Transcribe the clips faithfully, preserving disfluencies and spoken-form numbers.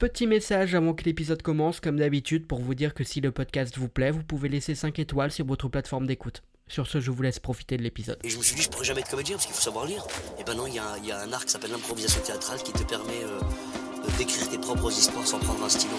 Petit message avant que l'épisode commence, comme d'habitude, pour vous dire que si le podcast vous plaît, vous pouvez laisser cinq étoiles sur votre plateforme d'écoute. Sur ce, je vous laisse profiter de l'épisode. Et je me suis dit, je pourrais jamais être comédien parce qu'il faut savoir lire. Et ben non, il y, y a un art qui s'appelle l'improvisation théâtrale qui te permet euh, d'écrire tes propres histoires sans prendre un stylo.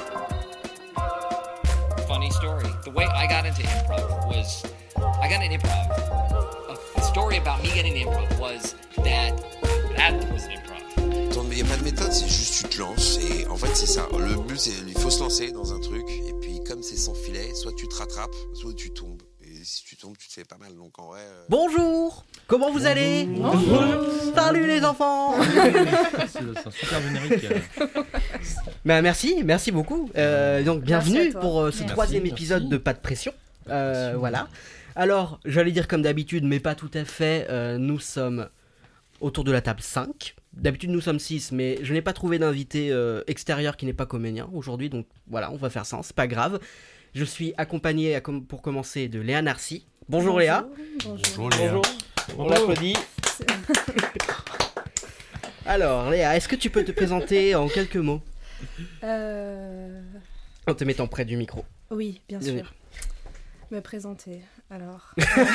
Funny story. The way I got into improv was, I got into improv. The story about me getting into improv was that that was an improv. Il n'y a pas de méthode, c'est juste tu te lances et en fait c'est ça. Le but c'est il faut se lancer dans un truc et puis comme c'est sans filet, soit tu te rattrapes, soit tu tombes. Et si tu tombes, tu te fais pas mal. Donc en vrai. Euh... Bonjour. Comment vous Bonjour. allez Bonjour. Bonjour. Salut les enfants. c'est, c'est un super générique. bah, merci, merci beaucoup. Euh, donc bienvenue pour euh, ce merci, troisième merci. épisode de Pas de pression. Euh, voilà. Alors j'allais dire comme d'habitude, mais pas tout à fait. Euh, nous sommes autour de la table cinq. D'habitude nous sommes six, mais je n'ai pas trouvé d'invité euh, extérieur qui n'est pas comédien aujourd'hui, donc voilà, on va faire ça, c'est pas grave. Je suis accompagné à com- pour commencer de Léa Narcy. Bonjour, Bonjour Léa. Bonjour. Bonjour Léa. Bonjour. On l'applaudit. Alors Léa, est-ce que tu peux te présenter en quelques mots euh... En te mettant près du micro. Oui, bien sûr. Me présenter, alors...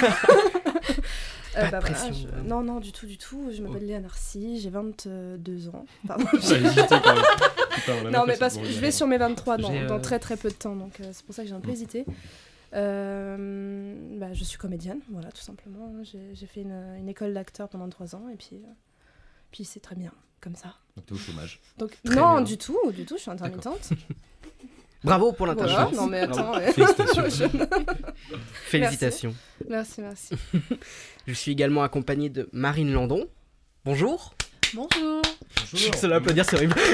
Euh, bah, voilà, je... Non, non, du tout, du tout. Je m'appelle oh. Léa Narcy, j'ai vingt-deux ans. Pardon. Putain, non, mais parce que je vais sur mes vingt-trois dans, euh... dans très très peu de temps, donc euh, c'est pour ça que j'ai un peu hésité. Euh, bah, je suis comédienne, voilà, tout simplement. J'ai, j'ai fait une, une école d'acteur pendant trois ans, et puis, euh, puis c'est très bien, comme ça. Donc t'es au chômage. Donc, non, bien. du tout, du tout, je suis intermittente. Bravo pour l'intervention. Voilà, non mais attends. Ouais. Félicitations. Félicitations. Merci, merci. Je suis également accompagné de Marine Landon. Bonjour. Bonjour. Bonjour. Je suis là à applaudir, c'est horrible.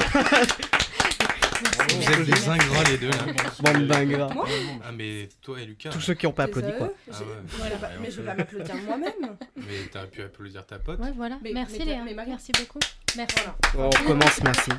Vous êtes des ingrats les deux là. Bande d'ingrats. Ah mais toi et Lucas. Tous ceux qui n'ont pas applaudi quoi. Ah, ouais. voilà, bah, mais je vais pas m'applaudir moi-même. Mais t'aurais pu applaudir ta pote. Ouais voilà. Mais, merci mais Léa. Mais merci beaucoup. Merci. Voilà. On commence, merci.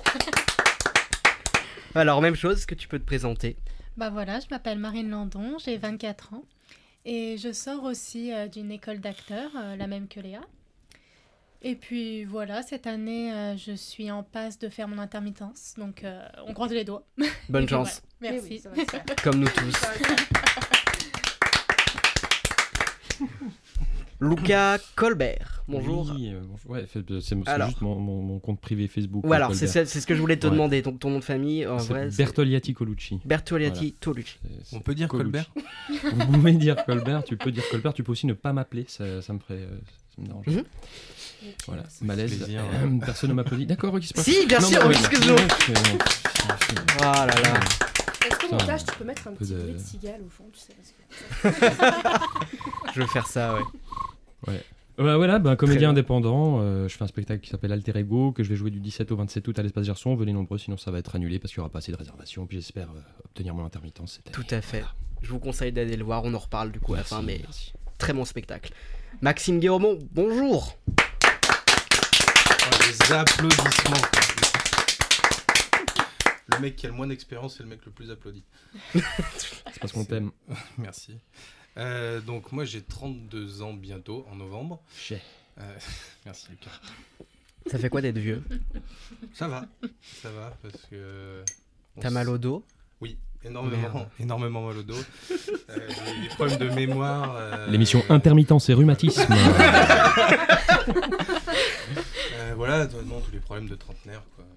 Alors, même chose, est-ce que tu peux te présenter ? Bah voilà, je m'appelle Marine Landon, j'ai vingt-quatre ans et je sors aussi euh, d'une école d'acteurs, euh, la même que Léa. Et puis voilà, cette année, euh, je suis en passe de faire mon intermittence, donc euh, on croise les doigts. Bonne chance. Voilà. Merci. Oui, comme nous tous. Lucas Colbert, bonjour. Oui, euh, bonjour. Ouais, c'est, c'est, c'est alors, juste mon, mon, mon compte privé Facebook. Ouais, alors c'est, c'est, c'est ce que je voulais te ouais. demander, ton, ton nom de famille. En c'est vrai, Bertoliati Colucci. Bertoliati Colucci. Voilà. On peut dire Colucci. Colbert. Vous pouvez dire Colbert, tu peux dire Colbert, tu peux aussi ne pas m'appeler, ça, ça me ferait. Euh, ça me dérange. Mm-hmm. Voilà, malaise. Plaisir, euh, ouais. Personne ne m'applaudit. D'accord, ok, c'est pas Si, bien non, sûr, oui, excuse-moi. Oh là là. Est-ce que montage, tu peux mettre un petit de... bruit de cigale au fond, tu sais parce que... Je veux faire ça, ouais. Ouais. Bah voilà, bah, comédien indépendant, euh, je fais un spectacle qui s'appelle Alter Ego, que je vais jouer du dix-sept au vingt-sept août à l'Espace Gerson. Venez nombreux, sinon ça va être annulé parce qu'il n'y aura pas assez de réservations. Puis j'espère euh, obtenir mon intermittence cette année. Tout à fait. Voilà. Je vous conseille d'aller le voir, on en reparle du coup merci, à la fin, mais merci. Très bon spectacle. Maxime Guéraumont, bonjour. Oh, les applaudissements. Le mec qui a le moins d'expérience, c'est le mec le plus applaudi. C'est parce qu'on t'aime. Merci. Euh, donc moi j'ai trente-deux ans bientôt, en novembre. Chais. Euh, merci Lucas. Ça fait quoi d'être vieux ? Ça va, ça va, parce que... T'as s... mal au dos ? Oui, énormément, énormément mal au dos. Euh, j'ai des problèmes de mémoire. Euh... L'émission Intermittence et rhumatisme. euh, voilà, non, tous les problèmes de trentenaire, quoi.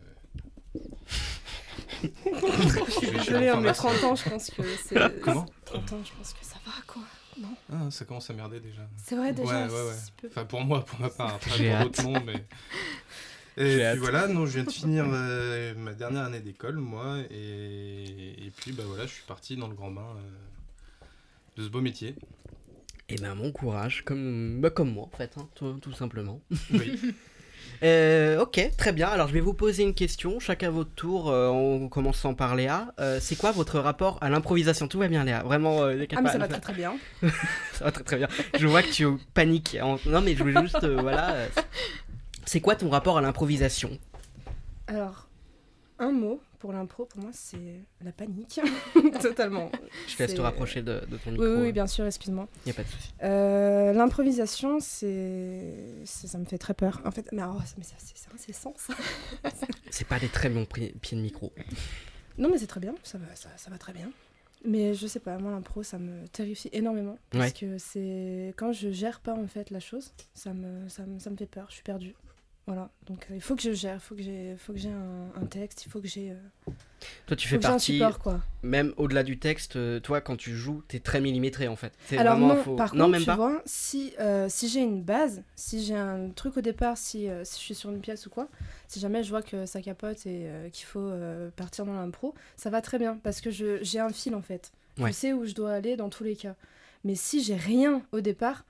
Je suis désolée, mais trente ans, je pense que c'est... Comment ? trente ans, je pense que ça va, quoi. Non. Ah, ça commence à merder déjà. C'est vrai, déjà. Ouais, ouais, ouais. Peu... Enfin, pour moi, pour ma part. Après, J'ai pour hâte. d'autres mondes, mais... Et J'ai puis hâte. voilà, non, je viens de finir euh, ma dernière année d'école, moi, et, et puis bah voilà, je suis parti dans le grand bain euh, de ce beau métier. Eh ben, bon courage, comme, bah, comme moi, en fait, hein, tout, tout simplement. Oui. euh, ok, très bien. Alors, je vais vous poser une question, chacun votre tour, euh, en commençant par Léa. Euh, c'est quoi votre rapport à l'improvisation ? Tout va bien, Léa, vraiment. Euh, ah, mais ça va très très bien. Ça va très très bien. Je vois que tu paniques. Non, mais je veux juste, euh, voilà... Euh... C'est quoi ton rapport à l'improvisation ? Alors, un mot pour l'impro, pour moi, c'est la panique. Totalement. Je te laisse te rapprocher de, de ton micro. Oui, oui, bien sûr, excuse-moi. Il n'y a pas de souci. Euh, l'improvisation, c'est... c'est... ça me fait très peur. En fait, mais, oh, mais ça, c'est, c'est incessant, ça. C'est pas des très bons pieds de micro. Non, mais c'est très bien, ça va, ça, ça va très bien. Mais je sais pas, moi, l'impro, ça me terrifie énormément. Parce ouais. que c'est... quand je gère pas, en fait, la chose, ça me, ça me, ça me fait peur, je suis perdue. Voilà, donc euh, il faut que je gère, il faut que j'ai, faut que j'ai un, un texte, il faut que j'ai... Euh, toi, tu fais partie, support, quoi. Même au-delà du texte, euh, toi, quand tu joues, t'es très millimétré, en fait. C'est Alors vraiment, non, faut... par non, contre, même tu pas. vois, si, euh, si j'ai une base, si j'ai un truc au départ, si, euh, si je suis sur une pièce ou quoi, si jamais je vois que ça capote et euh, qu'il faut euh, partir dans l'impro, ça va très bien, parce que je, j'ai un fil, en fait. Ouais. Je sais où je dois aller dans tous les cas. Mais si j'ai rien au départ,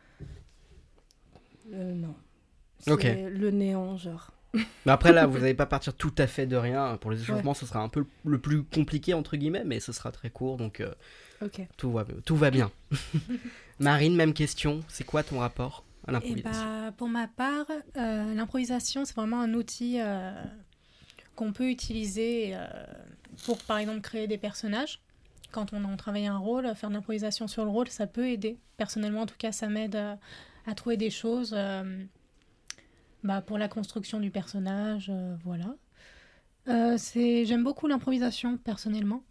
euh, non. C'est okay. le néant, genre... Mais après là, vous n'allez pas partir tout à fait de rien. Pour les échauffements, ouais. ce sera un peu le plus compliqué entre guillemets, mais ce sera très court, donc euh, okay. tout va tout va bien. Marine, même question. C'est quoi ton rapport à l'improvisation ? Et bah, pour ma part, euh, l'improvisation, c'est vraiment un outil euh, qu'on peut utiliser euh, pour, par exemple, créer des personnages. Quand on, on travaille un rôle, faire de l'improvisation sur le rôle, ça peut aider. Personnellement, en tout cas, ça m'aide à, à trouver des choses. Euh, Bah, pour la construction du personnage, euh, voilà. Euh, c'est... J'aime beaucoup l'improvisation, personnellement.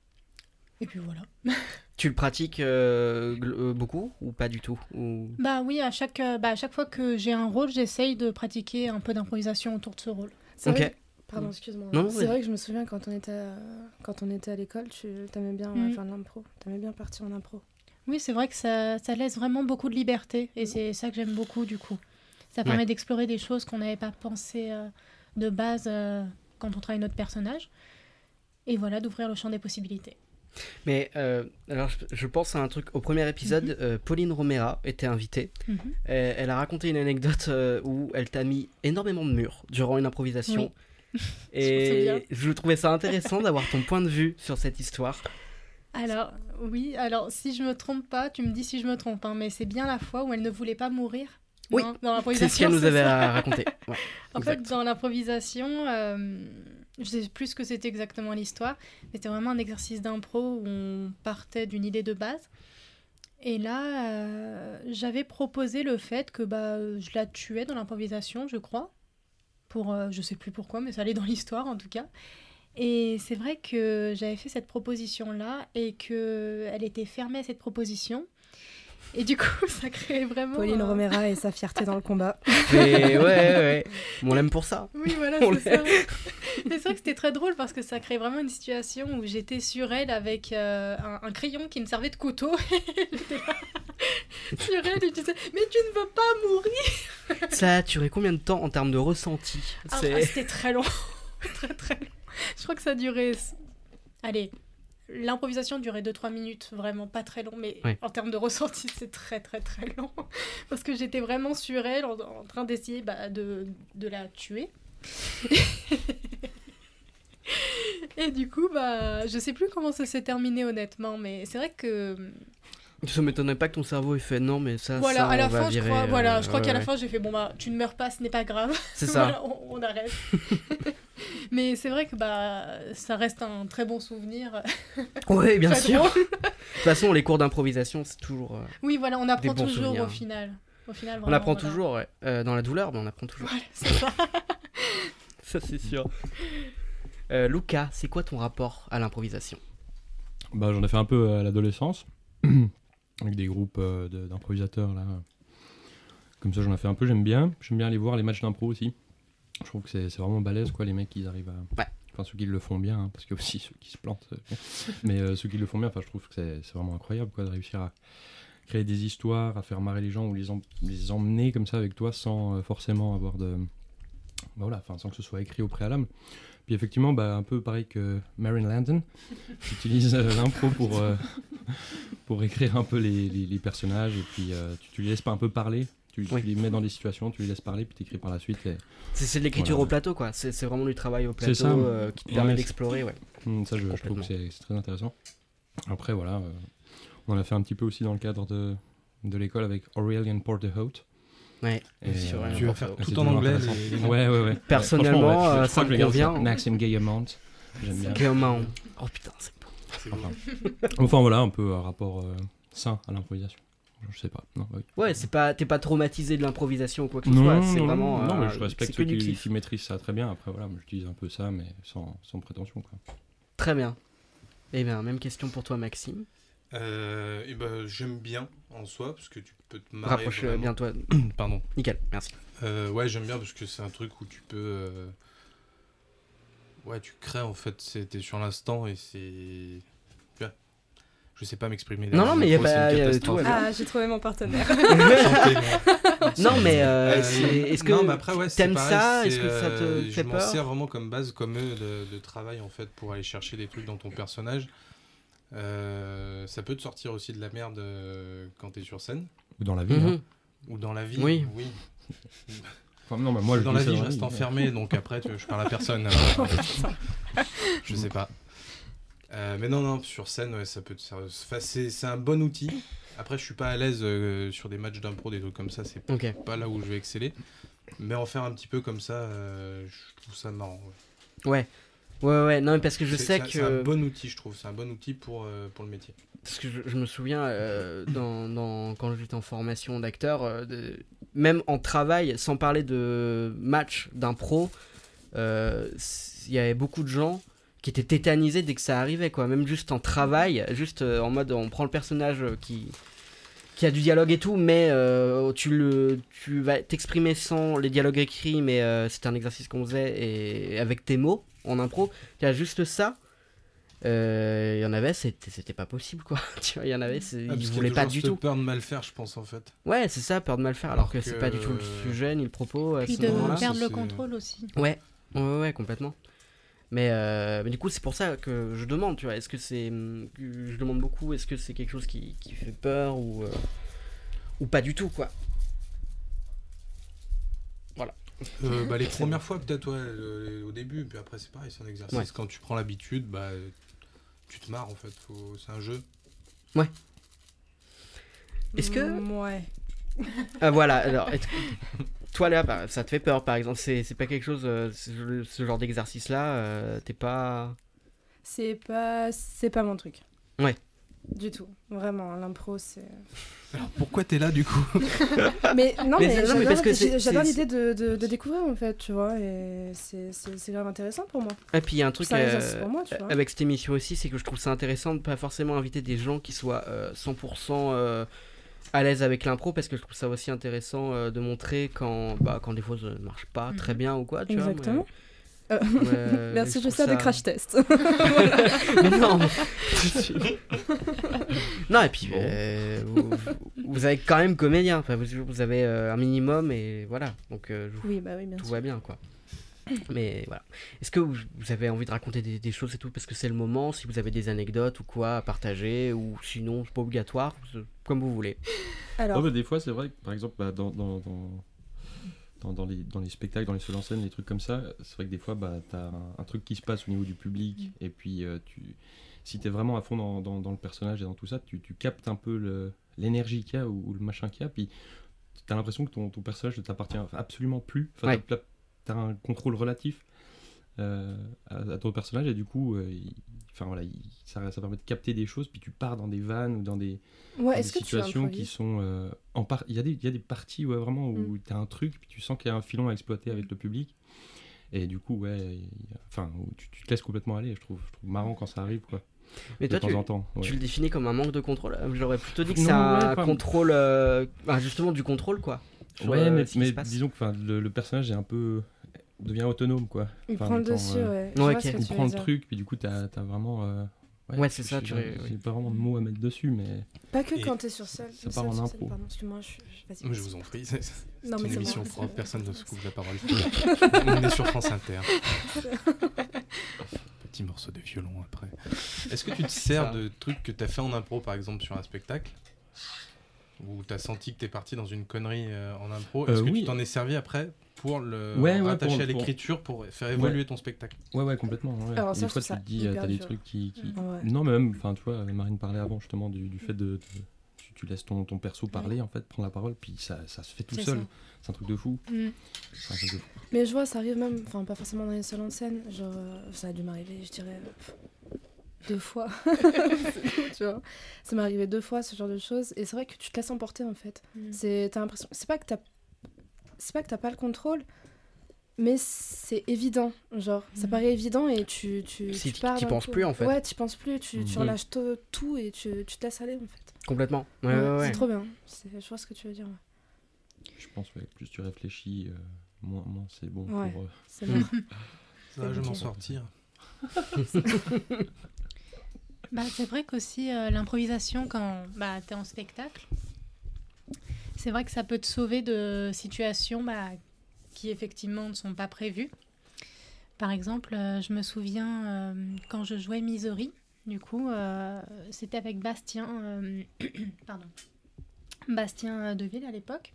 Et puis voilà. Tu le pratiques euh, euh, beaucoup ou pas du tout ou... Bah oui, à chaque, euh, bah, à chaque fois que j'ai un rôle, j'essaye de pratiquer un peu d'improvisation autour de ce rôle. C'est okay. vrai... Pardon, excuse-moi. Non, c'est oui. vrai que je me souviens, quand on était à, quand on était à l'école, tu aimais bien mm. faire de l'impro. Tu aimais bien partir en impro. Oui, c'est vrai que ça, ça laisse vraiment beaucoup de liberté. Et c'est ça que j'aime beaucoup, du coup. Ça permet ouais. d'explorer des choses qu'on n'avait pas pensé euh, de base euh, quand on travaille notre personnage. Et voilà, d'ouvrir le champ des possibilités. Mais euh, alors, je, je pense à un truc. Au premier épisode, mm-hmm. euh, Pauline Romera était invitée. Mm-hmm. Et, elle a raconté une anecdote euh, où elle t'a mis énormément de murs durant une improvisation. Oui. Et je, je trouvais ça intéressant d'avoir ton point de vue sur cette histoire. Alors, oui, alors si je me trompe pas, tu me dis si je me trompe, hein, mais c'est bien la fois où elle ne voulait pas mourir. Oui, non, dans l'improvisation, c'est ce qu'elle nous avait ça. raconté. Ouais, en exact. fait, dans l'improvisation, euh, je sais plus ce que c'était exactement l'histoire, mais c'était vraiment un exercice d'impro où on partait d'une idée de base. Et là, euh, j'avais proposé le fait que bah, je la tuais dans l'improvisation, je crois. Pour, euh, je sais plus pourquoi, mais ça allait dans l'histoire en tout cas. Et c'est vrai que j'avais fait cette proposition-là et qu'elle était fermée à cette proposition. Et du coup, ça crée vraiment... Pauline euh... Romera et sa fierté dans le combat. Mais ouais, ouais, on l'aime pour ça. Oui, voilà, on c'est ça. Mais c'est vrai que c'était très drôle parce que ça crée vraiment une situation où j'étais sur elle avec euh, un, un crayon qui me servait de couteau. J'étais là sur elle et je disais « Mais tu ne veux pas mourir !» Ça a duré combien de temps en termes de ressenti ? ah, c'est... ah, C'était très long. très, très long. Je crois que ça durait... Allez... L'improvisation durait deux trois minutes, vraiment pas très long, mais ouais. en termes de ressenti, c'est très très très long. Parce que j'étais vraiment sur elle, en, en train d'essayer bah, de, de la tuer. Et du coup, bah, je sais plus comment ça s'est terminé honnêtement, mais c'est vrai que... Ça m'étonnerait pas que ton cerveau ait fait non, mais ça, voilà, ça à la on va fin, virer. Je crois, euh, voilà, je crois ouais, qu'à la ouais. fin, j'ai fait bon bah, tu ne meurs pas, ce n'est pas grave. C'est ça. Voilà, on, on arrête. Mais c'est vrai que bah, ça reste un très bon souvenir. Oui, bien très sûr. drôle. De toute façon, les cours d'improvisation, c'est toujours. Euh, oui, voilà, on apprend des bons toujours souvenirs. au final. Au final vraiment, on apprend voilà. toujours, ouais. euh, dans la douleur, mais on apprend toujours. Voilà, c'est ça. Ça, c'est sûr. Euh, Lucas, c'est quoi ton rapport à l'improvisation ? Bah, j'en ai fait un peu à l'adolescence. Avec des groupes euh, de, d'improvisateurs là. Comme ça j'en ai fait un peu, j'aime bien. J'aime bien aller voir les matchs d'impro aussi. Je trouve que c'est, c'est vraiment balèze quoi, les mecs qui arrivent à... Ouais. Enfin ceux qui le font bien, hein, parce qu'il y a aussi ceux qui se plantent. Euh, mais euh, ceux qui le font bien, enfin je trouve que c'est, c'est vraiment incroyable quoi, de réussir à créer des histoires, à faire marrer les gens ou les, em- les emmener comme ça avec toi sans euh, forcément avoir de... Bah, voilà, enfin sans que ce soit écrit au préalable. Puis effectivement, bah, un peu pareil que Marin Landon, j'utilise euh, l'impro pour, euh, pour écrire un peu les, les, les personnages et puis euh, tu, tu les laisses pas un peu parler, tu, oui. tu les mets dans des situations, tu les laisses parler puis tu écris par la suite. Et... C'est, c'est de l'écriture voilà. au plateau quoi, c'est, c'est vraiment du travail au plateau ça, euh, qui te permet ouais, d'explorer. Ouais. Mmh, ça je, je trouve que c'est, c'est très intéressant. Après voilà, euh, on en a fait un petit peu aussi dans le cadre de, de l'école avec Aurelian Porterhout. Ouais. Et, sur euh, Tu vas faire c'est tout en toujours anglais. intéressant. les- les- Ouais, ouais, ouais. Personnellement, Ouais, franchement, ouais, euh, je ça crois que me je vais regarder convient. Maxime Gayamont. J'aime bien. Comment Oh putain, c'est bon. C'est Enfin, bon. enfin voilà, un peu un rapport euh, sain à l'improvisation. Je sais pas. Non, bah oui. Ouais, c'est pas, t'es pas traumatisé de l'improvisation ou quoi que ce Non, soit. non, C'est non, vraiment. non, euh, mais je respecte c'est ceux que du qui, kiff. qui maîtrisent ça très bien. Après, voilà, moi, j'utilise un peu ça, mais sans, sans prétention, quoi. Très bien. Eh bien, même question pour toi, Maxime. Euh, et ben, j'aime bien en soi parce que tu peux te marrer. Rapproche vraiment. bien toi. Pardon. Nickel, merci. Euh, ouais, j'aime bien parce que c'est un truc où tu peux. euh, Ouais, tu crées en fait. c'est- T'es sur l'instant et c'est. Ouais. Je sais pas m'exprimer. Non, non, mais y a L'impro, c'est pas- une y a catastrophe. tout, Ah, j'ai trouvé mon partenaire. Chantez-moi. Non, mais euh, Euh, c'est- est-ce que non, mais après, ouais, c'est t'aimes pareil, ça c'est, Est-ce que ça te euh, fait Je m'en peur sers vraiment comme base, comme eux, de, de travail en fait, pour aller chercher des trucs dans ton personnage. Euh, ça peut te sortir aussi de la merde euh, quand t'es sur scène Ou dans la vie. Mhm. hein. ou dans la vie. Oui. oui. Enfin, non, bah, moi, je dans dis la ça vie, je reste vie, mais- enfermé, donc après, tu- je parle à personne. alors, je sais pas. Euh, mais non, non, sur scène, ouais, ça peut te servir. Enfin, c'est, c'est un bon outil. Après, je suis pas à l'aise euh, sur des matchs d'impro, des trucs comme ça. C'est Ok. pas là où je vais exceller. Mais en faire un petit peu comme ça, euh, je trouve ça marrant. Ouais. Ouais. Ouais, ouais, non, mais parce que je C'est- sais c'est, que. C'est un bon outil, je trouve. C'est un bon outil pour, euh, pour le métier. Parce que je, je me souviens, euh, dans, dans, quand j'étais en formation d'acteur, euh, de- même en travail, sans parler de match, d'impro, euh, il y avait beaucoup de gens qui étaient tétanisés dès que ça arrivait, quoi. Même juste en travail, juste euh, en mode on prend le personnage qui, qui a du dialogue et tout, mais euh, tu, le, tu vas t'exprimer sans les dialogues écrits, mais euh, c'était un exercice qu'on faisait et avec tes mots en impro. Tu as juste ça. Il euh, y en avait, c'était, c'était pas possible, quoi. Tu vois, il y en avait, c'est, Ah, ils parce qu'il y a voulaient pas toujours du cette tout. peur de mal faire, je pense, en fait. Ouais, c'est ça, peur de mal faire, alors, Alors que, c'est pas du tout le que- sujet ni le propos à Puis ce de moment-là. ça, perdre le c'est- contrôle aussi. Ouais, ouais, ouais, complètement. Mais, euh, mais du coup, c'est pour ça que je demande, tu vois, est-ce que c'est... hum, Je demande beaucoup, est-ce que c'est quelque chose qui, qui fait peur ou, euh, ou pas du tout, quoi. Voilà. Euh, bah, les premières fois, peut-être, ouais, euh, au début. Puis après, c'est pareil, c'est un exercice. Ouais. Quand tu prends l'habitude, bah, tu te marres, en fait. Faut... C'est un jeu. Est-ce que... Mm, Ouais. Ah, voilà, alors, est-ce que- toi, là, bah, ça te fait peur, par exemple, c'est, c'est pas quelque chose... euh, ce, ce genre d'exercice-là, euh, t'es pas... C'est pas, c'est pas mon truc. Ouais. Du tout. Vraiment, l'impro, c'est. Alors, pourquoi t'es là, du coup? Mais non, Mais mais, c'est- non, mais j'adore, parce que c'est- j'ai- j'adore c'est- l'idée de, de, de découvrir, en fait, tu vois, et c'est, c'est, c'est grave intéressant pour moi. Et puis il y a un truc C'est un euh, exercice pour moi, tu vois. avec cette émission aussi, c'est que je trouve ça intéressant de pas forcément inviter des gens qui soient euh, cent pour cent euh, à l'aise avec l'impro, parce que je trouve ça aussi intéressant euh, de montrer quand, bah, quand des fois ça ne marche pas très bien ou quoi, tu Exactement. Euh, vois. mais- ouais, Merci, je trouve sers ça- des crash tests. Mais non, mais- non, et puis euh, vous, vous avez quand même comédien, enfin, vous, vous avez euh, un minimum et voilà, donc euh, je- Oui, bah oui, bien tout sûr. va bien, quoi. Mais voilà. Est-ce que vous, vous avez envie de raconter des, des choses et tout parce que c'est le moment, si vous avez des anecdotes ou quoi à partager, ou sinon c'est pas obligatoire, c'est comme vous voulez. Alors, Non, mais des fois, c'est vrai que, par exemple, bah, dans, dans, dans, dans, dans les, dans les spectacles, dans les seuls en scène, les trucs comme ça, c'est vrai que des fois, bah, t'as un, un truc qui se passe au niveau du public, et puis euh, tu, si t'es vraiment à fond dans, dans, dans le personnage et dans tout ça, tu, tu captes un peu le, l'énergie qu'il y a ou, ou le machin qu'il y a, puis t'as l'impression que ton, ton personnage ne t'appartient absolument plus. Enfin, Ouais. t'as, t'as un contrôle relatif euh, à, à ton personnage, et du coup, euh, il, enfin, voilà, il- ça, ça permet de capter des choses, puis tu pars dans des vannes ou dans des ouais, des est-ce que tu situations qui improvises sont euh, en par... il y a des il y a des parties ouais, vraiment où Mm. tu as un truc puis tu sens qu'il y a un filon à exploiter avec le public, et du coup ouais il y a- enfin où tu, tu te laisses complètement aller. Je trouve je trouve marrant quand ça arrive, quoi, Mais de toi, temps tu, en temps, ouais. tu le définis comme un manque de contrôle. Euh, J'aurais plutôt dit que Non, c'est un ouais, pas- contrôle, euh, bah, justement du contrôle, quoi. Sur, Ouais, euh, mais, ce qui mais se passe. disons que enfin, le, le personnage est un peu devient autonome, quoi. Il Enfin, prend le étant, dessus, euh, ouais. Je Ouais, vois ok. ce que il tu prend veux le dire. truc, puis du coup t'as as vraiment euh, Ouais, c'est je- ça, j'ai- tu- j'ai oui. pas vraiment de mots à mettre dessus, mais Pas que Et quand t'es sur scène. ça seul part en sur impro. scène, Pardon, excuse-moi, je, je, vas-y. Mais je vous en prie, c'est, c'est Non, mais une c'est émission bon. propre, personne ne se coupe la parole. On est sur France Inter. Petit morceau de violon après. Est-ce que tu te sers Ça. de trucs que t'as fait en impro, par exemple, sur un spectacle, où t'as senti que t'es parti dans une connerie euh, en impro? Est-ce Euh, que oui. tu t'en es servi après pour le Ouais, ouais, rattacher pour- à pour- l'écriture pour faire évoluer ton spectacle? ouais ouais complètement, ouais. Alors Et ça, des je fois trouve ça tu te dis euh, hyper t'as des dur. trucs qui, qui... Ouais. non mais même enfin tu vois Marine parlait avant justement du, du fait de, de- tu, tu laisses ton, ton perso parler, Ouais. en fait, prendre la parole, puis ça, ça se fait tout C'est seul. ça. C'est un truc de fou. Mm. C'est un truc de fou. Mais je vois, ça arrive même, enfin pas forcément dans les salons de scène, genre euh, ça a dû m'arriver, je dirais, pff, deux fois. C'est tout, tu vois. Ça m'est arrivé deux fois ce genre de choses, et c'est vrai que tu te laisses emporter en fait. Mm. C'est, t'as l'impression, c'est pas que t'as, c'est pas que t'as pas le contrôle, mais c'est évident, genre ça Mm. paraît évident et tu, tu, Si tu tu- pars t'y d'un penses coup. plus, en fait. Ouais, t'y penses plus, tu, tu Mhm. relâches to- tout et tu, tu te laisses aller en fait. Complètement. Ouais, ouais, ouais. C'est trop bien, c'est, je vois ce que tu veux dire. Ouais. Je pense que plus tu réfléchis, euh, moins, moins c'est bon Ouais. pour... euh, C'est bien. Ça va, je vais m'en nickel. sortir. Bah, c'est vrai qu'aussi euh, l'improvisation quand bah, tu es en spectacle, c'est vrai que ça peut te sauver de situations bah, qui effectivement ne sont pas prévues. Par exemple, euh, je me souviens euh, quand je jouais Misery, du coup, euh, c'était avec Bastien, euh, pardon, Bastien euh, Deville à l'époque.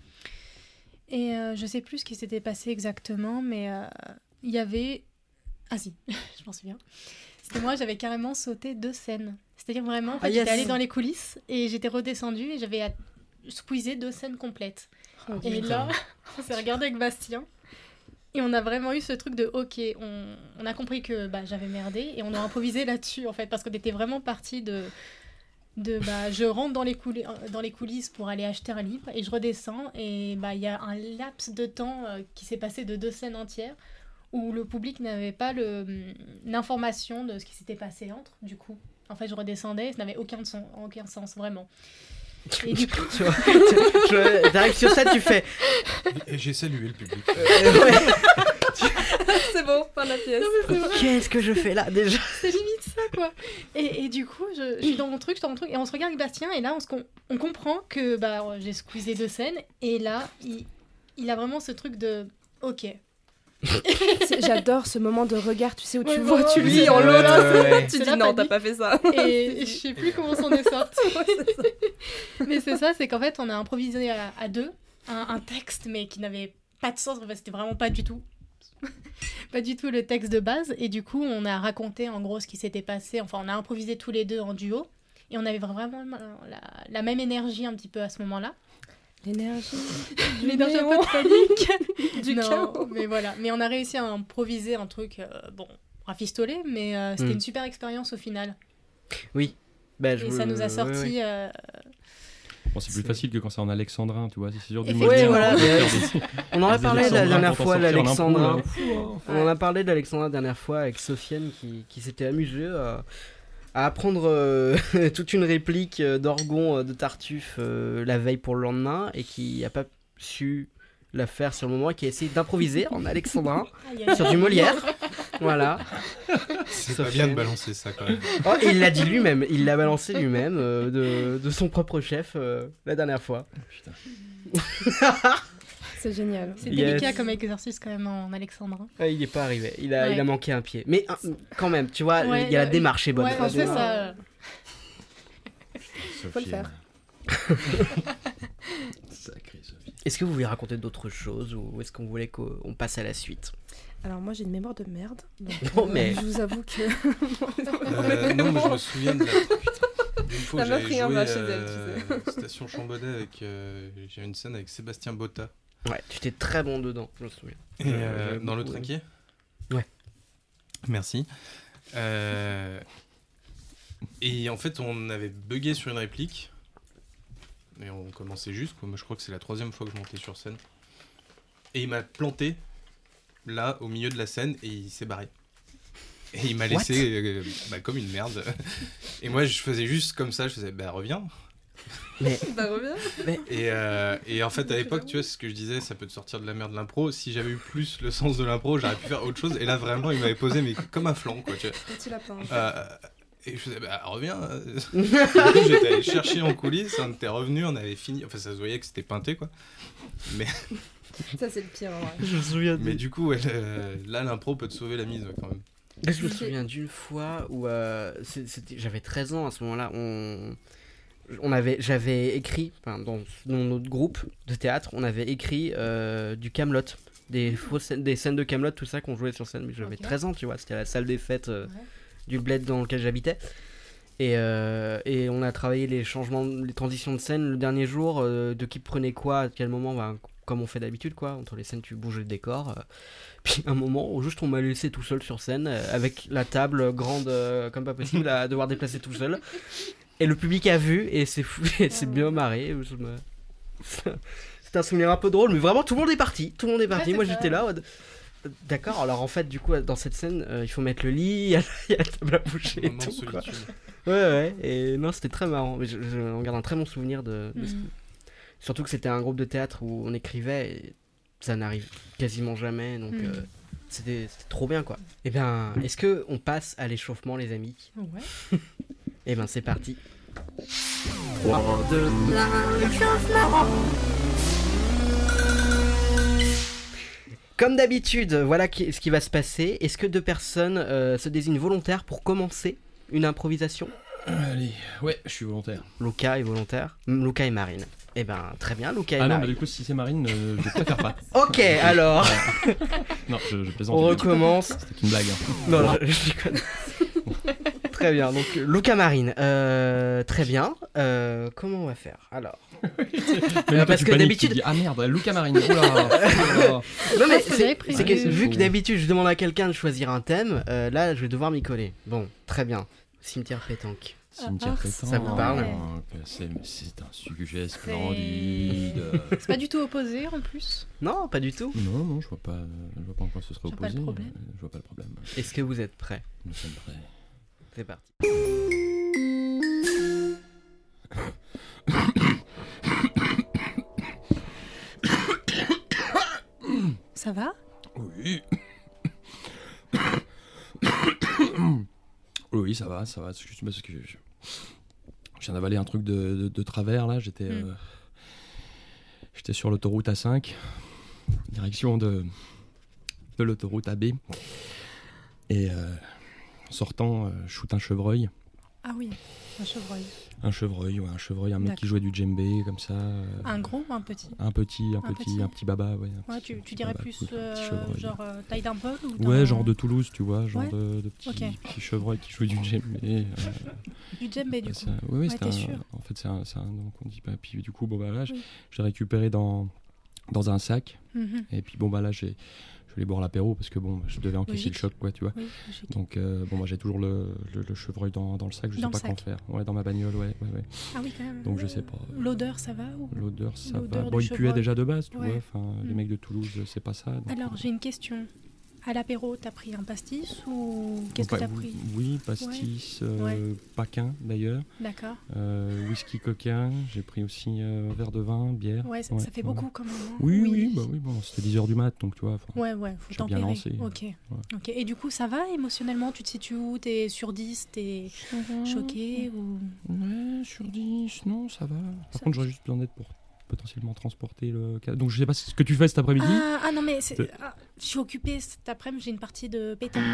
Et euh, je sais plus ce qui s'était passé exactement, mais euh, il y avait... Ah si, je m'en souviens. C'était moi, j'avais carrément sauté deux scènes. C'est-à-dire vraiment, en fait, Ah, yes. j'étais allée dans les coulisses et j'étais redescendue et j'avais à- squeezé deux scènes complètes. Oh, Et putain. là, on s'est regardé avec Bastien et on a vraiment eu ce truc de ok, on, on a compris que bah, j'avais merdé et on a improvisé là-dessus en fait parce qu'on était vraiment parti de de bah je rentre dans les coulisses dans les coulisses pour aller acheter un livre et je redescends et bah il y a un laps de temps euh, qui s'est passé de deux scènes entières où le public n'avait pas le l'information de ce qui s'était passé entre. Du coup, en fait, je redescendais, ça n'avait aucun son, aucun sens vraiment. Et du coup, Tu vois, tu- je- t'arrives sur ça, tu fais. Et, et j'ai salué le public. euh, ouais, C'est bon, fin de la pièce. Qu'est-ce que je fais là déjà? c'est limite ça quoi. Et, et du coup, je, je suis dans mon truc, je suis dans mon truc, et on se regarde avec Bastien, et là, on, se com- on comprend que bah j'ai squeezé deux scènes, et là, il, il a vraiment ce truc de ok. C'est- J'adore ce moment de regard, tu sais, où tu Ouais, vois, ouais, tu ouais, lis ouais, en ouais, l'autre. ouais, ouais. Tu C'est dis la non, t'as panique. pas fait ça. Et je sais plus comment s'en est sorti. Mais c'est ça, c'est qu'en fait, on a improvisé à, à deux un, un texte, mais qui n'avait pas de sens. En fait, c'était vraiment pas du tout, pas du tout le texte de base. Et du coup, on a raconté en gros ce qui s'était passé. Enfin, on a improvisé tous les deux en duo. Et on avait vraiment la, la même énergie un petit peu à ce moment-là. L'énergie. L'énergie un peu de panique. Du non, chaos. mais voilà. Mais on a réussi à improviser un truc, euh, bon, rafistolé, mais euh, c'était Mm. une super expérience au final. Oui. Bah, je- Et ça nous a ouais, sorti... ouais. euh, Bon, c'est plus C'est- facile que quand c'est en alexandrin, tu vois. Si c'est sur du Effectivement. moderne, Ouais, on peut voilà, faire des- On en a des parlé la alexandrins dernière pour t'en fois, sortir en l'alexandrin. impro, euh, On en a parlé d'Alexandra la dernière fois avec Sofiane qui, qui s'était amusée à, à apprendre euh, toute une réplique euh, d'Orgon euh, de Tartuffe euh, la veille pour le lendemain et qui n'a pas su la faire sur le moment et qui a essayé d'improviser en alexandrin aïe, aïe, sur aïe. du Molière. Voilà. C'est Ça pas fait- bien de balancer ça quand même. Oh, et il l'a dit lui-même, il l'a balancé lui-même euh, de, de son propre chef euh, la dernière fois. Putain. C'est génial. C'est Yes. délicat comme exercice quand même en alexandrin. Ah, il n'est pas arrivé, il a, Ouais. il a manqué un pied. Mais hein, quand même, tu vois, Ouais, il y a la euh, démarche est bonne. Ouais, La c'est démarche. ça. Faut le faire. Sacré Sophie. Est-ce que vous voulez raconter d'autres choses ou est-ce qu'on voulait qu'on passe à la suite? Alors moi j'ai une mémoire de merde. Donc, Oh, euh, mais- Je vous avoue que... Euh, non, mais je me souviens de la... d'une fois La où meuf, j'avais rien joué va chez elle, euh, Station Chambaudet avec... euh, j'ai eu une scène avec Sébastien Botta. Ouais, tu étais très bon dedans, je me souviens. Et, Je- euh, j'avais dans le beaucoup trinquet. Ouais. Merci. Euh, Et en fait, on avait bugué sur une réplique. Et on commençait juste, quoi. Moi, je crois que c'est la troisième fois que je montais sur scène. Et il m'a planté, là, au milieu de la scène, et il s'est barré. Et il m'a laissé euh, bah, comme une merde. Et moi, je faisais juste comme ça, je faisais, bah reviens. Mais Bah reviens. Et, euh, et en fait, à l'époque, tu vois, c'est ce que je disais, ça peut te sortir de la merde de l'impro. Si j'avais eu plus le sens de l'impro, j'aurais pu faire autre chose. Et là, vraiment, il m'avait posé, mais comme un flanc, quoi. Tu vois. Petit lapin. Euh, et je faisais, bah reviens. Du coup, j'étais allé chercher en coulisses, on était revenu, on avait fini. Enfin, ça se voyait que c'était peinté, quoi. Mais, Ça c'est le pire en vrai. je me souviens mais du coup, ouais, le- là, l'impro peut te sauver la mise, ouais, quand même. Je me souviens d'une fois où euh, c'est- c'était- j'avais treize ans à ce moment-là. On, on avait, j'avais écrit, enfin, dans, dans notre groupe de théâtre, on avait écrit euh, du Camelot, des fausses scènes, des scènes de Camelot, tout ça qu'on jouait sur scène. Mais j'avais Ok. treize ans, tu vois. C'était à la salle des fêtes euh, Ouais. du bled dans lequel j'habitais. Et, euh, et on a travaillé les changements, les transitions de scène le dernier jour, euh, de qui prenait quoi, à quel moment, bah, comme on fait d'habitude, quoi. Entre les scènes, tu bouges le décor. Euh, puis un moment, juste on m'a laissé tout seul sur scène, euh, avec la table grande euh, comme pas possible, à devoir déplacer tout seul. Et le public a vu, et c'est fou, et c'est bien marré. Je me... C'est un souvenir un peu drôle, mais vraiment tout le monde est parti. Tout le monde est parti. Ouais, Moi ça. j'étais là. Ouais, d'accord, alors en fait, du coup, dans cette scène, euh, il faut mettre le lit, il y a la table à bouger et Moment tout. solitude. Quoi. Ouais, ouais, et non, c'était très marrant. Mais je, je, on garde un très bon souvenir de, de Mm. ce... Surtout que c'était un groupe de théâtre où on écrivait, et ça n'arrive quasiment jamais, donc Mm. euh, c'était, c'était trop bien, quoi. Eh bien, est-ce que on passe à l'échauffement, les amis? Ouais. Eh bien, c'est parti. trois, deux, Comme d'habitude, voilà qui- ce qui va se passer. Est-ce que deux personnes euh, se désignent volontaires pour commencer une improvisation? Allez, ouais, je suis volontaire. Luca est volontaire. Mm, Luca et Marine. Eh ben, très bien, Luca et Ah non, mais Marine. du coup, si c'est Marine, euh, je préfère pas. Ok, alors, Non, je, je plaisante. on je- recommence. C'était une blague. hein. Non, je, je déconne. Très bien, donc Luca Marine. Euh, très bien. Euh, comment on va faire? Alors. Même parce toi, tu que paniques, tu d'habitude- te dis, ah merde, Luca Marine. Oh là, oh là. Non, mais que vous c'est, avez pris. c'est que Ouais, vu faut- que d'habitude je demande à quelqu'un de choisir un thème, euh, là je vais devoir m'y coller. Bon, très bien. Cimetière pétanque. Cimetière Ah, pétanque. ça vous parle? C'est, c'est un sujet splendide. C'est pas du tout opposé en plus. Non, pas du tout. Non, non, je vois pas, je vois pas en quoi ce serait Je vois pas opposé. le problème. euh, Je vois pas le problème. Est-ce que vous êtes prêts? Nous sommes prêts. C'est parti. Ça va? Oui. Oui, ça va, ça va. C'est juste parce que je, je viens d'avaler un truc de, de, de travers là. J'étais, Mm. euh, j'étais sur l'autoroute A cinq, direction de, de l'autoroute A B. Et euh, en sortant, euh, je shoot un chevreuil. Ah oui, un chevreuil. Un chevreuil, ouais, un chevreuil, un mec qui D'accord. jouait du djembé comme ça. euh, Un gros ou un petit? un petit, un, Un petit, petit. un petit baba, ouais. un Ouais, petit- tu, un tu petit dirais baba, plus cool, un euh, petit chevreuil. genre euh, taille d'un bol ou Ouais, d'un- genre de Toulouse, tu vois, genre Ouais. de, de petits, Ok. petits chevreuils qui jouent du djembé. euh, du djembé du bah, coup. c'est un- oui, oui, Ouais, c'est t'es un- sûr? en fait, c'est un, c'est un donc on dit pas. Puis du coup, bon bah là, je, Oui. je l'ai récupéré dans dans un sac. Mhm. Et puis bon bah là, j'ai je voulais boire l'apéro parce que bon, je devais encaisser Logique. le choc, quoi, tu vois. Oui, logique. Donc euh, bon, moi j'ai toujours le, le, le chevreuil dans, dans le sac, je Dans sais le pas quoi sac. faire. Ouais, dans ma bagnole, ouais, ouais, ouais. Ah oui, quand même. Donc je sais pas. L'odeur, ça va ou... L'odeur, ça L'odeur va. du Bon, il puait chevreuil. déjà de base, tu Ouais. vois. Enfin, les Mm. mecs de Toulouse, c'est pas ça. donc, Alors, euh, j'ai une question. À l'apéro, t'as pris un pastis ou qu'est-ce que bah, t'as oui, pris? Oui, pastis, euh, Ouais. paquin d'ailleurs, D'accord. euh, whisky coquin, j'ai pris aussi euh, un verre de vin, bière. Ouais, ça, ça fait ouais. beaucoup quand même. hein. Oui, oui, bah oui, bon, c'était dix heures du mat, donc tu vois. enfin, Ouais, ouais, faut J'ai bien tempérer. lancé. Ok. Ok. Et du coup, ça va émotionnellement? Tu te situes où? T'es sur dix? T'es choqué ou... Ouais, sur dix, non, ça va. Par Ça contre, j'aurais juste besoin d'aide pour potentiellement transporter le cadre. Donc je sais pas ce que tu fais cet après-midi. Ah, ah non, mais c'est- De- ah, je suis occupée cet après-midi, j'ai une partie de pétanque.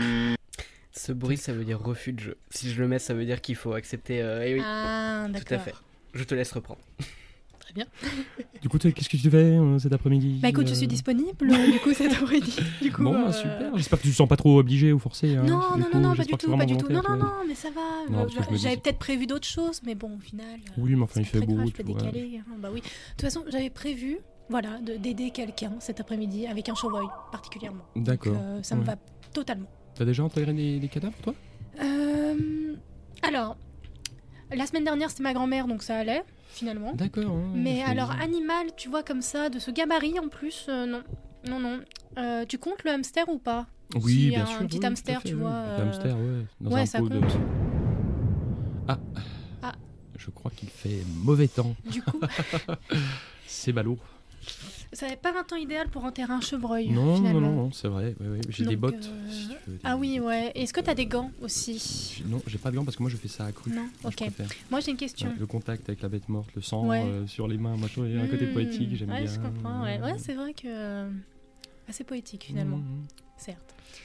Ce bruit, ça veut dire refus de jeu. Si je le mets, ça veut dire qu'il faut accepter. euh, Eh oui, Ah, d'accord. tout à fait. Je te laisse reprendre. Très bien. Du coup, tu- qu'est-ce que tu fais euh, cet après-midi Bah écoute, je euh, suis disponible euh, du coup cet après-midi. Du coup, Bon, bah, euh, super. J'espère que tu te sens pas trop obligé ou forcé. hein, Non, du non, coup, non, non, pas j'espère du que c'est tout, pas vraiment du tout. Non, volontaire, non, tu vois. non, mais ça va. Non, parce que je me J'avais dis- peut-être prévu d'autres choses, mais bon, au final. euh, Oui, mais enfin, il c'est fait pas très beau, grave, je tu peux vois. décaler. hein, Bah oui. De toute façon, j'avais prévu, voilà, de- d'aider quelqu'un cet après-midi avec un chevreuil particulièrement. Donc, D'accord. euh, ça me Ouais. va totalement. T'as déjà enterré des, des cadavres, toi Euh, alors, la semaine dernière, c'était ma grand-mère, donc ça allait finalement. D'accord. hein, Mais je me alors, disais. animal, tu vois, comme ça, de ce gabarit en plus, euh, non. Non, non. Euh, tu comptes le hamster ou pas? Oui, Si, bien un sûr. petit oui, tout à hamster, fait, tu oui. vois, Un euh, hamster, ouais. Dans ouais, un ça pot de. compte. Ah. Ah. Je crois qu'il fait mauvais temps. Du coup, C'est ballot. ça n'est pas un temps idéal pour enterrer un chevreuil, Non, non, finalement. non, non, c'est vrai. ouais, ouais. J'ai des Donc, bottes. euh, si tu veux, des- Ah oui, ouais. Est-ce que tu as des gants aussi? Non, j'ai pas de gants parce que moi je fais ça à cru. Non, Moi, je ok. préfère. Moi, j'ai une question. Ouais, le contact avec la bête morte, le sang Ouais. euh, sur les mains, moi il y a un côté Mmh, poétique, j'aime ouais, bien. je comprends, ouais. Ouais, c'est vrai que... euh, assez poétique, finalement, Mmh, mmh. certes.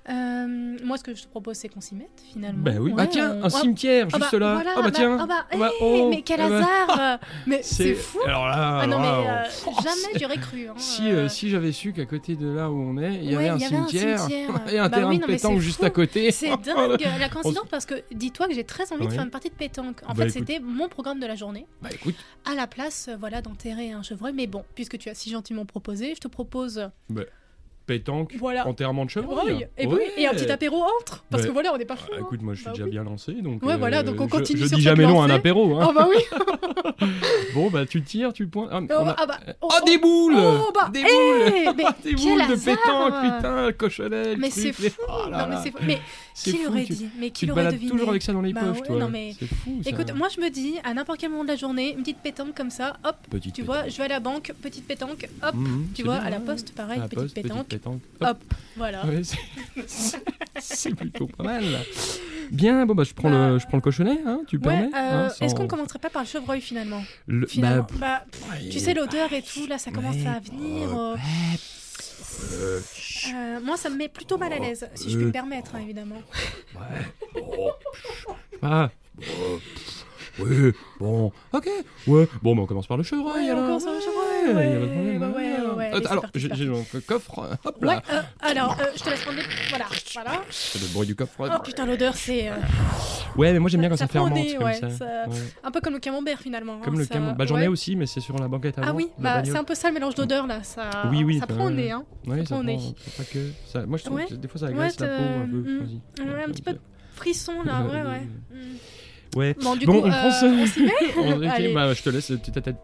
Euh, moi, ce que je te propose, c'est qu'on s'y mette finalement. Ben oui. Ouais, ah tiens, on... un cimetière ah, juste bah, là. Voilà, ah bah, bah tiens. Ah bah, ah bah, hey, oh, mais quel ah bah. hasard. Mais c'est fou. Alors là, ah non alors mais là, euh, oh, jamais j'aurais cru. Hein, Si, euh, si j'avais su qu'à côté de là où on est, il y ouais, avait un y avait cimetière, un cimetière. et un bah terrain oui, de non, mais pétanque c'est juste fou. à côté. C'est dingue la coïncidence parce que dis-toi que j'ai très envie Ouais. de faire une partie de pétanque. En Bah, fait, écoute. c'était mon programme de la journée. Bah écoute, À la place, euh, voilà, d'enterrer un chevreuil. Mais bon, puisque tu as si gentiment proposé, je te propose bah, pétanque, voilà. enterrement de chevreuil. chevreuil et, Ouais. puis- et un petit apéro entre. Parce Bah, que voilà, on n'est pas fou. Ah, écoute, moi je suis Bah déjà oui. bien lancé, donc. Ouais, voilà, donc on je- continue Je, sur dis cette jamais non à un lancée. apéro. Hein. Oh bah oui. Bon, bah tu tires, tu pointes. Ah, Oh, on a- ah bah, oh, Oh, des boules oh, bah, Des eh, boules mais Des quel boules de hasard. pétanque, putain, le cochonnet, le Mais truc, c'est les- fou. Oh là non, mais là. c'est fou. Mais C'est qui fou, l'aurait tu- dit Mais Tu qui te l'aurait balades deviné toujours avec ça dans les Bah poches, ouais, toi. non, mais C'est fou, ça. Écoute, moi je me dis, à n'importe quel moment de la journée, une petite pétanque comme ça, hop, Petite tu pétanque. vois, je vais à la banque, petite pétanque, hop, Mhm, tu c'est vois, bien, à la ouais. poste, pareil, À la petite poste, pétanque, pétanque. hop, voilà. Ouais, c'est- c'est plutôt pas mal. Bien, bon bah je prends Bah, le, je prends le cochonnet, hein, tu Ouais, permets euh, hein, sans- est-ce qu'on commencerait pas par le chevreuil finalement, Le- Finalement, bah, bah, ouais, tu sais l'odeur et tout, là ça commence ouais, à venir. euh, euh, euh, moi ça me met plutôt mal à l'aise, si je puis euh, me permettre, hein, évidemment. ouais, oh, ah, oh, oui, bon, ok, ouais, bon, bah on commence par le chevreuil. Ouais, on alors. commence par le chevreuil, y a ouais, pas de problème, ouais, ouais, alors. ouais, Attends, allez, c'est alors, parti, j'ai c'est j'ai parti. un coffre, hop Ouais, là. euh, alors, euh, je te laisse prendre les... Voilà, voilà. C'est le bruit du coffre. Oh putain, l'odeur, c'est euh, Ouais, mais moi j'aime bien quand ça, ça prend au fermente nez, comme ouais, ça. ça- Ouais. un peu comme le camembert finalement. Comme hein, le ça- camembert. Bah j'en ai ouais. aussi, mais c'est sur la banquette avant. Ah oui, la bah bagnole. c'est un peu ça le mélange d'odeur là, ça, Oui, oui, ça bah, prend au ouais. nez, hein. Ouais, ça ça prend au prend, nez. c'est pas que ça. Moi je trouve Ouais. que des fois ça agresse Ouais, la peau un peu. mm, Vas-y. ouais, un petit peu de frisson là, ouais, ouais. Mm. Ouais. Bon, du Bon, coup, on euh, prend ça. on s'y met. Ok, Allez. bah je te laisse.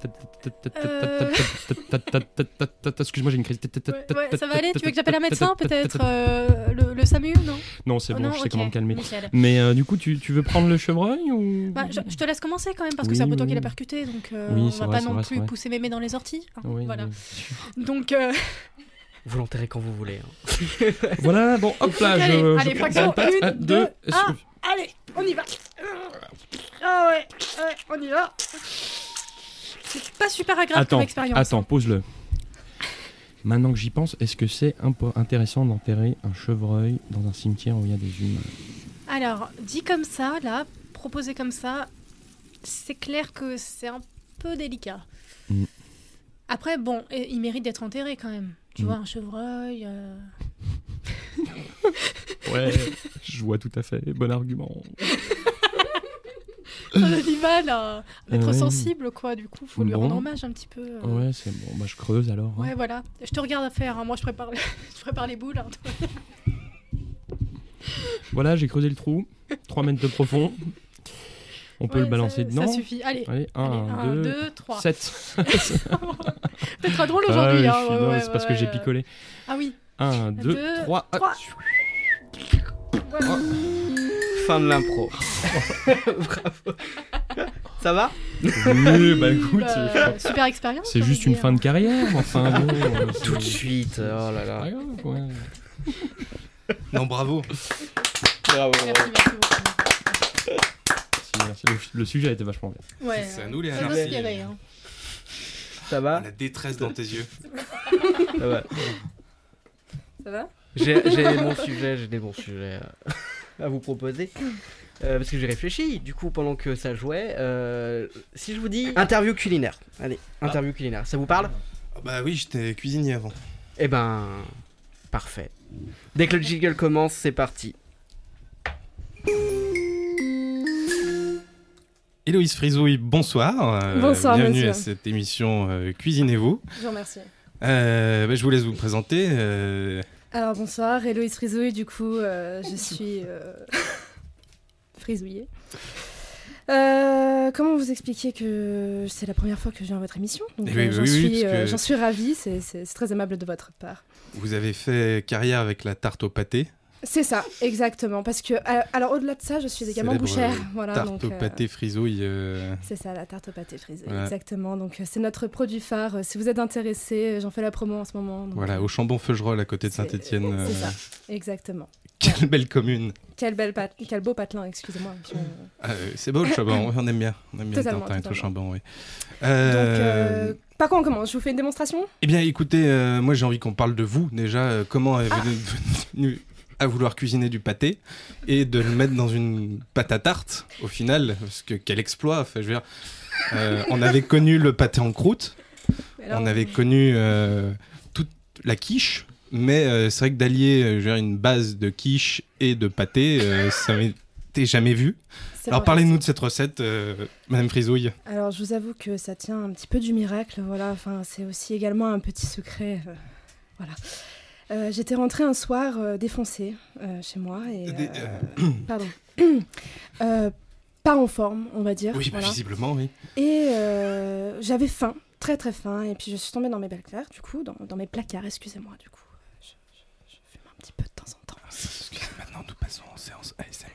Excuse-moi, j'ai une crise. Ouais, ouais, ça va aller. Tu veux que j'appelle un médecin peut-être, euh, le, le SAMU, non? Non, c'est Oh, bon, non, je sais ok, comment me calmer. nickel. Mais euh, du coup, tu, tu veux prendre le chevreuil ou Bah, je, je te laisse commencer quand même parce que Oui, c'est un peu toi oui. qui l'as percuté, donc euh, Oui, on c'est va vrai, pas c'est non vrai, c'est plus vrai. pousser mémé dans les orties. hein, Oui, voilà. oui. Donc, euh, Vous l'enterrez quand vous voulez. hein. Voilà, bon, hop là, allez, je, allez, je prends fraction, une patte. une, Un, deux, deux. un. Allez, on y va. Ah ouais, ouais, on y va. C'est pas super agréable Attends, comme expérience. attends, pose-le. Maintenant que j'y pense, est-ce que c'est impo- intéressant d'enterrer un chevreuil dans un cimetière où il y a des humains? Alors, dit comme ça, là, proposé comme ça, c'est clair que c'est un peu délicat. Mm. Après, bon, et- il mérite d'être enterré quand même. Tu Mm. vois, un chevreuil. euh, Ouais, je vois tout à fait. Bon argument. un animal à être Ouais. sensible, quoi. Du coup, faut lui Bon. rendre hommage un petit peu. euh. Ouais, c'est bon. Bah, je creuse alors. hein. Ouais, voilà. Je te regarde à faire. hein. Moi, je prépare, les... je prépare les boules. hein. Voilà, j'ai creusé le trou. trois mètres de profond. On peut Ouais, le balancer ça, dedans. Ça suffit. Allez. Allez, un, Allez, un, deux, deux, trois. sept. Peut-être drôle aujourd'hui. Ah, hein. je suis- Ouais, non, ouais, c'est parce ouais, que j'ai ouais. picolé. Ah oui. un, deux, Deux, trois. trois. Voilà. Fin de l'impro. Bravo. Ça va? Oui, bah écoute, Bah, c'est- super expérience. c'est j'ai juste envie une de fin dire. de carrière. Enfin, bon, euh, Tout de c'est- suite. Oh là là. Ah, grave, ouais. Non, bravo. Bravo. Merci, merci beaucoup. Merci, merci. Le, le sujet a été vachement bien. Ouais, C'est à nous, les ça doit merci. inspirer, hein. Ça va? La détresse dans tes yeux. Ça va. Ça va? J'ai j'ai des bons sujets, j'ai des bons sujets à, à vous proposer. Euh, parce que j'ai réfléchi, du coup, pendant que ça jouait. euh, si je vous dis interview culinaire, allez, interview culinaire, ça vous parle? Ah bah oui, j'étais cuisinier avant. Eh ben, parfait. Dès que le jingle commence, c'est parti. Héloïse Frisouille, bonsoir. Euh, Bonsoir, bienvenue monsieur. à cette émission euh, Cuisinez-vous. Je vous remercie. Euh, bah, je vous laisse vous présenter. euh, Alors bonsoir, Héloïse Frisouille, du coup euh, je suis euh... frisouillée. Euh, comment vous expliquer que c'est la première fois que je viens à votre émission, donc Eh oui, euh, j'en oui, oui, suis, parce euh, que- j'en suis ravie, c'est, c'est, c'est très aimable de votre part. Vous avez fait carrière avec la tarte au pâté. C'est ça, exactement, parce que euh, alors au-delà de ça, je suis également Célèbre, bouchère, euh, voilà. Tarte donc, au euh, pâté Frisouille. euh, C'est ça, la tarte au pâté frisouille, Voilà. exactement. Donc euh, c'est notre produit phare. Euh, Si vous êtes intéressé, euh, j'en fais la promo en ce moment. donc, Voilà, euh, au Chambon-Feugerolles à côté de c'est- Saint-Étienne. C'est ça, exactement. Quelle belle commune. Quel, bel pat- Quel beau patelin, excusez-moi. Puis on- Ah, euh, c'est beau le Chambon, on aime bien. On aime bien le Totalement, tartarin et tout totalement. Chambon, oui. Donc, euh, par quoi on commence? Je vous fais une démonstration? Eh bien, écoutez, euh, moi j'ai envie qu'on parle de vous déjà. Euh, comment est venu, venu- à vouloir cuisiner du pâté et de le mettre dans une pâte à tarte, au final, parce que quel exploit, enfin, je veux dire, euh, on avait connu le pâté en croûte, alors, on avait connu euh, toute la quiche, mais euh, c'est vrai que d'allier euh, je veux dire, une base de quiche et de pâté, euh, ça m'était jamais vu. C'est alors vrai, parlez-nous c'est... de cette recette, euh, Madame Frisouille. Alors je vous avoue que ça tient un petit peu du miracle, voilà, enfin, c'est aussi également un petit secret, euh, voilà. Euh, j'étais rentrée un soir euh, défoncée euh, chez moi et... Des, euh, pardon. euh, pas en forme, on va dire. Oui, bah, voilà. Visiblement, oui. Et euh, j'avais faim, très très faim, et puis je suis tombée dans mes placards, du coup, dans, dans mes placards, excusez-moi, du coup. Je, je, je fume un petit peu de temps en temps. Excusez, maintenant nous passons en séance A S M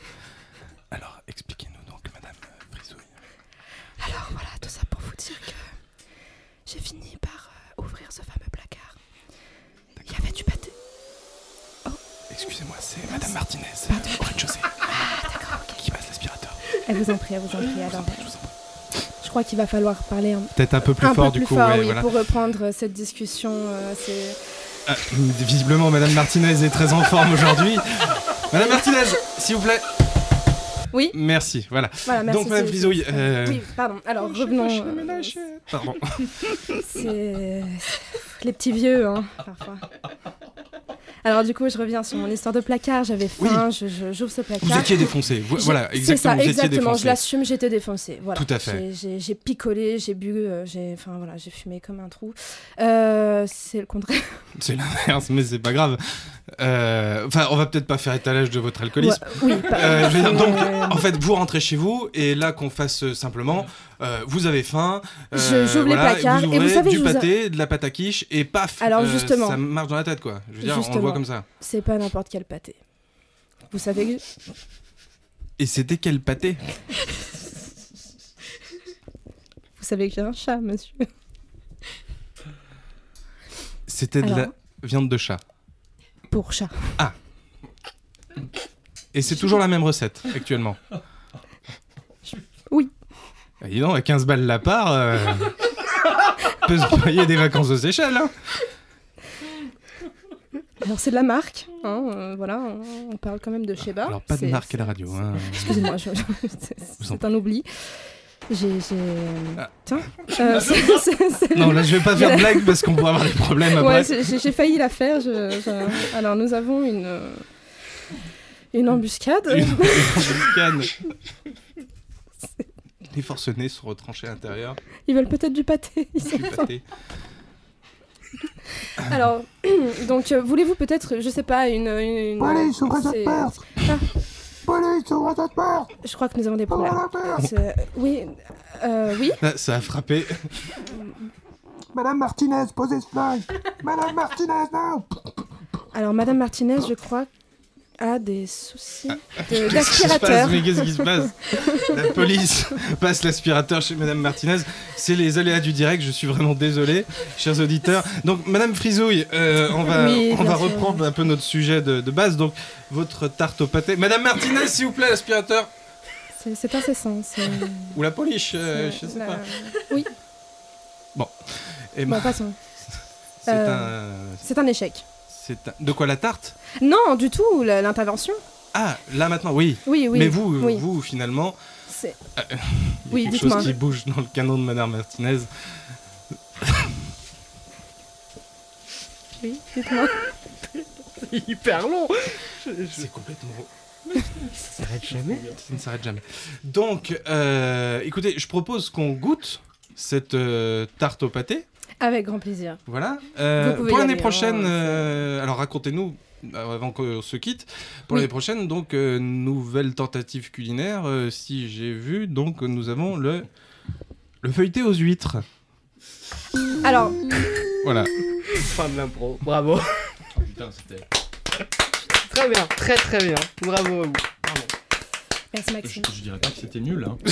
R. Alors, expliquez-nous donc, Madame Frisouille. Alors voilà, tout ça pour vous dire que j'ai fini par euh, ouvrir ce fameux placard. Il y avait du pâté. Oh. Excusez-moi, c'est ah, Madame c'est... Martinez, Pardon. Au rez-de-chaussée. Ah, d'accord, ok. Qui passe l'aspirateur. Elle vous en prie, elle vous en prie. Alors, je, vous en prie. Je crois qu'il va falloir parler un... peut-être un peu plus un fort peu du plus coup. Fort, ouais, oui, voilà. Pour reprendre cette discussion, euh, c'est... Ah, visiblement, Madame Martinez est très en forme aujourd'hui. Madame Martinez, s'il vous plaît. Oui. Merci, voilà. voilà merci, donc, Madame Frisouille. Euh... Oui, pardon. Alors, revenons. Euh... Pardon. C'est les petits vieux, hein, parfois. Alors, du coup, je reviens sur mon histoire de placard. J'avais faim, oui. je, je, j'ouvre ce placard. Vous étiez défoncé. Vous, voilà, exactement. C'est ça, vous exactement. Défoncé. Je l'assume, j'étais défoncé. Voilà. Tout à fait. J'ai, j'ai, j'ai picolé, j'ai bu, euh, j'ai, enfin voilà, j'ai fumé comme un trou. Euh, c'est le contraire. C'est l'inverse, mais c'est pas grave. Euh, enfin, on va peut-être pas faire étalage de votre alcoolisme. Ouais, oui. Pas, euh, je veux dire, donc, euh... en fait, vous rentrez chez vous et là qu'on fasse euh, simplement, euh, vous avez faim. Euh, je, j'ouvre voilà, les placards vous et vous savez du je pâté, vous a... de la pâte à quiche et paf. Alors euh, justement, ça marche dans la tête quoi. Je veux dire, justement, on le voit comme ça. C'est pas n'importe quel pâté. Vous savez que... Et c'était quel pâté? Vous savez que j'ai un chat, monsieur. C'était de Alors... la viande de chat. Pour chat. Ah. Et c'est toujours la même recette, actuellement? Oui. Bah, dis donc, à quinze balles la part, euh... on peut se payer des vacances aux Seychelles, hein. Alors c'est de la marque, hein, euh, voilà, on, on parle quand même de Sheba. Alors pas de c'est, marque c'est... à la radio. Hein. Excusez-moi, je... c'est, c'est un oubli. J'ai... j'ai... Ah. Tiens. Euh, c'est, c'est, c'est... Non, là je vais pas faire de blague parce qu'on pourrait avoir des problèmes après. Ouais, j'ai, j'ai failli la faire. Je, je... Alors nous avons une, une embuscade. Une, une embuscade. C'est... Les forcenés sont retranchés à l'intérieur. Ils veulent peut-être du pâté. Du pâté. Alors, donc, euh, voulez-vous peut-être, je sais pas, une... une Police, ouvre cette porte. Ah. Police, ouvre cette porte. Je crois que nous avons des problèmes. C'est... Oui, euh, oui. Là, ça a frappé. Madame Martinez, posez ce flingue. Madame Martinez, non. Alors, Madame Martinez, je crois, a des soucis de, qu'est-ce d'aspirateur. Mais qu'est-ce qui se passe? La police passe l'aspirateur chez Madame Martinez. C'est les aléas du direct, je suis vraiment désolé, chers auditeurs. Donc, Madame Frisouille, euh, on va, oui, on va sûr. reprendre un peu notre sujet de, de base. Donc, votre tarte au pâté. Madame Martinez, s'il vous plaît, l'aspirateur. C'est, c'est incessant. C'est... Ou la police, euh, je sais la... pas. Oui. Bon. Et bon, passons. C'est, euh, un... c'est un échec. C'est un... De quoi, la tarte? Non, du tout, la, l'intervention. Ah, là maintenant, oui. Oui, oui. Mais vous, oui. vous finalement, c'est... Euh, il y a oui, quelque dites-moi. chose qui bouge dans le canon de Madame Martinez. Oui, dites-moi. C'est hyper long. Je, je... C'est complètement... Ça s'arrête jamais. Ça ne s'arrête jamais. Donc, euh, écoutez, je propose qu'on goûte cette euh, tarte au pâté. Avec grand plaisir. Voilà. Euh, pour l'année aller, prochaine, hein, euh, alors racontez-nous, avant qu'on se quitte, pour oui. l'année prochaine, donc, euh, nouvelle tentative culinaire. Euh, si j'ai vu, donc, nous avons le, le feuilleté aux huîtres. Alors. Voilà. Fin de l'impro. Bravo. Oh putain, c'était. Très bien, très très bien. Bravo à vous. Pardon. Merci Maxime. Je, je dirais pas que c'était nul, hein.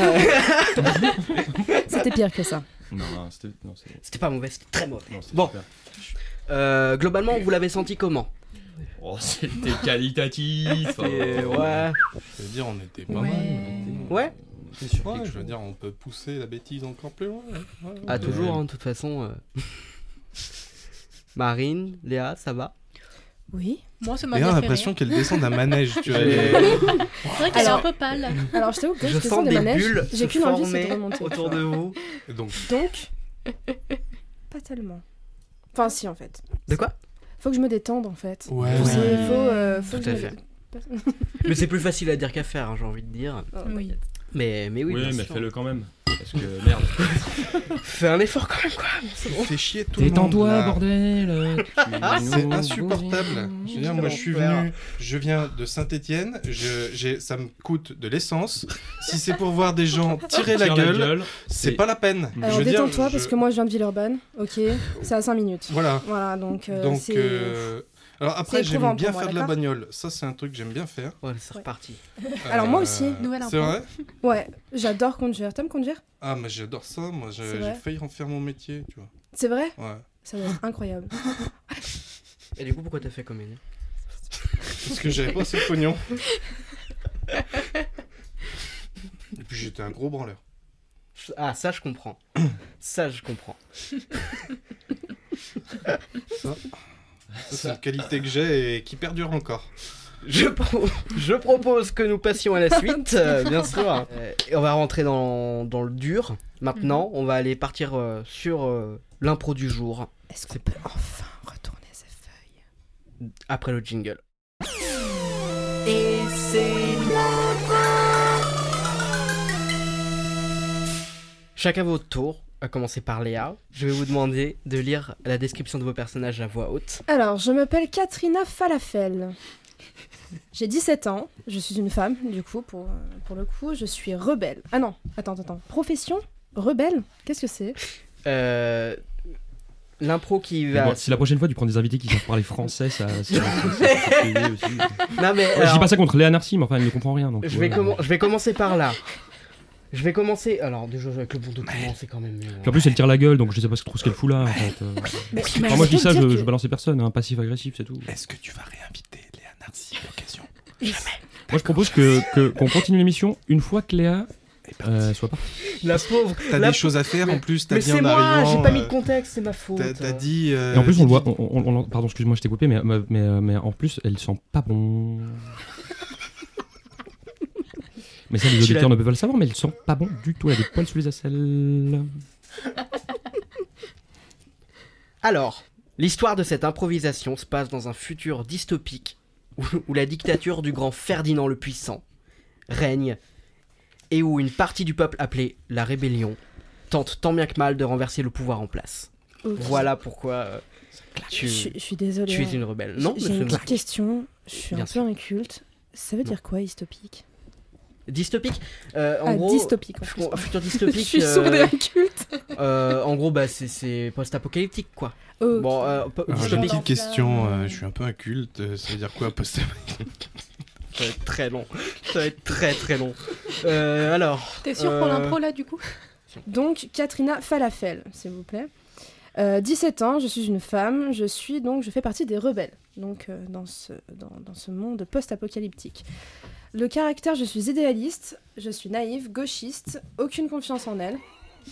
C'était pire que ça. Non, non, c'était, non, c'était... c'était pas mauvais, c'était très mauvais. Non, c'était bon, euh, globalement, vous l'avez senti comment? Oh, c'était qualitatif. C'était... Ouais. Je veux dire, on était pas ouais. mal. Ouais. C'est sûr. Ouais, je veux dire, on peut pousser la bêtise encore plus loin. Ouais, ouais, ah, ouais. toujours, hein, de toute façon. Euh... Marine, Léa, ça va? Oui. Moi, ça m'a Et bien on a fait l'impression rire. qu'elle descend d'un manège, tu vois. J'ai- C'est vrai qu'elle est Alors- un peu pâle. Alors, je t'avoue que Je je descends sens des des manèges, bulles j'ai se qu'une envie, c'est former de remonter. autour de vous. Et donc, Donc, pas tellement. Enfin, si, en fait. De quoi? Faut que je me détende, en fait. ouais, Faut, c'est- ouais. faut, euh, faut Tout que à je me fait. dé- Mais c'est plus facile à dire qu'à faire, hein, j'ai envie de dire. Oh, Oui. Mais, mais oui, Oui, bien mais sûr. fais-le quand même. Parce que merde. Fais un effort quand même, quoi. C'est bon. Fais chier tout le monde. Détends-toi, là. bordel. C'est insupportable. Je veux dire, moi, je suis venu, je viens de Saint-Étienne, je, j'ai, ça me coûte de l'essence. Si c'est pour voir des gens tirer la Tire gueule, c'est c'est- pas la peine. Alors, je veux dire, détends-toi, je- parce que moi, je viens de Villeurbanne, ok. C'est à cinq minutes. Voilà. Voilà, donc, euh, Donc, c'est... euh, alors après, c'est j'aime éprouvant bien pour moi, faire de la d'accord bagnole. Ça, c'est un truc que j'aime bien faire. Ouais, c'est Ouais. reparti. Alors, moi Euh, aussi. Nouvelle C'est info. vrai? Ouais, j'adore conduire. T'aimes conduire? Ah, mais j'adore ça. Moi, j'ai, C'est vrai j'ai failli en faire mon métier, tu vois. C'est vrai? Ouais. Ça doit être incroyable. Et du coup, pourquoi t'as fait comédien? Parce que j'avais pas assez de pognon. Et puis j'étais un gros branleur. Ah, ça, je comprends. Ça, je comprends. Ça, ça, c'est une qualité que j'ai et qui perdure encore. Je, pro- je propose que nous passions à la suite, euh, bien sûr. Euh, et on va rentrer dans, dans le dur. Maintenant, on va aller partir euh, sur euh, l'impro du jour, Est-ce qu'on peut enfin retourner ces feuilles? après le jingle. Et c'est chacun votre tour, à commencer par Léa. Je vais vous demander de lire la description de vos personnages à voix haute. Alors, je m'appelle Katrina Falafel. J'ai dix-sept ans, je suis une femme, du coup, pour, pour le coup, je suis rebelle. Ah non, attends, attends. Profession? Rebelle? Qu'est-ce que c'est? Euh, L'impro qui Mais va... bon, si la prochaine fois tu prends des invités qui savent parler français, ça. ça, ça, ça, ça fait payer aussi. Non mais... Ouais, je alors- dis pas ça contre Léa Narcy, mais enfin, elle ne comprend rien. Donc, Je vais, ouais. commen- je vais commencer par là. Je vais commencer. Alors, déjà, avec le bon document, c'est quand même mieux. Puis en plus, elle tire la guelle, donc je sais pas trop ce qu'elle fout là. En fait. euh. Mais, Enfin, moi je dis ça, je, je balançais personne, hein, passif-agressif, c'est tout. Est-ce que tu vas réinviter Léa Narcy à l'occasion? Moi je propose que, que- qu'on continue l'émission une fois que Léa euh, soit partie. La pauvre. T'as la- des choses à faire en plus, t'as Mais dit c'est en moi, arrivant. j'ai pas mis euh, de contexte, c'est ma faute. T'as, t'as dit. euh, Et en plus, on le voit. dis- On, on- on- pardon, excuse-moi, je t'ai coupé, mais, mais, mais, mais en plus, elle sent pas bon. Mais ça, les Tu auditeurs l'as- ne peuvent pas le savoir, mais elle sent pas bon du tout. Elle a des poils sous les aisselles. Alors, l'histoire de cette improvisation se passe dans un futur dystopique où, où la dictature du grand Ferdinand le Puissant règne et où une partie du peuple appelée la rébellion tente tant bien que mal de renverser le pouvoir en place. Ok. Voilà pourquoi euh, tu, Je, suis- je suis désolée. tu es hein. une rebelle. Non, J'ai mais une c'est- petite question. Je suis Bien un sûr. peu inculte. Ça veut dire quoi, dystopique? Dystopique euh, en Ah, gros, dystopique, en plus. fu- futur dystopique. Je suis euh, sourde et inculte. euh, en gros, bah, c'est, c'est post-apocalyptique, quoi. Ok. Bon, euh, po- Alors, j'ai une dystopique, petite question, euh, je suis un peu inculte, euh, ça veut dire quoi post ça va être très long. Ça va être très très long. Euh, alors. T'es sûr pour euh, l'impro là du coup? Donc, Katrina Falafel, s'il vous plaît. Euh, dix-sept ans, je suis une femme, je suis donc, je fais partie des rebelles, donc euh, dans, ce, dans, dans ce monde post-apocalyptique. Le caractère, je suis idéaliste, je suis naïve, gauchiste, aucune confiance en elle.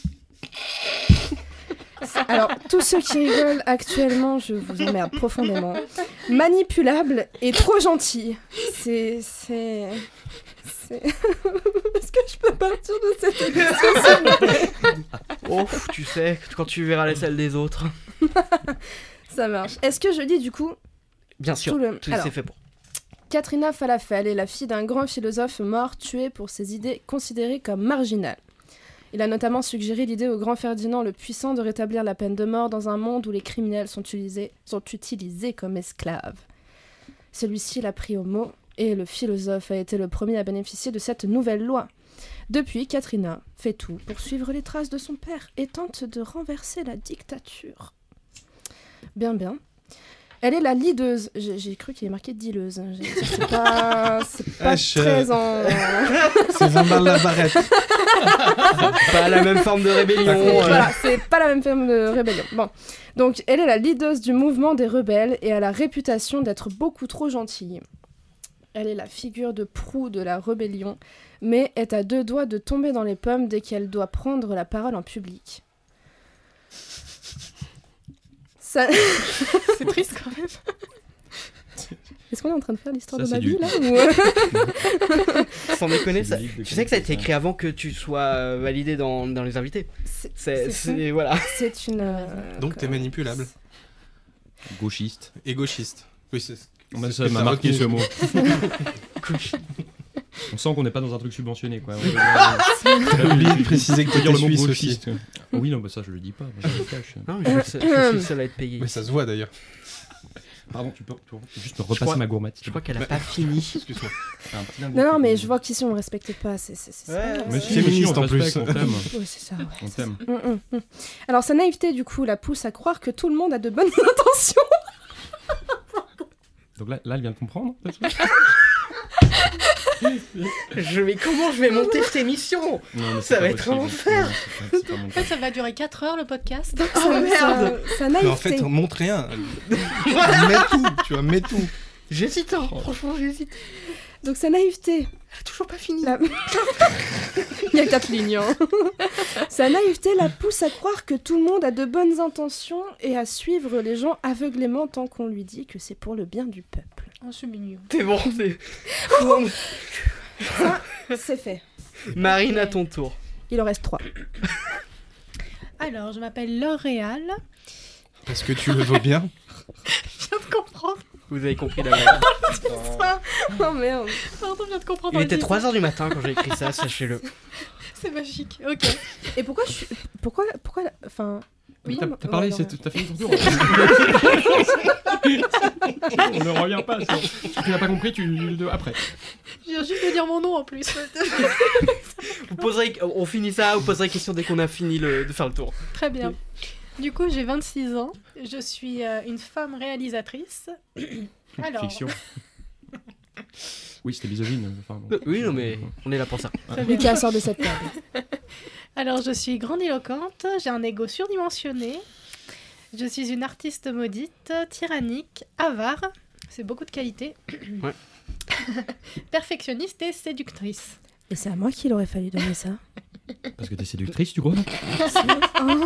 Alors, tous ceux qui rigolent actuellement, je vous emmerde profondément. Manipulable et trop gentil. C'est... c'est... c'est... Est-ce que je peux partir de cette émission, s'il vous plaît ? Oh, tu sais, quand tu verras les salles des autres. Ça marche. Est-ce que je dis du coup Bien sûr, tout le... tout Alors, c'est fait pour. Katrina Falafel est la fille d'un grand philosophe mort tué pour ses idées considérées comme marginales. Il a notamment suggéré l'idée au grand Ferdinand le Puissant de rétablir la peine de mort dans un monde où les criminels sont utilisés, sont utilisés comme esclaves. Celui-ci l'a pris au mot et le philosophe a été le premier à bénéficier de cette nouvelle loi. Depuis, Katrina fait tout pour suivre les traces de son père et tente de renverser la dictature. Bien, bien. Elle est la leaduse. J'ai, j'ai cru qu'il y avait marqué dealeuse. J'ai dit, c'est pas, c'est pas Wesh, très en... C'est Jean-Bart Labarrette. Pas la même forme de rébellion. euh. Voilà, c'est pas la même forme de rébellion. Bon. Donc, elle est la leaduse du mouvement des rebelles et a la réputation d'être beaucoup trop gentille. Elle est la figure de proue de la rébellion, mais est à deux doigts de tomber dans les pommes dès qu'elle doit prendre la parole en public. Ça... C'est triste quand même. Est-ce qu'on est en train de faire l'histoire Ça, de ma c'est vie du- là ou... Sans déconner, ça... C'est du livre de tu sais que ça a été Kevin, ça. écrit avant que tu sois euh, validé dans, dans les invités. C'est C'est, c'est c'est- fou. voilà. C'est une. euh, Donc t'es quoi. manipulable. Gauchiste. Et gauchiste. Oui, c'est Moi, c'est ça ce que m'a t'as marqué retenu. ce mot. On sent qu'on n'est pas dans un truc subventionné, quoi. J'ai oublié de préciser que dire t'étais le mot suisse gauchiste. Oui, non, bah ça, je le dis pas. moi, je le cache. Non, mais je, suis le seul- je suis le seul à être payé. Mais ça se voit d'ailleurs. Pardon, tu peux, tu peux juste me repasser crois- ma gourmette. Je crois qu'elle a Mais- pas fini. Excuse-moi. Un petit indice. Non, non, mais je vois qu'ici on me respecte pas. C'est, c'est, c'est Ouais, ça. Mais Ouais. si, Féministe mais si, on en te plus. respecte, On t'aime. Ouais, c'est ça. Ouais, On c'est ça. t'aime. Hum, hum, hum. Alors sa naïveté du coup la pousse à croire que tout le monde a de bonnes intentions. Donc là, là, elle vient de comprendre. Je vais comment je vais monter cette émission? Non, mais Ça c'est va pas être un possible. enfer. Non, c'est pas- c'est pas mon En cas. fait, ça va durer quatre heures le podcast. Oh Sa- merde. sa, sa Mais naïveté. en fait, montre rien. Mets tout, tu vois, mets tout. J'hésite, hein. Franchement, j'hésite. Donc sa naïveté. Elle a toujours pas fini. La- Il y a quatre lignes. Hein. Sa naïveté la pousse à croire que tout le monde a de bonnes intentions et à suivre les gens aveuglément tant qu'on lui dit que c'est pour le bien du peuple. Oh, c'est mignon. T'es bon, c'est. Ça, c'est fait. Marine, à ton tour. Il en reste trois. Alors, je m'appelle L'Oréal. Parce que tu le vaux bien. Je viens de comprendre. Vous avez compris la blague. Oh merde. Pardon, je viens de comprendre. Il en était disant. trois heures du matin quand j'ai écrit ça, sachez-le. C'est magique. Ok. Et pourquoi je suis. Pourquoi. Pourquoi. Enfin. Oui, T'as, moi- t'as parlé, ouais, c'est, non, t'as fini ton tour. On ne revient pas. ça. Si tu n'as pas compris, tu le après. Je viens juste de dire mon nom en plus. Vous poserez, on finit ça, vous poserez question dès qu'on a fini le- de faire le tour. Très bien. Du coup, j'ai vingt-six ans. Je suis euh, une femme réalisatrice. Alors, Fiction. Oui, c'était misogyne. Enfin, bon. Oui, non, mais on est là pour ça. très bien. Lucas sort de cette table. Alors, je suis grandiloquente, j'ai un ego surdimensionné, je suis une artiste maudite, tyrannique, avare, c'est beaucoup de qualités, Ouais. perfectionniste et séductrice. Et c'est à moi qu'il aurait fallu donner ça. Parce que t'es séductrice, tu crois? Oh.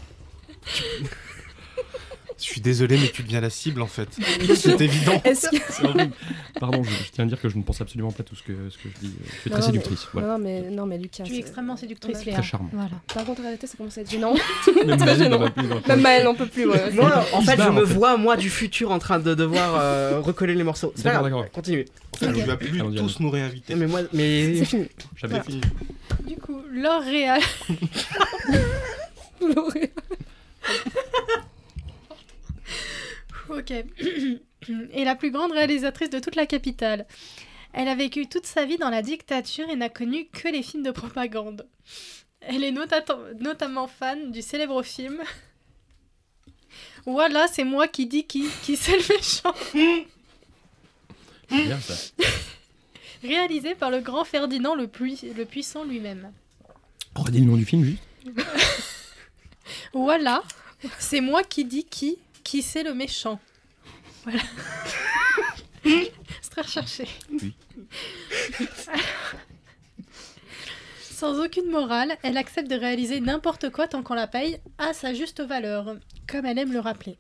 Je suis désolé, mais tu deviens la cible en fait. C'est évident. Est-ce que. C'est horrible. Pardon, je, je tiens à dire que je ne pense absolument pas tout ce que, ce que je dis. Je suis Non, très non, séductrice. mais- Voilà. Non, mais, non, mais Lucas. Tu es c'est- extrêmement séductrice, on a- Léa. Très charmant. Voilà. Par contre, arrêtez, ça commence à être gênant. Même Très Maëlle, gênant. on va plus- on va plus- Même Maëlle, on peut plus. Ouais. Non, non, en Il fait, se barre, je me en fait. vois, moi, du futur en train de devoir euh, recoller les morceaux. C'est pas D'accord, grave, d'accord. continuez. Tu vas plus Allons-y, tous nous réinviter. Mais moi, mais... C'est fini. Jamais. C'est fini. Du coup, L'Oréal. L'Oréal. Ok. Et la plus grande réalisatrice de toute la capitale. Elle a vécu toute sa vie dans la dictature et n'a connu que les films de propagande. Elle est nota- notamment fan du célèbre film Voilà, c'est moi qui dis qui, qui c'est le méchant. C'est bien ça. Réalisé par le grand Ferdinand le, Pui- le Puissant lui-même. Redis le nom du film juste. Voilà, c'est moi qui dis qui, qui c'est le méchant. Voilà. C'est très recherché. Oui. Sans aucune morale, elle accepte de réaliser n'importe quoi tant qu'on la paye à sa juste valeur, comme elle aime le rappeler.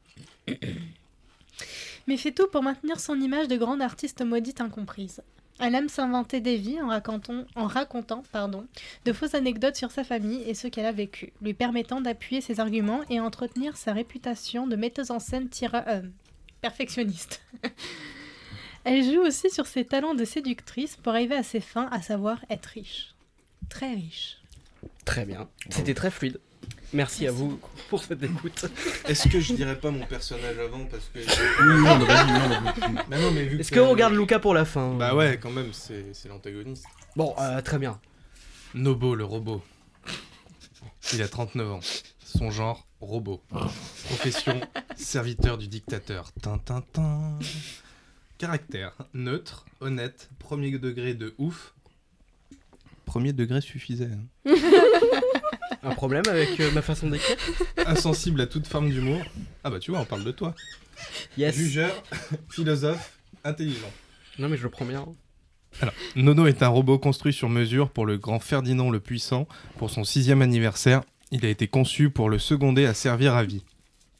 Mais fait tout pour maintenir son image de grande artiste maudite incomprise. Elle aime s'inventer des vies en racontant, en racontant pardon, de fausses anecdotes sur sa famille et ce qu'elle a vécu, lui permettant d'appuyer ses arguments et entretenir sa réputation de metteuse en scène tira- euh, perfectionniste. Elle joue aussi sur ses talents de séductrice pour arriver à ses fins, à savoir être riche. Très riche. Très bien. C'était très fluide. Merci, à vous pour cette écoute. Est-ce que je dirais pas mon personnage avant parce que. Oui, non, mais vas-y, non, mais- Bah non, mais vu Est-ce que- qu'on regarde Luca pour la fin? Bah ouais, quand même, c'est c'est l'antagoniste. Bon, euh, très bien. Nobo, le robot. Il a trente-neuf ans. Son genre, robot. Profession, serviteur du dictateur. Tintintin. Caractère, neutre, honnête, premier degré de ouf. Premier degré suffisait. hein. Un problème avec euh, ma façon d'écrire? Insensible à toute forme d'humour. Ah bah tu vois, on parle de toi. Yes. Jugeur, philosophe, intelligent. Non, mais je le prends bien. Alors, Nono est un robot construit sur mesure pour le grand Ferdinand le Puissant. Pour son sixième anniversaire, il a été conçu pour le seconder à servir à vie.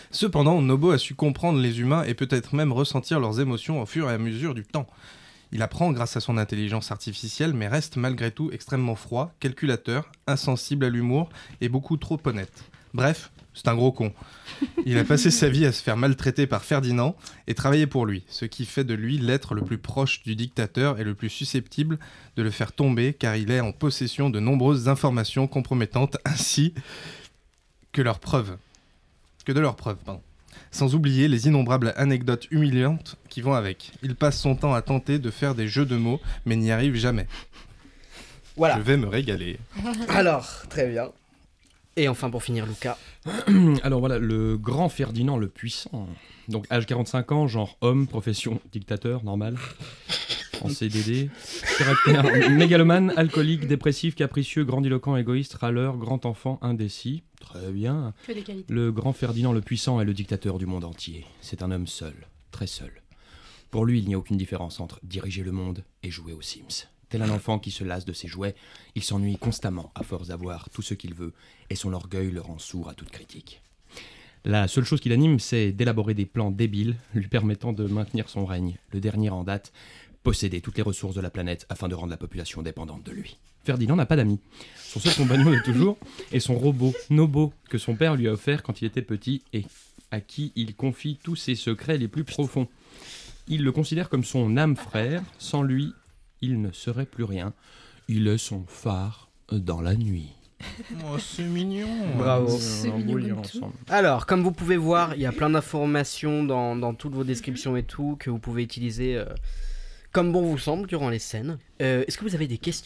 Cependant, Nobo a su comprendre les humains et peut-être même ressentir leurs émotions au fur et à mesure du temps. Il apprend grâce à son intelligence artificielle, mais reste malgré tout extrêmement froid, calculateur, insensible à l'humour et beaucoup trop honnête. Bref, c'est un gros con. Il a passé sa vie à se faire maltraiter par Ferdinand et travailler pour lui, ce qui fait de lui l'être le plus proche du dictateur et le plus susceptible de le faire tomber, car il est en possession de nombreuses informations compromettantes ainsi que leurs preuves. Que de leurs preuves, pardon. Sans oublier les innombrables anecdotes humiliantes qui vont avec. Il passe son temps à tenter de faire des jeux de mots, mais n'y arrive jamais. Voilà. Je vais me régaler. Alors, très bien. Et enfin, pour finir, Lucas. Alors voilà, le grand Ferdinand le Puissant. Donc, âge quarante-cinq ans, genre homme, profession dictateur, normal. En C D D. Caractère mégalomane, alcoolique, dépressif, capricieux, grandiloquent, égoïste, râleur, grand enfant, indécis. Très bien. Que des qualités. Le grand Ferdinand le Puissant est le dictateur du monde entier. C'est un homme seul, très seul. Pour lui, il n'y a aucune différence entre diriger le monde et jouer aux Sims. Tel un enfant qui se lasse de ses jouets, il s'ennuie constamment à force d'avoir tout ce qu'il veut, et son orgueil le rend sourd à toute critique. La seule chose qui l'anime, c'est d'élaborer des plans débiles, lui permettant de maintenir son règne. Le dernier en date, posséder toutes les ressources de la planète afin de rendre la population dépendante de lui. Ferdinand n'a pas d'amis. Son seul compagnon de toujours est son robot, Nobo, que son père lui a offert quand il était petit et à qui il confie tous ses secrets les plus profonds. Il le considère comme son âme frère. Sans lui, il ne serait plus rien. Il est son phare dans la nuit. Oh, c'est mignon. Bravo. C'est mignon ensemble. Alors, comme vous pouvez voir, il y a plein d'informations dans, dans toutes vos descriptions et tout que vous pouvez utiliser euh, comme bon vous semble durant les scènes. Euh, est-ce que vous avez des questions ?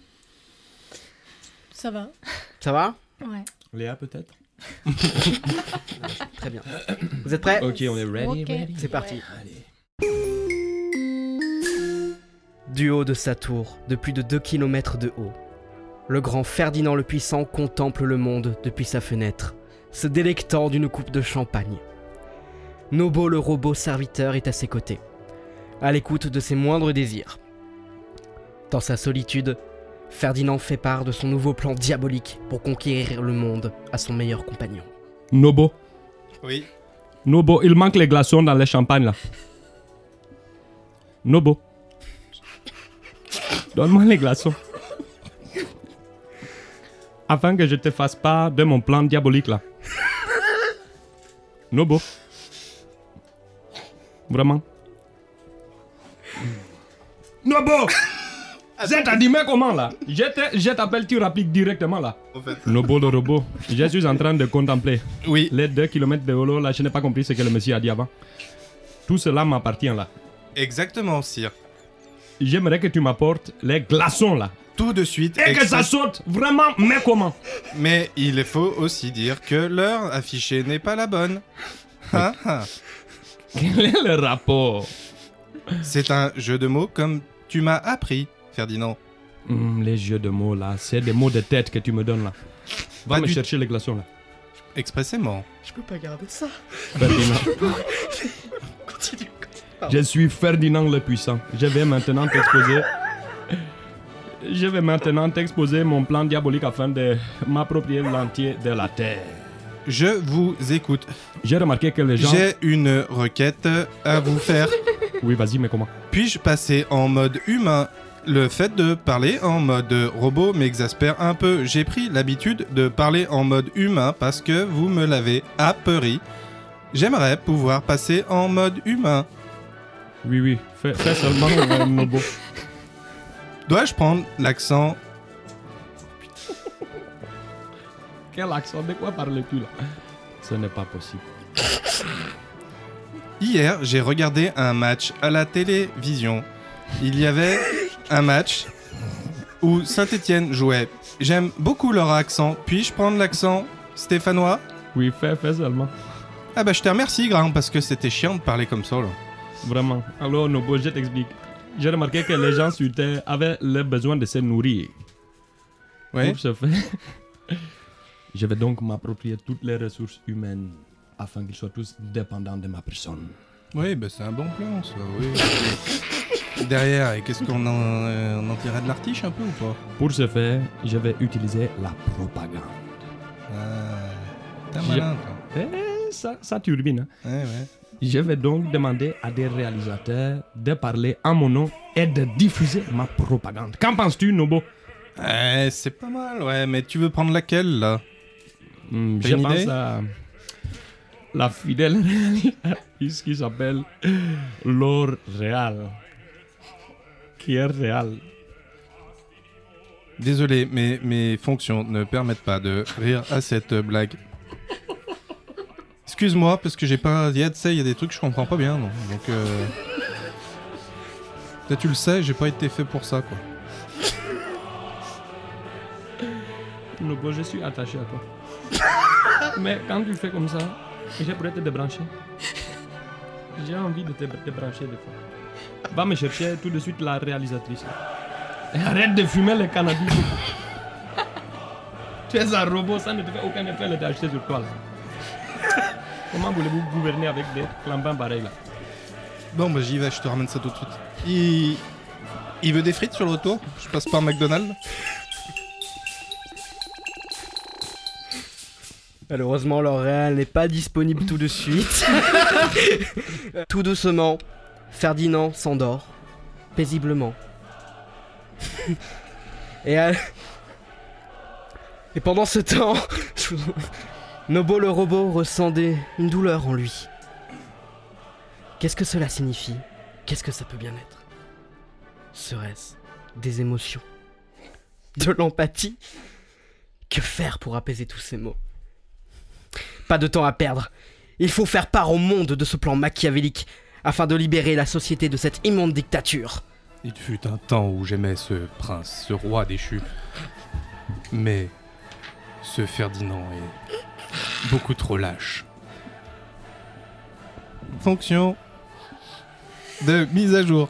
Ça va. Ça va ? Ouais. Léa, peut-être ? Très bien. Vous êtes prêts ? Ok, on est ready, Okay. ready. C'est parti. Ouais. Allez. Du haut de sa tour, de plus de deux kilomètres de haut, le grand Ferdinand le Puissant contemple le monde depuis sa fenêtre, se délectant d'une coupe de champagne. Nobo le robot serviteur est à ses côtés, à l'écoute de ses moindres désirs. Dans sa solitude, Ferdinand fait part de son nouveau plan diabolique pour conquérir le monde à son meilleur compagnon. Nobo, Oui. Nobo, il manque les glaçons dans les champagnes là. Nobo. Donne-moi les glaçons. Afin que je te fasse part de mon plan diabolique là. Nobo. Vraiment. Nobo. Je t'ai dit mais comment là? Je, te, je t'appelle, tu rappliques directement là. En fait. Nobo le robot. Je suis en train de contempler. Oui. Les deux kilomètres de holo là, je n'ai pas compris ce que le monsieur a dit avant. Tout cela m'appartient là. Exactement, sire. J'aimerais que tu m'apportes les glaçons là. Tout de suite. Et que ça saute vraiment, mais comment? Mais il faut aussi dire que l'heure affichée n'est pas la bonne. Ah, ah. Quel est le rapport? C'est un jeu de mots comme tu m'as appris, Ferdinand. Hum, les jeux de mots là, c'est des mots de tête que tu me donnes là. Va Pas me du- chercher les glaçons là. Expressément. Je peux pas garder ça. Ferdinand. Continue. Je suis Ferdinand le Puissant. Je vais maintenant t'exposer. Je vais maintenant t'exposer mon plan diabolique afin de m'approprier l'entier de la terre. Je vous écoute. J'ai remarqué que les gens. J'ai une requête à vous faire. Oui, vas-y, mais comment? Puis-je passer en mode humain? Le fait de parler en mode robot m'exaspère un peu. J'ai pris l'habitude de parler en mode humain parce que vous me l'avez apeuré. J'aimerais pouvoir passer en mode humain. Oui, oui, fais, fais seulement euh, Nobo. Dois-je prendre l'accent? Quel accent? De quoi parles-tu là? Ce n'est pas possible. Hier, j'ai regardé un match à la télévision. Il y avait un match où Saint-Étienne jouait. J'aime beaucoup leur accent. Puis-je prendre l'accent stéphanois? Oui, fais, fais seulement. Ah bah je te remercie, Grand, parce que c'était chiant de parler comme ça, là. Vraiment. Alors, Nobo, je t'explique. J'ai remarqué que les gens sur Terre avaient le besoin de se nourrir. Ouais. Pour ce fait, je vais donc m'approprier toutes les ressources humaines afin qu'ils soient tous dépendants de ma personne. Oui, bah c'est un bon plan, ça, oui. Derrière, et qu'est-ce qu'on en, euh, on en tirait de l'artiche un peu ou pas? Pour ce faire, je vais utiliser la propagande. Ah, t'es Je- malin, toi. Eh, ça, ça turbine. Hein. Ouais, ouais. Je vais donc demander à des réalisateurs de parler en mon nom et de diffuser ma propagande. Qu'en penses-tu, Nobo? Ouais, c'est pas mal, ouais, mais tu veux prendre laquelle, là? mmh, T'as Je une pense idée à la fidèle réalisatrice qui s'appelle Laure Réal. Qui est réal. Désolé, mais mes fonctions ne permettent pas de rire à cette blague. Excuse-moi, parce que j'ai pas... Il y a, tu sais, il y a des trucs que je comprends pas bien, non. Donc, euh... Là, tu le sais, j'ai pas été fait pour ça, quoi. Nobo, je suis attaché à toi. Mais quand tu fais comme ça, je pourrais te débrancher. J'ai envie de te débrancher des fois. Va me chercher tout de suite la réalisatrice. Et arrête de fumer le cannabis. Tu es un robot, ça ne te fait aucun effet de t'acheter sur toi là. Comment voulez-vous gouverner avec des clampins pareils là? Bon, bah j'y vais, je te ramène ça tout de suite. Il... Il veut des frites sur le retour? Je passe par McDonald's. Malheureusement, L'Oréal n'est pas disponible tout de suite. Tout doucement, Ferdinand s'endort, paisiblement. Et, à... Et pendant ce temps, Nobo le robot ressentait une douleur en lui. Qu'est-ce que cela signifie? Qu'est-ce que ça peut bien être? Serait-ce des émotions? De l'empathie? Que faire pour apaiser tous ces mots? Pas de temps à perdre. Il faut faire part au monde de ce plan machiavélique afin de libérer la société de cette immonde dictature. Il fut un temps où j'aimais ce prince, ce roi déchu. Mais ce Ferdinand est beaucoup trop lâche. Fonction de mise à jour.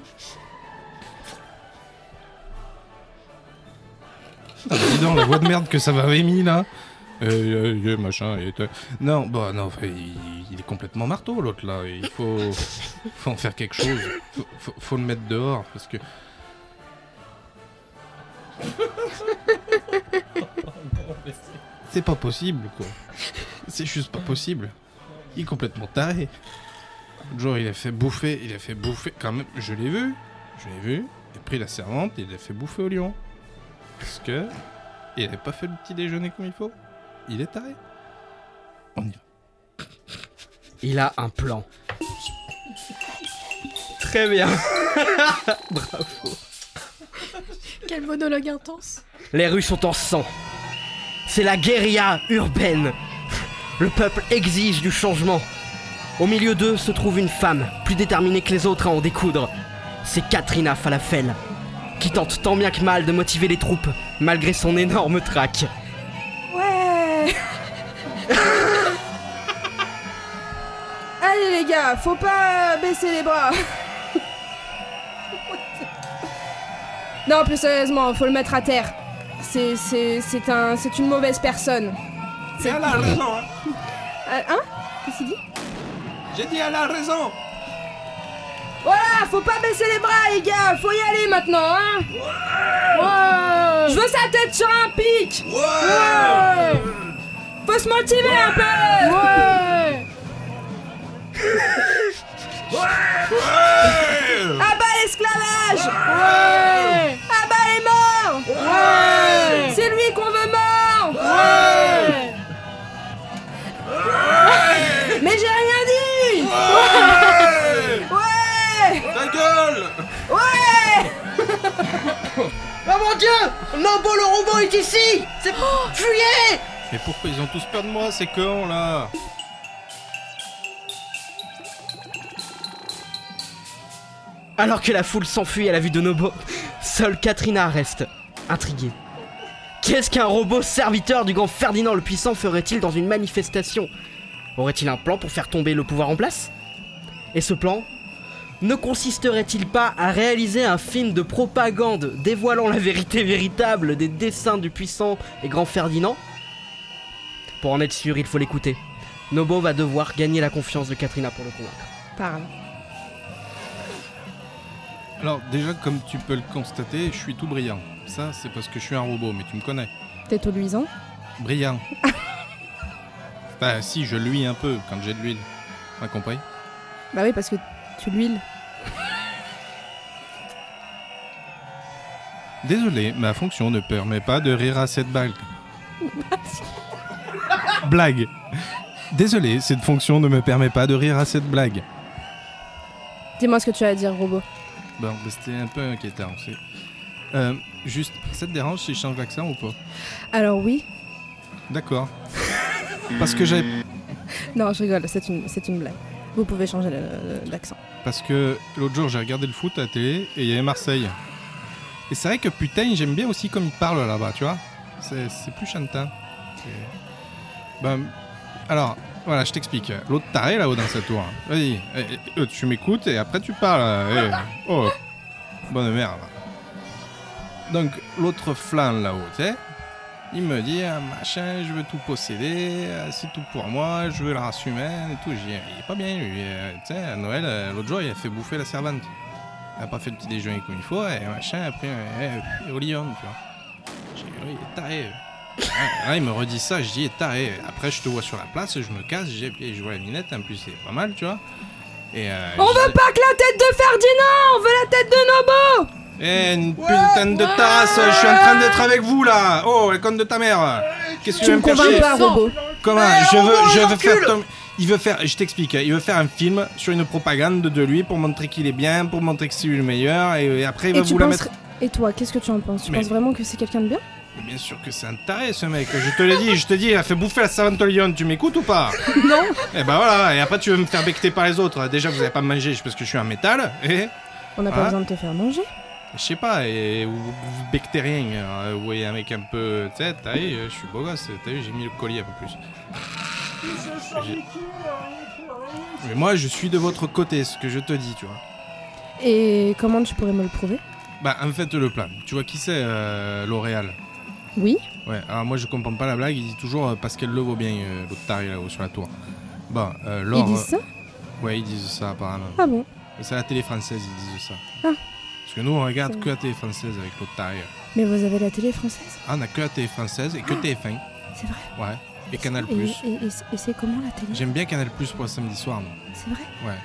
Ah, dis donc, la voix de merde que ça m'avait mis là. Euh, euh, machin, et euh, non, bah non, il, il est complètement marteau l'autre là. Il faut, faut en faire quelque chose. Faut, faut, faut le mettre dehors parce que. C'est pas possible quoi. C'est juste pas possible. Il est complètement taré. L'autre jour il a fait bouffer, il a fait bouffer quand même. Je l'ai vu, je l'ai vu. Il a pris la servante et il a fait bouffer au lion. Parce que il avait pas fait le petit déjeuner comme il faut. Il est taré. On y va. Il a un plan. Très bien. Bravo. Quel monologue intense. Les rues sont en sang. C'est la guérilla urbaine. Le peuple exige du changement. Au milieu d'eux se trouve une femme, plus déterminée que les autres à en découdre. C'est Katrina Falafel, qui tente tant bien que mal de motiver les troupes, malgré son énorme trac. Ouais. Allez les gars, faut pas baisser les bras. Non, plus sérieusement, faut le mettre à terre. C'est, c'est, c'est un, c'est une mauvaise personne. C'est... Elle a raison, hein. Euh, hein? Qu'est-ce qu'il dit? J'ai dit elle a raison. Voilà, faut pas baisser les bras les gars, faut y aller maintenant, hein. Ouais, ouais. Je veux sa tête sur un pic. Ouais, ouais. Faut se motiver un peu. Ouais. Ouais. Ouais. À bas l'esclavage. Ouais. À bas les morts. Ouais. C'est lui qu'on veut mort. Ouais. Ouais. Mais j'ai rien dit. Ouais. Ouais. Ta gueule. Ouais. Oh mon dieu, Nobo le robot est ici. C'est... Oh, fuyez. Mais pourquoi ils ont tous peur de moi, ces cons là? Alors que la foule s'enfuit à la vue de Nobo, seule Katrina reste, intriguée. Qu'est-ce qu'un robot serviteur du grand Ferdinand le Puissant ferait-il dans une manifestation? Aurait-il un plan pour faire tomber le pouvoir en place? Et ce plan ne consisterait-il pas à réaliser un film de propagande dévoilant la vérité véritable des desseins du puissant et grand Ferdinand? Pour en être sûr, il faut l'écouter. Nobo va devoir gagner la confiance de Katrina pour le convaincre. Parle. Alors déjà, comme tu peux le constater, je suis tout brillant. Ça, c'est parce que je suis un robot, mais tu me connais. T'es tout luisant. Brillant. Bah si, je l'huile un peu quand j'ai de l'huile. T'as compris? Bah oui, parce que tu l'huiles. Désolé, ma fonction ne permet pas de rire à cette blague. Blague. Désolé, cette fonction ne me permet pas de rire à cette blague. Dis-moi ce que tu as à dire, robot. Bon, bah, c'était un peu inquiétant, c'est... Euh, juste, ça te dérange si je change d'accent ou pas? Alors oui. D'accord. Parce que j'ai... Non, je rigole, c'est une, c'est une blague. Vous pouvez changer le- le- l'accent. Parce que l'autre jour, j'ai regardé le foot à la télé et il y avait Marseille. Et c'est vrai que putain, j'aime bien aussi comme ils parlent là-bas, tu vois. C'est, c'est plus chantant. C'est... Ben, alors, voilà, je t'explique. L'autre taré là-haut dans sa tour. Vas-y, eh, eh, tu m'écoutes et après tu parles. Eh, oh, bonne merde. Donc, l'autre flan là-haut, tu sais, il me dit, ah, machin, je veux tout posséder, euh, c'est tout pour moi, je veux la race humaine et tout. J'ai dit, il est pas bien, lui. Euh, tu sais, à Noël, euh, l'autre jour, il a fait bouffer la servante. Il a pas fait le petit déjeuner comme il faut, et machin, après, euh, euh, au lion, tu vois. J'ai dit, oui, il est taré. Là, il me redit ça, je dis, il est taré. Après, je te vois sur la place, je me casse, j'ai, et je vois la minette, en plus, c'est pas mal, tu vois. Et, euh, on veut pas que la tête de Ferdinand, on veut la tête de Nobo. Eh, une putain de tasse, je suis en train d'être avec vous là. Oh, le conne de ta mère. Qu'est-ce que tu veux me faire chier? Pas, robot. Comment? Je veux, je veux faire Tom... Il veut faire, je t'explique, il veut faire un film sur une propagande de lui pour montrer qu'il est bien, pour montrer que c'est lui le meilleur, et, et après il va Et tu vous la penses... mettre... Et toi, qu'est-ce que tu en penses? Tu Mais- penses vraiment que c'est quelqu'un de bien? Bien sûr que c'est un taré ce mec, je te l'ai dit, je te dis, il a fait bouffer la servante au lion, tu m'écoutes ou pas? Non. Et bah voilà, et après tu veux me faire becter par les autres, déjà vous avez pas mangé parce que je suis en métal, et... On n'a pas Ah. besoin de te faire manger. Je sais pas, et vous, vous bectez rien, alors, vous voyez un mec un peu... Tu sais, t'as vu, je suis beau gosse, t'as vu, j'ai mis le collier un peu plus. J'ai- Mais moi je suis de votre côté, ce que je te dis, tu vois. Et comment tu pourrais me le prouver? Bah en fait le plan, tu vois qui c'est euh, L'Oréal? Oui. Ouais, alors moi je comprends pas la blague, il dit toujours euh, Pascal Le vaut bien, euh, l'autre taré là-haut sur la tour. Bon, euh, Laure... Ils disent ça? Ouais, ils disent ça apparemment. Ah bon? C'est à la télé française, ils disent ça. Ah. Parce que nous on regarde C'est- que la télé française avec l'autre taré. Mais vous avez la télé française? Ah, on a que la télé française et que T F un. C'est vrai. Ouais. Et Canal+. Et, et, et, et c'est comment la télé? J'aime bien Canal+ pour le samedi soir, moi. C'est vrai? Ouais.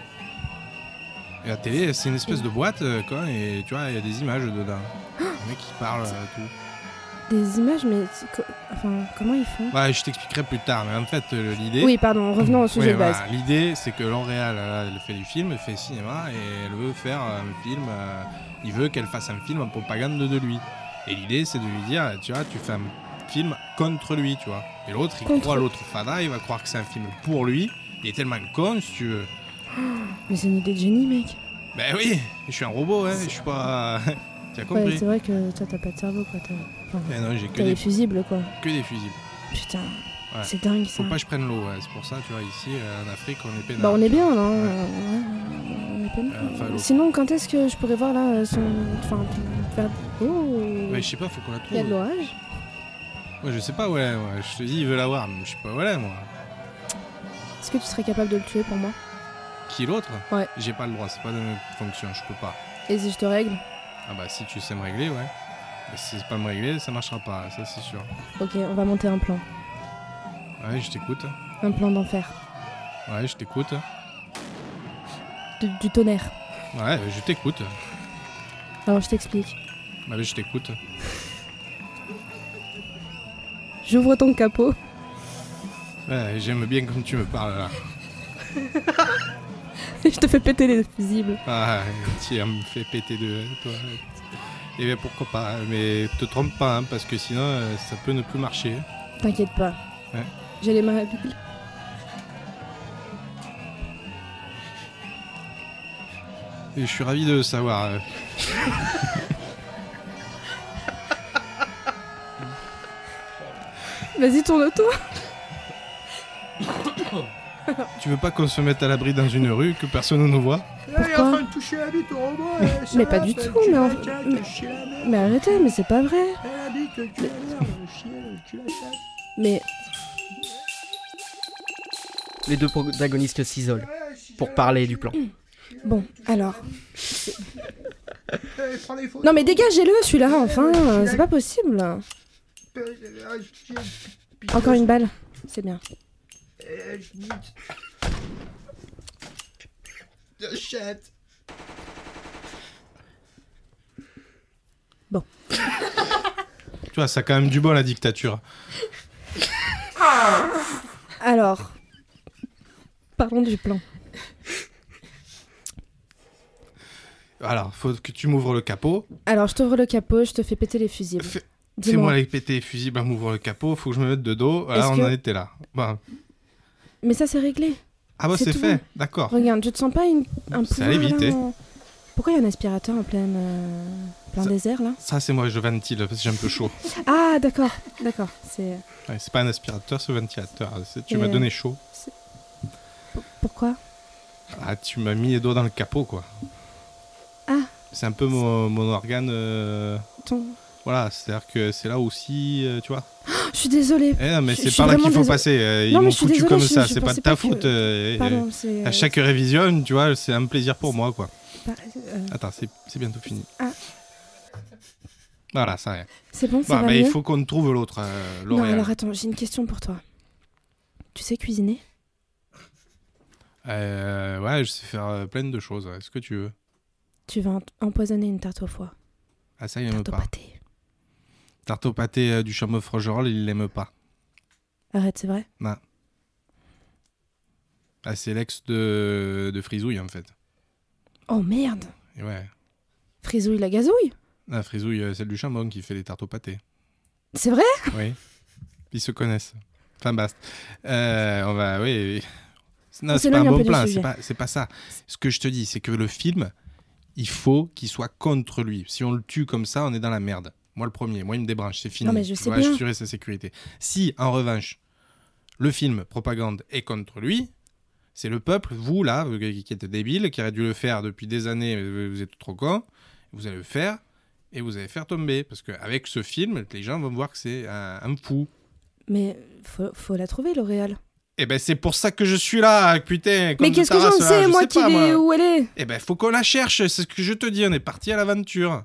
Et la télé, c'est une espèce de boîte, euh, quoi, et tu vois, il y a des images dedans. Les mecs qui parlent, euh, tout. Des images, mais c'est co- enfin, comment ils font? Ouais, je t'expliquerai plus tard, mais en fait, euh, l'idée... Oui, pardon, revenons au sujet Ouais, de base. voilà, l'idée, c'est que L'Oréal, là, elle fait du film, elle fait cinéma, et elle veut faire un film... euh, il veut qu'elle fasse un film en propagande de lui. Et l'idée, c'est de lui dire, tu vois, tu fais un film contre lui, tu vois. Et l'autre, il Contre- croit l'autre fada, il va croire que c'est un film pour lui. Il est tellement con, si tu veux. Mais c'est une idée de génie, mec. Ben oui, je suis un robot, hein, je suis pas... tu as compris? Ouais, c'est vrai que toi, t'as pas de cerveau, quoi. T'as enfin, Eh non, j'ai que t'as des... des fusibles, quoi. que des fusibles. Putain, Ouais. c'est dingue, ça. Faut pas que je prenne l'eau, ouais. C'est pour ça, tu vois, ici, euh, en Afrique, on est pénal. Bah, on est bien, là. Ouais. euh, ouais, on est pénal. Euh, enfin, l'autre. Sinon, quand est-ce que je pourrais voir, là, euh, son... Enfin, faire... Oh, Ouais, je sais pas, faut qu'on la il y a trouve. de l'orage. Ouais, je sais pas, ouais, ouais. Je te dis, il veut la voir, mais je sais pas, ouais, moi. Est-ce que tu serais capable de le tuer pour moi? Qui, l'autre? Ouais. J'ai pas le droit, c'est pas de mes fonctions, je peux pas. Et si je te règle? Ah bah, si tu sais me régler, ouais. Mais si c'est pas me régler, ça marchera pas, ça c'est sûr. Ok, on va monter un plan. Ouais, je t'écoute. Un plan d'enfer. Ouais, je t'écoute. Du, du tonnerre. Ouais, je t'écoute. Alors, je t'explique. Bah, je t'écoute. J'ouvre ton capot. Ouais, j'aime bien comme tu me parles là. Et je te fais péter les fusibles. Ah, tu me fais péter de toi. Et bien pourquoi pas, mais te trompe pas, hein, parce que sinon euh, ça peut ne plus marcher. T'inquiète pas. Ouais. J'ai les mains habiles. Et je suis ravi de le savoir. euh. Vas-y, tourne-toi. Tu veux pas qu'on se mette à l'abri dans une rue, que personne ne nous voit? Il est en train de toucher la bite au robot. eh, ça Mais va, pas du ça, tout, tu mais vas en- le cac, mais- le chien la merde. Mais arrêtez, mais c'est pas vrai. Elle a dit que tu la merde, le chien, le cul la chatte. Mais Les deux protagonistes s'isolent pour parler du plan. bon, alors. Eh, prends des photos. Non mais dégagez-le celui-là, enfin, euh, c'est pas possible. Encore une balle, c'est bien. J'achète. Bon. Tu vois, ça a quand même du bon la dictature. Alors, parlons du plan. Alors, faut que tu m'ouvres le capot. Alors, je t'ouvre le capot, je te fais péter les fusibles. Fais... Dis-moi. Fais-moi les péter les fusibles, à m'ouvrir le capot, faut que je me mette de dos. Voilà, on que... en était là. Bon. Mais ça, c'est réglé. Ah bah, c'est, c'est fait, bon. D'accord. Regarde, je te sens pas une... un ça pouvoir allait vite, là, en... Pourquoi il y a un aspirateur en plein, euh... plein ça... désert, là? Ça, c'est moi, je ventile, parce que j'ai un peu chaud. Ah, d'accord, d'accord. C'est... Ouais, c'est pas un aspirateur, c'est un ventilateur. C'est... Tu Et m'as euh... donné chaud. C'est... Pourquoi? Ah, tu m'as mis les doigts dans le capot, quoi. Ah. C'est un peu mon, mon organe... Euh... Ton... Voilà, c'est-à-dire que c'est là aussi, euh, tu vois. Oh, je suis désolée. Eh non, mais je, c'est je par là qu'il faut désolée. passer. Euh, ils non, m'ont foutu désolée, comme je, ça, je c'est pas de ta pas faute. Que... Euh, Pardon, euh, c'est... À chaque révision, tu vois, c'est un plaisir pour moi, quoi. Bah, euh... Attends, c'est, c'est bientôt fini. Ah. Voilà, ça y est. C'est bon, ça bah, va mais mieux. il faut qu'on trouve l'autre, euh, L'Oréal. Non, alors attends, j'ai une question pour toi. Tu sais cuisiner? euh, Ouais, je sais faire euh, plein de choses. Est-ce que tu veux? Tu vas empoisonner une tarte au foie. Ah, ça, il n'aime pas. Tarte au pâté. Tarte au pâté euh, du Chameau-Frogerolles, il l'aime pas. Arrête, c'est vrai? Non. Ah, c'est l'ex de, de Frisouille, en fait. Oh merde! Et ouais. Frisouille la gazouille? Ah, Frisouille, euh, celle du Chambon qui fait les tartes au pâté. C'est vrai? Oui. Ils se connaissent. Enfin, basta. Euh, on va, oui. oui. Non, on c'est pas un bon un plan, c'est pas, c'est pas ça. Ce que je te dis, c'est que le film, il faut qu'il soit contre lui. Si on le tue comme ça, on est dans la merde. Moi, le premier, moi, il me débranche, c'est fini. Non, mais je sais dois bien. assurer sa sécurité. Si, en revanche, le film propagande est contre lui, c'est le peuple, vous, là, qui êtes débile, qui aurait dû le faire depuis des années, vous êtes trop con, vous allez le faire, et vous allez faire tomber. Parce qu'avec ce film, les gens vont voir que c'est un, un fou. Mais faut, faut la trouver, L'Oréal. Eh ben, c'est pour ça que je suis là, putain. Mais qu'est-ce que j'en sais, moi, qui vais où elle est? Eh ben, faut qu'on la cherche, c'est ce que je te dis, on est parti à l'aventure.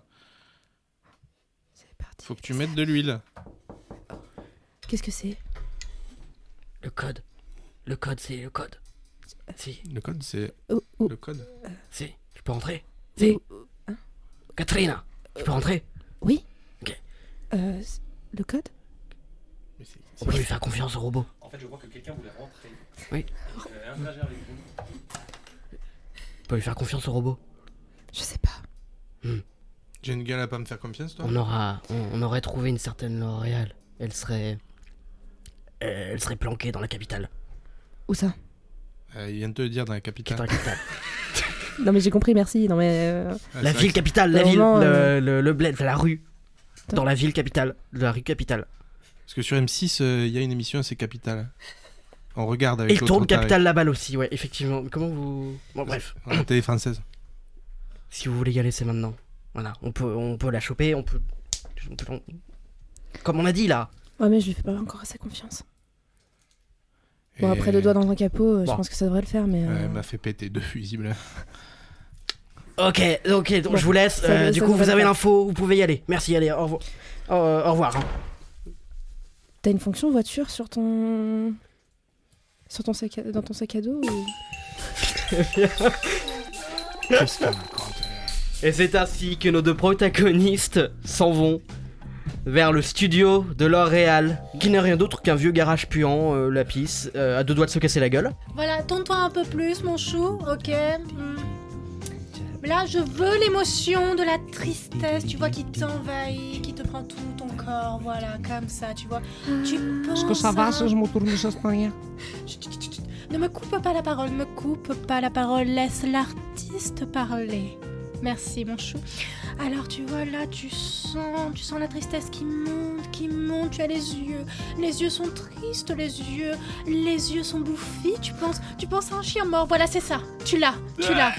Faut que tu mettes de l'huile. Qu'est-ce que c'est? Le code. Le code, c'est le code. Si. Le code, c'est... Oh, oh. Le code euh... Si, tu peux rentrer. Si. Hein? Catherine, tu peux rentrer? Oui. Ok. Euh, le code? Mais c'est, c'est... On peut lui faire confiance au robot. En fait, je vois que quelqu'un voulait rentrer. Oui. Euh, interagir avec vous. On peut lui faire confiance au robot. Je sais pas. Hmm. J'ai une gueule à pas me faire confiance, toi? On aura, on, on aurait trouvé une certaine L'Oréal. Elle serait, euh, elle serait planquée dans la capitale. Où ça? euh, Il vient de te le dire, dans la capitale. Dans la capitale. Non mais j'ai compris, merci. Non mais. Euh... Ah, la ville capitale, la ville, euh... le, le, le bled, la rue. Attends. Dans la ville capitale, la rue capitale. Parce que sur M six, il euh, y a une émission, c'est Capitale. On regarde avec. Et il tourne Capitale la balle aussi, ouais, effectivement. Comment vous, bon, bref. La télé française. Si vous voulez y aller, c'est maintenant. Voilà, on peut, on peut la choper, on peut, on peut, on... comme on a dit là. Ouais, mais je lui fais pas encore assez confiance. Et... Bon, après deux doigts dans un capot, bon. Je pense que ça devrait le faire, mais. Euh... Ouais, elle m'a fait péter deux fusibles. Ok, ok, donc bon, je vous laisse. Ça, euh, ça, du coup, vous avez l'info, vous pouvez y aller. Merci, allez, au revoir. Au, euh, au revoir. Hein. T'as une fonction voiture sur ton, sur ton sac, à... dans ton sac à dos ou... Qu'est-ce que raconte? Et c'est ainsi que nos deux protagonistes s'en vont vers le studio de L'Oréal, qui n'est rien d'autre qu'un vieux garage puant, euh, la pisse, euh, à deux doigts de se casser la gueule. Voilà, tourne-toi un peu plus, mon chou, ok. mm. Là, je veux l'émotion de la tristesse, tu vois, qui t'envahit, qui te prend tout ton corps, voilà, comme ça, tu vois. Tu penses. Est-ce que ça va si je me tourne juste derrière? Ne me coupe pas la parole, ne me coupe pas la parole, laisse l'artiste parler. Merci, mon chou. Alors, tu vois, là, tu sens, tu sens la tristesse qui monte, qui monte, tu as les yeux. Les yeux sont tristes, les yeux, les yeux sont bouffis, tu penses, tu penses à un chien mort, voilà, c'est ça. Tu l'as, tu l'as.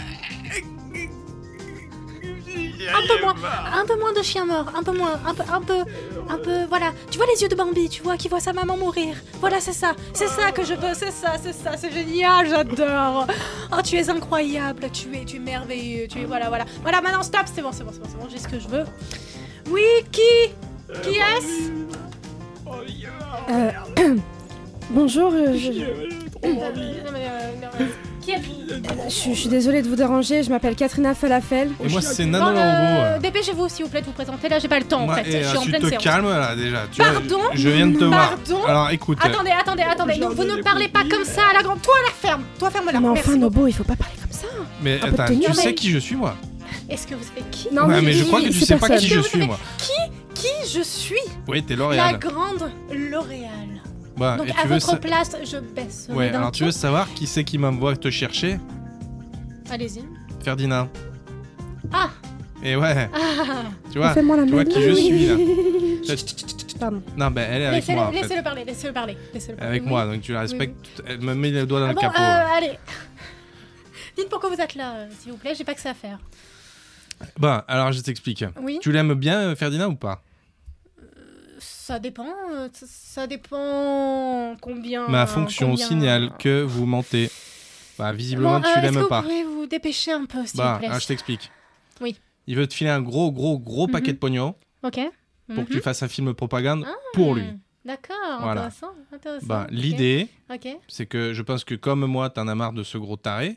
Un peu moins, un peu moins de chien mort, un peu moins, un peu, un peu, un peu, voilà. Tu vois les yeux de Bambi, tu vois, qui voit sa maman mourir. Voilà, c'est ça, c'est ça que je veux, c'est ça, c'est ça, c'est génial, j'adore. Oh, tu es incroyable, tu es, tu es merveilleux, tu es, voilà, voilà. Voilà, maintenant stop, c'est bon, c'est bon, c'est bon, c'est bon, j'ai ce que je veux. Oui, qui Qui est-ce euh, Bonjour, euh, je... Non, mais, euh, non, mais... Qui êtes-vous ? Je suis- je suis désolée de vous déranger, je m'appelle Katrina Falafel. Et moi, c'est Nano Bon, le euh, robot. dépêchez-vous s'il vous plaît de vous présenter. Là, j'ai pas le temps en Moi, fait. et, Je suis euh, en tu pleine te séance. calmes là déjà. Tu vois, Pardon ? je viens de te voir. Pardon ? Alors écoute. Attendez, attendez, attendez. Non, vous ne parlez pas comme ça à la grande. Toi, la ferme. Toi, ferme-la. Mais enfin, Merci Nobo, il faut pas parler comme ça. Mais Un peu de attends, tenue. tu Non, sais mais- qui je suis moi ? Est-ce que vous savez qui Non, Ouais, mais je il- crois que tu c'est sais pas personne. qui je Est-ce que suis vous moi. Qui Qui je suis ? Oui, t'es La L'Oréal. grande L'Oréal. Bah, Donc et à tu veux votre sa- place, je baisse. Ouais, alors tu veux savoir qui c'est qui m'envoie te chercher ? Allez-y. Ferdinand. Ah Et ouais, Ah tu vois, Fais-moi la tu vois même. qui je suis là. Pardon. Non, ben elle est avec Laissez-le moi en fait. laissez-le parler, laissez-le parler. Laissez-le parler. Avec Oui. moi, donc tu la Oui, respectes. Elle me met le doigt dans Ah le bon, capot. euh, allez. Dites pourquoi vous êtes là, euh, s'il vous plaît, j'ai pas que ça à faire. Bon, alors je t'explique. Oui. Tu l'aimes bien, euh, Ferdinand, ou pas ? Ça dépend, euh, ça- ça dépend combien... Ma fonction combien... signale que vous mentez. Bah, visiblement, Bon, tu euh, est-ce l'aimes que pas. vous pouvez vous dépêcher un peu, s'il Bah, vous plaît. alors, je t'explique. Oui. Il veut te filer un gros, gros, gros paquet Mhm. de pognon Ok. pour que tu Mhm. fasses un film propagande Ah, pour lui. D'accord, Voilà. intéressant, intéressant. Bah, ok. l'idée, Ok. c'est que je pense que comme moi, t'en as marre de ce gros taré.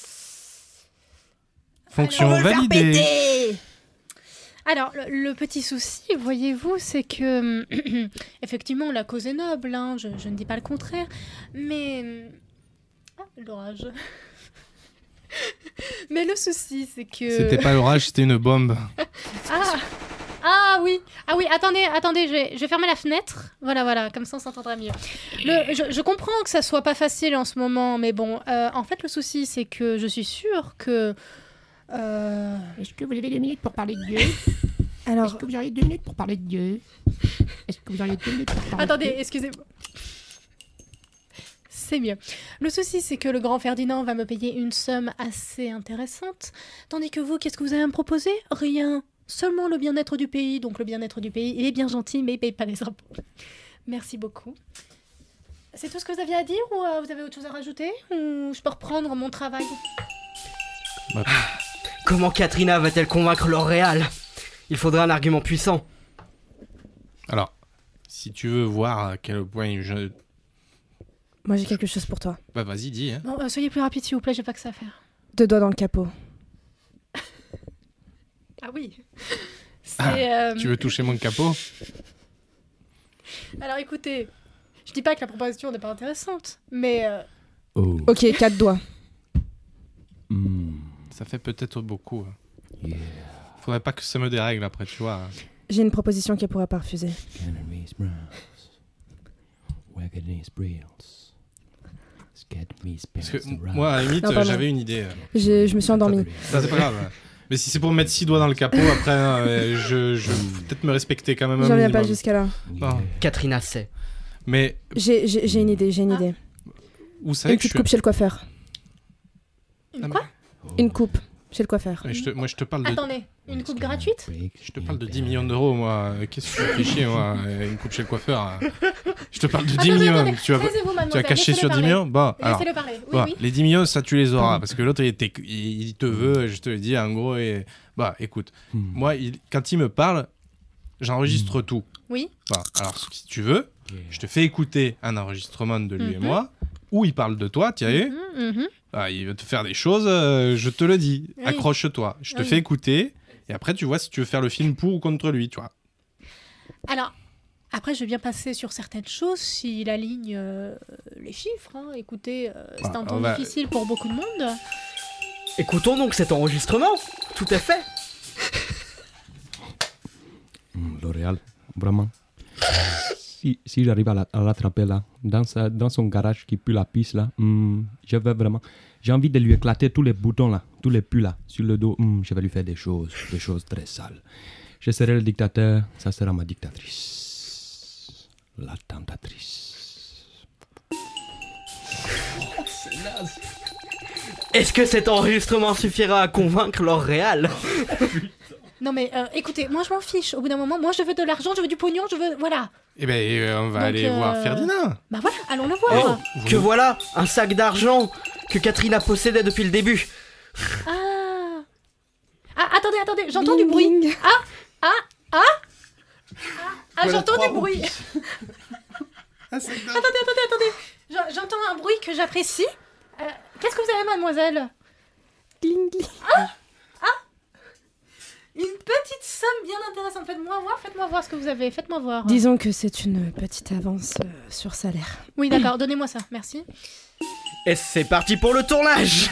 Fonction Alors, on va le faire validée. péter. Alors, le, le petit souci, voyez-vous, c'est que, effectivement, la cause est noble, hein, je, je ne dis pas le contraire, mais... Ah, l'orage. Mais le souci, c'est que... C'était pas l'orage, c'était une bombe. Ah Ah oui Ah oui, attendez, attendez, je vais, je vais fermer la fenêtre. Voilà, voilà, comme ça on s'entendra mieux. Le, je, je comprends que ça soit pas facile en ce moment, mais bon, euh, en fait, le souci, c'est que je suis sûre que... Euh... Est-ce que vous avez deux minutes pour parler de Dieu Alors, Est-ce que vous auriez deux minutes pour parler de Dieu Est-ce que vous auriez deux minutes pour parler Attendez, de Dieu excusez-moi. C'est mieux. Le souci, c'est que le grand Ferdinand va me payer une somme assez intéressante, tandis que vous, qu'est-ce que vous avez à me proposer ? Rien. Seulement le bien-être du pays. Donc le bien-être du pays, il est bien gentil, mais il paye pas les impôts. Merci beaucoup. C'est tout ce que vous aviez à dire ou euh, vous avez autre chose à rajouter ? Ou je peux reprendre mon travail ? Bah, Comment Katrina va-t-elle convaincre L'Oréal ? Il faudrait un argument puissant. alors, si tu veux voir à quel point je... moi j'ai quelque chose pour toi. Bah vas-y, dis. Hein. Bon, euh, soyez plus rapide, s'il vous plaît, j'ai pas que ça à faire. Deux doigts dans le capot. Ah oui. C'est... Ah, euh, Tu veux toucher mon capot ? Alors écoutez, je dis pas que la proposition n'est pas intéressante, mais... euh, Oh. Ok, quatre doigts. Mm. Ça fait peut-être beaucoup. hein. Yeah. Faudrait pas que ça me dérègle après, tu vois. J'ai une proposition qu'elle pourra pas refuser. Canaries browns. Wagonies brills. Scat me Parce que spells m- moi, à la limite, Non, euh, pardon. j'avais une idée. euh. J'ai- Je me suis endormie. Ça, c'est pas grave. hein. Mais si c'est pour mettre six doigts dans le capot, après, euh, je, je faut peut-être me respecter quand même un J'en viens pas minimum. jusqu'à là. Non. Katrina sait. Mais J'ai j'ai- j'ai une idée, j'ai une idée. vous savez Une que je petite suis... coupe chez le coiffeur. Une quoi ? Une coupe chez le coiffeur. Ouais, je te- Moi, je te parle de... Attendez, une coupe gratuite ? Je te parle de dix millions d'euros, moi. Qu'est-ce que tu fais chier, moi euh, Une coupe chez le coiffeur. hein. Je te parle de dix Attendez, millions. attendez, Tu vas, taisez-vous, tu vas mademoiselle, cacher laissez-le sur dix parler. millions Bon, alors... Laissez-le parler, oui, Bon, oui. les dix millions, ça, tu les auras. Parce que l'autre, il, était- il, il te veut, je te le dis, en gros. Et... Bah, écoute, Hmm. moi, il- quand il me parle, j'enregistre tout. Oui. Bon, alors, si tu veux, je te fais écouter un enregistrement de lui et Mhm. moi, où il parle de toi, tiens, Mhm, mhm. ah, il va te faire des choses, euh, je te le dis, Oui. accroche-toi. Je te Oui. fais écouter, et après, tu vois si tu veux faire le film pour ou contre lui, tu vois. Alors, après, je vais bien passer sur certaines choses s'il aligne euh, les chiffres. hein. Écoutez, euh, c'est Bah, un on temps va- difficile pour beaucoup de monde. Écoutons donc cet enregistrement. Tout à fait. Mm, L'Oréal, vraiment. Si, si j'arrive à la- à l'attraper là, dans, sa, dans son garage qui pue la pisse là, mm, je vais vraiment. J'ai envie de lui éclater tous les boutons là, tous les pus là, sur le dos. Mm, je vais lui faire des choses, des choses très sales. Je serai le dictateur, ça sera ma dictatrice. La tentatrice. Est-ce que cet enregistrement suffira à convaincre L'Oréal ? Non mais euh, écoutez, moi je m'en fiche. Au bout d'un moment, moi je veux de l'argent, je veux du pognon, je veux... Voilà. Eh ben, euh, on va Donc, aller euh, voir Ferdinand. Bah voilà, allons le Oh, voir. que voilà un sac d'argent que Katrina possédait depuis le début. Ah. Ah, attendez, attendez, j'entends du Bing, bruit. bing. Ah, ah, ah. Ah, ah Voilà j'entends trois du bruit. Ah, c'est dingue. Attendez, attendez, attendez. J'entends un bruit que j'apprécie. Euh, qu'est-ce que vous avez, mademoiselle? Gling, gling. Ah, ah, une petite somme bien intéressante. Faites-moi voir, faites-moi voir ce que vous avez. Faites-moi voir. Disons que c'est une petite avance euh, sur salaire. Oui, d'accord. Donnez-moi ça. Merci. Et c'est parti pour le tournage.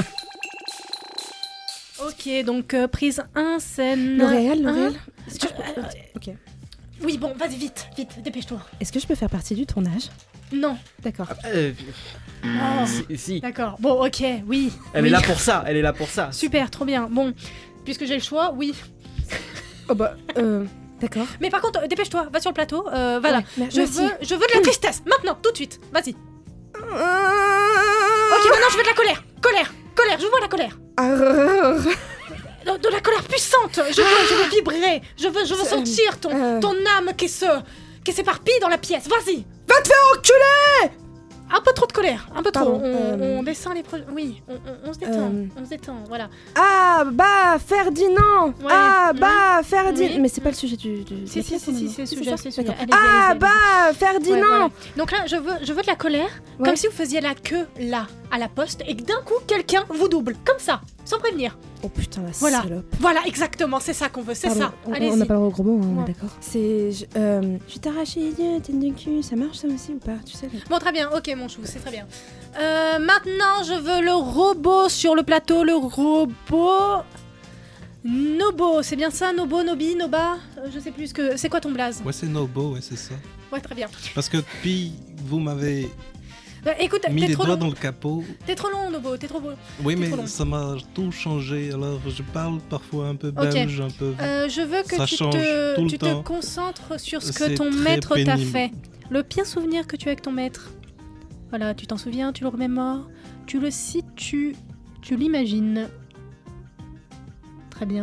Ok, donc euh, prise un, scène... L'Oréal, L'Oréal. Hein Est-ce que je peux... Euh, Ok. Oui, bon, vas-y, vite, vite, dépêche-toi. Est-ce que je peux faire partie du tournage? Non. D'accord. Euh, Oh, si, si. D'accord, bon, ok, oui. Elle oui. est là pour ça, elle est là pour ça. Super, trop bien. Bon, puisque j'ai le choix, oui. Oh bah, euh... D'accord. Mais par contre, euh, dépêche-toi, va sur le plateau. Euh, voilà, Ouais, mer- je, merci. veux, je veux de la tristesse, maintenant, tout de suite. Vas-y. Ok, maintenant, je veux de la colère. Colère, colère, je vois la colère. De, de la colère puissante. Je veux, je veux vibrer. Je veux, je veux C'est- sentir ton, euh. ton âme qui se, qui s'éparpille dans la pièce. Vas-y. Va te faire enculer! Un peu trop de colère, un peu trop. Pardon, On, euh. on descend les projets. Oui, on, on- on se détend. Euh. On se détend, voilà. Ah bah Ferdinand. Ouais. Ah Mmh. bah Ferdinand. Oui. Mais c'est pas le sujet du. du Si, de la si, pièce, si, si, normalement. c'est le C'est sujet, ça c'est le sujet. D'accord. Allez-y, Ah allez-y, bah Ouais, Ferdinand. voilà. Donc là, je veux, je veux de la colère, Ouais. comme si vous faisiez la queue là, à la poste, et que d'un coup, quelqu'un vous double, comme ça, sans prévenir. Oh putain la Voilà. salope. Voilà, exactement, c'est ça qu'on veut, c'est Pardon, ça. on- On Allez-y. n'a pas le droit au gros mot, hein, on Ouais. est d'accord. C'est. Je, euh, je vais t'arracher les yeux, tête de cul. Ça marche ça aussi ou pas? Tu sais. là. Bon, très bien, ok, mon chou, c'est très bien. Euh, maintenant, je veux le robot sur le plateau, le robot. Nobo, c'est bien ça, Nobo, Nobi, Noba Euh, Je sais plus ce que. C'est quoi ton blaze? Ouais, c'est Nobo, ouais, c'est ça. Ouais, très bien. Parce que depuis, vous m'avez Bah, écoute, mis t'es les trop doigts long. dans le capot. T'es trop long, Nobo, t'es trop beau. Oui, T'es mais trop long. ça m'a tout changé. Alors, je parle parfois un peu Ok. belge, un peu. Euh, je veux que Ça tu, change te, tout le tu te temps. concentres sur ce que C'est ton très maître t'a pénible. fait. Le pire souvenir que tu as avec ton maître. Voilà, tu t'en souviens, tu le remémores, tu le situes, tu l'imagines. Très bien.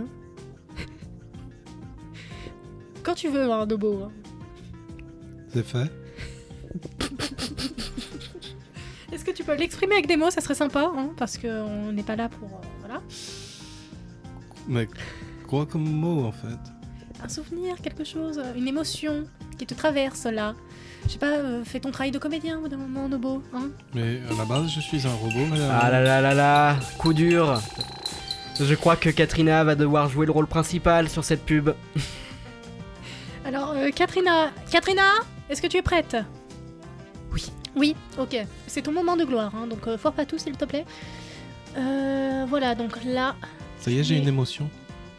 Quand tu veux, hein, Nobo. hein. C'est fait. Est-ce que tu peux l'exprimer avec des mots? Ça serait sympa, hein, parce qu'on n'est pas là pour... euh, voilà. Mais quoi comme mot, en fait? Un souvenir, quelque chose, une émotion qui te traverse là. Je sais pas, euh, fais ton travail de comédien au bout d'un moment, Nobo. Hein. Mais à la base, je suis un robot, madame. Ah là là là là, coup dur. Je crois que Katrina va devoir jouer le rôle principal sur cette pub. Alors, euh, Katrina, Katrina, est-ce que tu es prête? Oui. Oui, ok. C'est ton moment de gloire, hein, donc euh, fort pas tout, s'il te plaît. Euh, voilà, donc là, Ça y est, j'ai une émotion.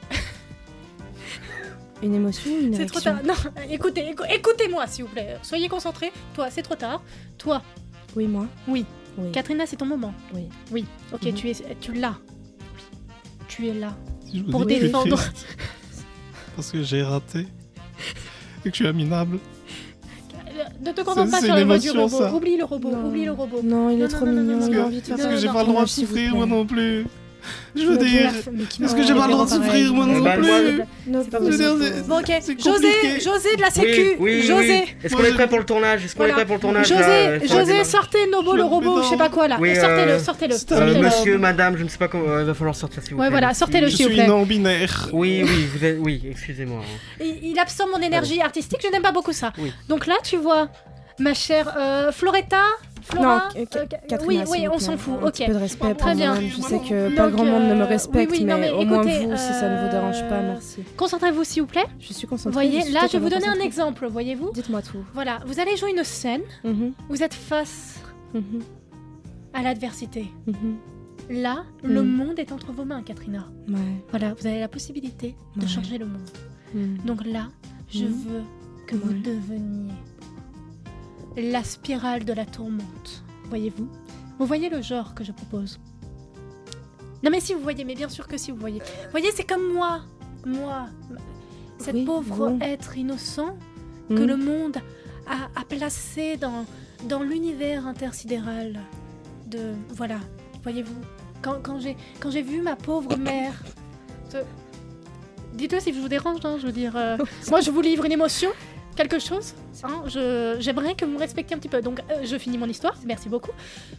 Une émotion, une c'est trop érection. tard. Non, écoutez, écou- écoutez-moi, s'il vous plaît. Soyez concentrés. Toi, c'est trop tard. Toi, Oui moi. oui. Oui. Katrina, c'est ton moment. Oui. Oui. Ok, Mhm. tu es, tu l'as. Tu es là. Je vous Pour dis que je suis défendre. triste. Parce que j'ai raté. Et que je suis minable. Ne te concentre C'est- pas c'est sur une la voix du émotion, robot. ça. Oublie le robot. Non. Oublie le robot. Non, il est Non, trop non, non, mignon, non, il a non, envie de faire non, ça. Parce que j'ai non, pas le non, droit de s'il vous souffrir, plaît. moi non plus. Je veux Mais qui dire. m'a fait- mais qui Est-ce m'a que j'ai pas le droit de fait pareil. souffrir, moi non Bah, moi, plus? Non, C'est pas Je veux possible. dire, c'est- Bon, ok. c'est José, compliqué. José de la Sécu. Oui, oui, José. oui. Est-ce qu'on est prêt pour le tournage? Est-ce qu'on Voilà. est prêt pour le tournage José, là, sur la José, démarche sortez Nobo Je le me robot, mets je sais pas quoi là. Oui, sortez-le, euh, sortez-le. Euh, sortez-le. monsieur, madame, je ne sais pas comment. Il va falloir sortir s'il vous Ouais, plaît. voilà, merci. sortez-le, Je s'il vous suis plaît. non-binaire. Oui, oui, vous êtes. Oui, excusez-moi. Il, il absorbe mon énergie artistique, je n'aime pas beaucoup ça. Oui. Donc là, tu vois, ma chère euh, Floretta. Flora, Non, Ka- euh, Katrina, oui, s'il oui, vous on plaît, s'en fout. Un Ok. petit peu de respect pour Très bien. moi-même. Je sais que Donc, pas grand monde ne me euh, respecte, oui, oui, non, mais, mais au moins écoutez, vous, si ça ne vous dérange pas, euh, merci. Concentrez-vous, s'il vous plaît. Je suis concentrée. Voyez, suis là, je vais totalement vous donner un concentrée. exemple, voyez-vous. Dites-moi tout. Voilà, vous allez jouer une scène. Mhm, Vous êtes face mhm, à l'adversité. mhm. Là, le Mm. monde est entre vos mains, Katrina. Ouais. Voilà, vous avez la possibilité de Ouais. changer le monde. Mm. Donc là, je Mm. veux que vous Ouais. deveniez la spirale de la tourmente. Voyez-vous? Vous voyez le genre que je propose? Non mais si vous voyez, mais bien sûr que si vous voyez. Vous voyez, c'est comme moi. Moi. Cette Oui, pauvre vous. être innocent que Mm. le monde a, a placé dans, dans l'univers intersidéral de... Voilà, voyez-vous? Quand, quand j'ai quand j'ai vu ma pauvre mère... te- Dites-le si je vous dérange, hein, je veux dire... euh, moi, je vous livre une émotion, quelque chose. Hein, je- J'aimerais que vous me respectiez un petit peu. Donc, euh, je finis mon histoire, merci beaucoup.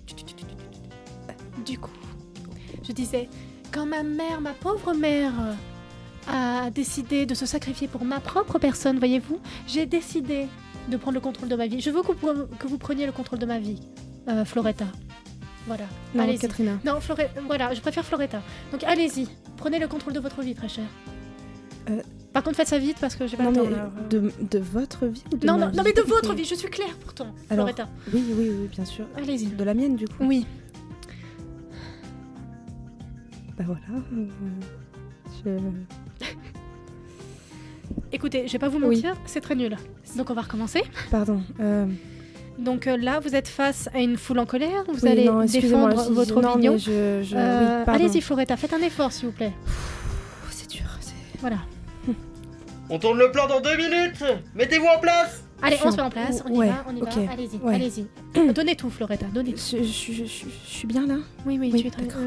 Du coup, je disais, quand ma mère, ma pauvre mère, euh, a décidé de se sacrifier pour ma propre personne, voyez-vous, j'ai décidé de prendre le contrôle de ma vie. Je veux que vous, que vous preniez le contrôle de ma vie, euh, Floretta. Voilà. Non, allez-y. Katrina. Non, Flore- voilà, je préfère Floretta. Donc allez-y, prenez le contrôle de votre vie, très cher. Euh... Par contre, faites ça vite parce que j'ai pas non, le temps. Mais alors, euh... de, de votre vie ou de Non, ma non, vie non, mais de votre vie, je suis claire pourtant, alors, Floretta. Oui, oui, oui, bien sûr. Allez-y. De la mienne, du coup. Oui. Bah voilà. Euh, je... Écoutez, je vais pas vous mentir, oui. C'est très nul. Donc on va recommencer. Pardon. Euh... Donc euh, là, vous êtes face à une foule en colère. Vous oui, allez non, défendre je... votre non, opinion. Mais je, je... Euh, oui, allez-y, Floretta, faites un effort, s'il vous plaît. C'est dur. C'est... Voilà. On tourne le plan dans deux minutes. Mettez-vous en place. Allez, on se met en place. On y ouais, va, on y okay. va. Allez-y, ouais. allez-y. Donnez tout, Floretta. Donnez tout. Je, je, je, je, je suis bien là. Oui, oui, oui tu es très. D'accord.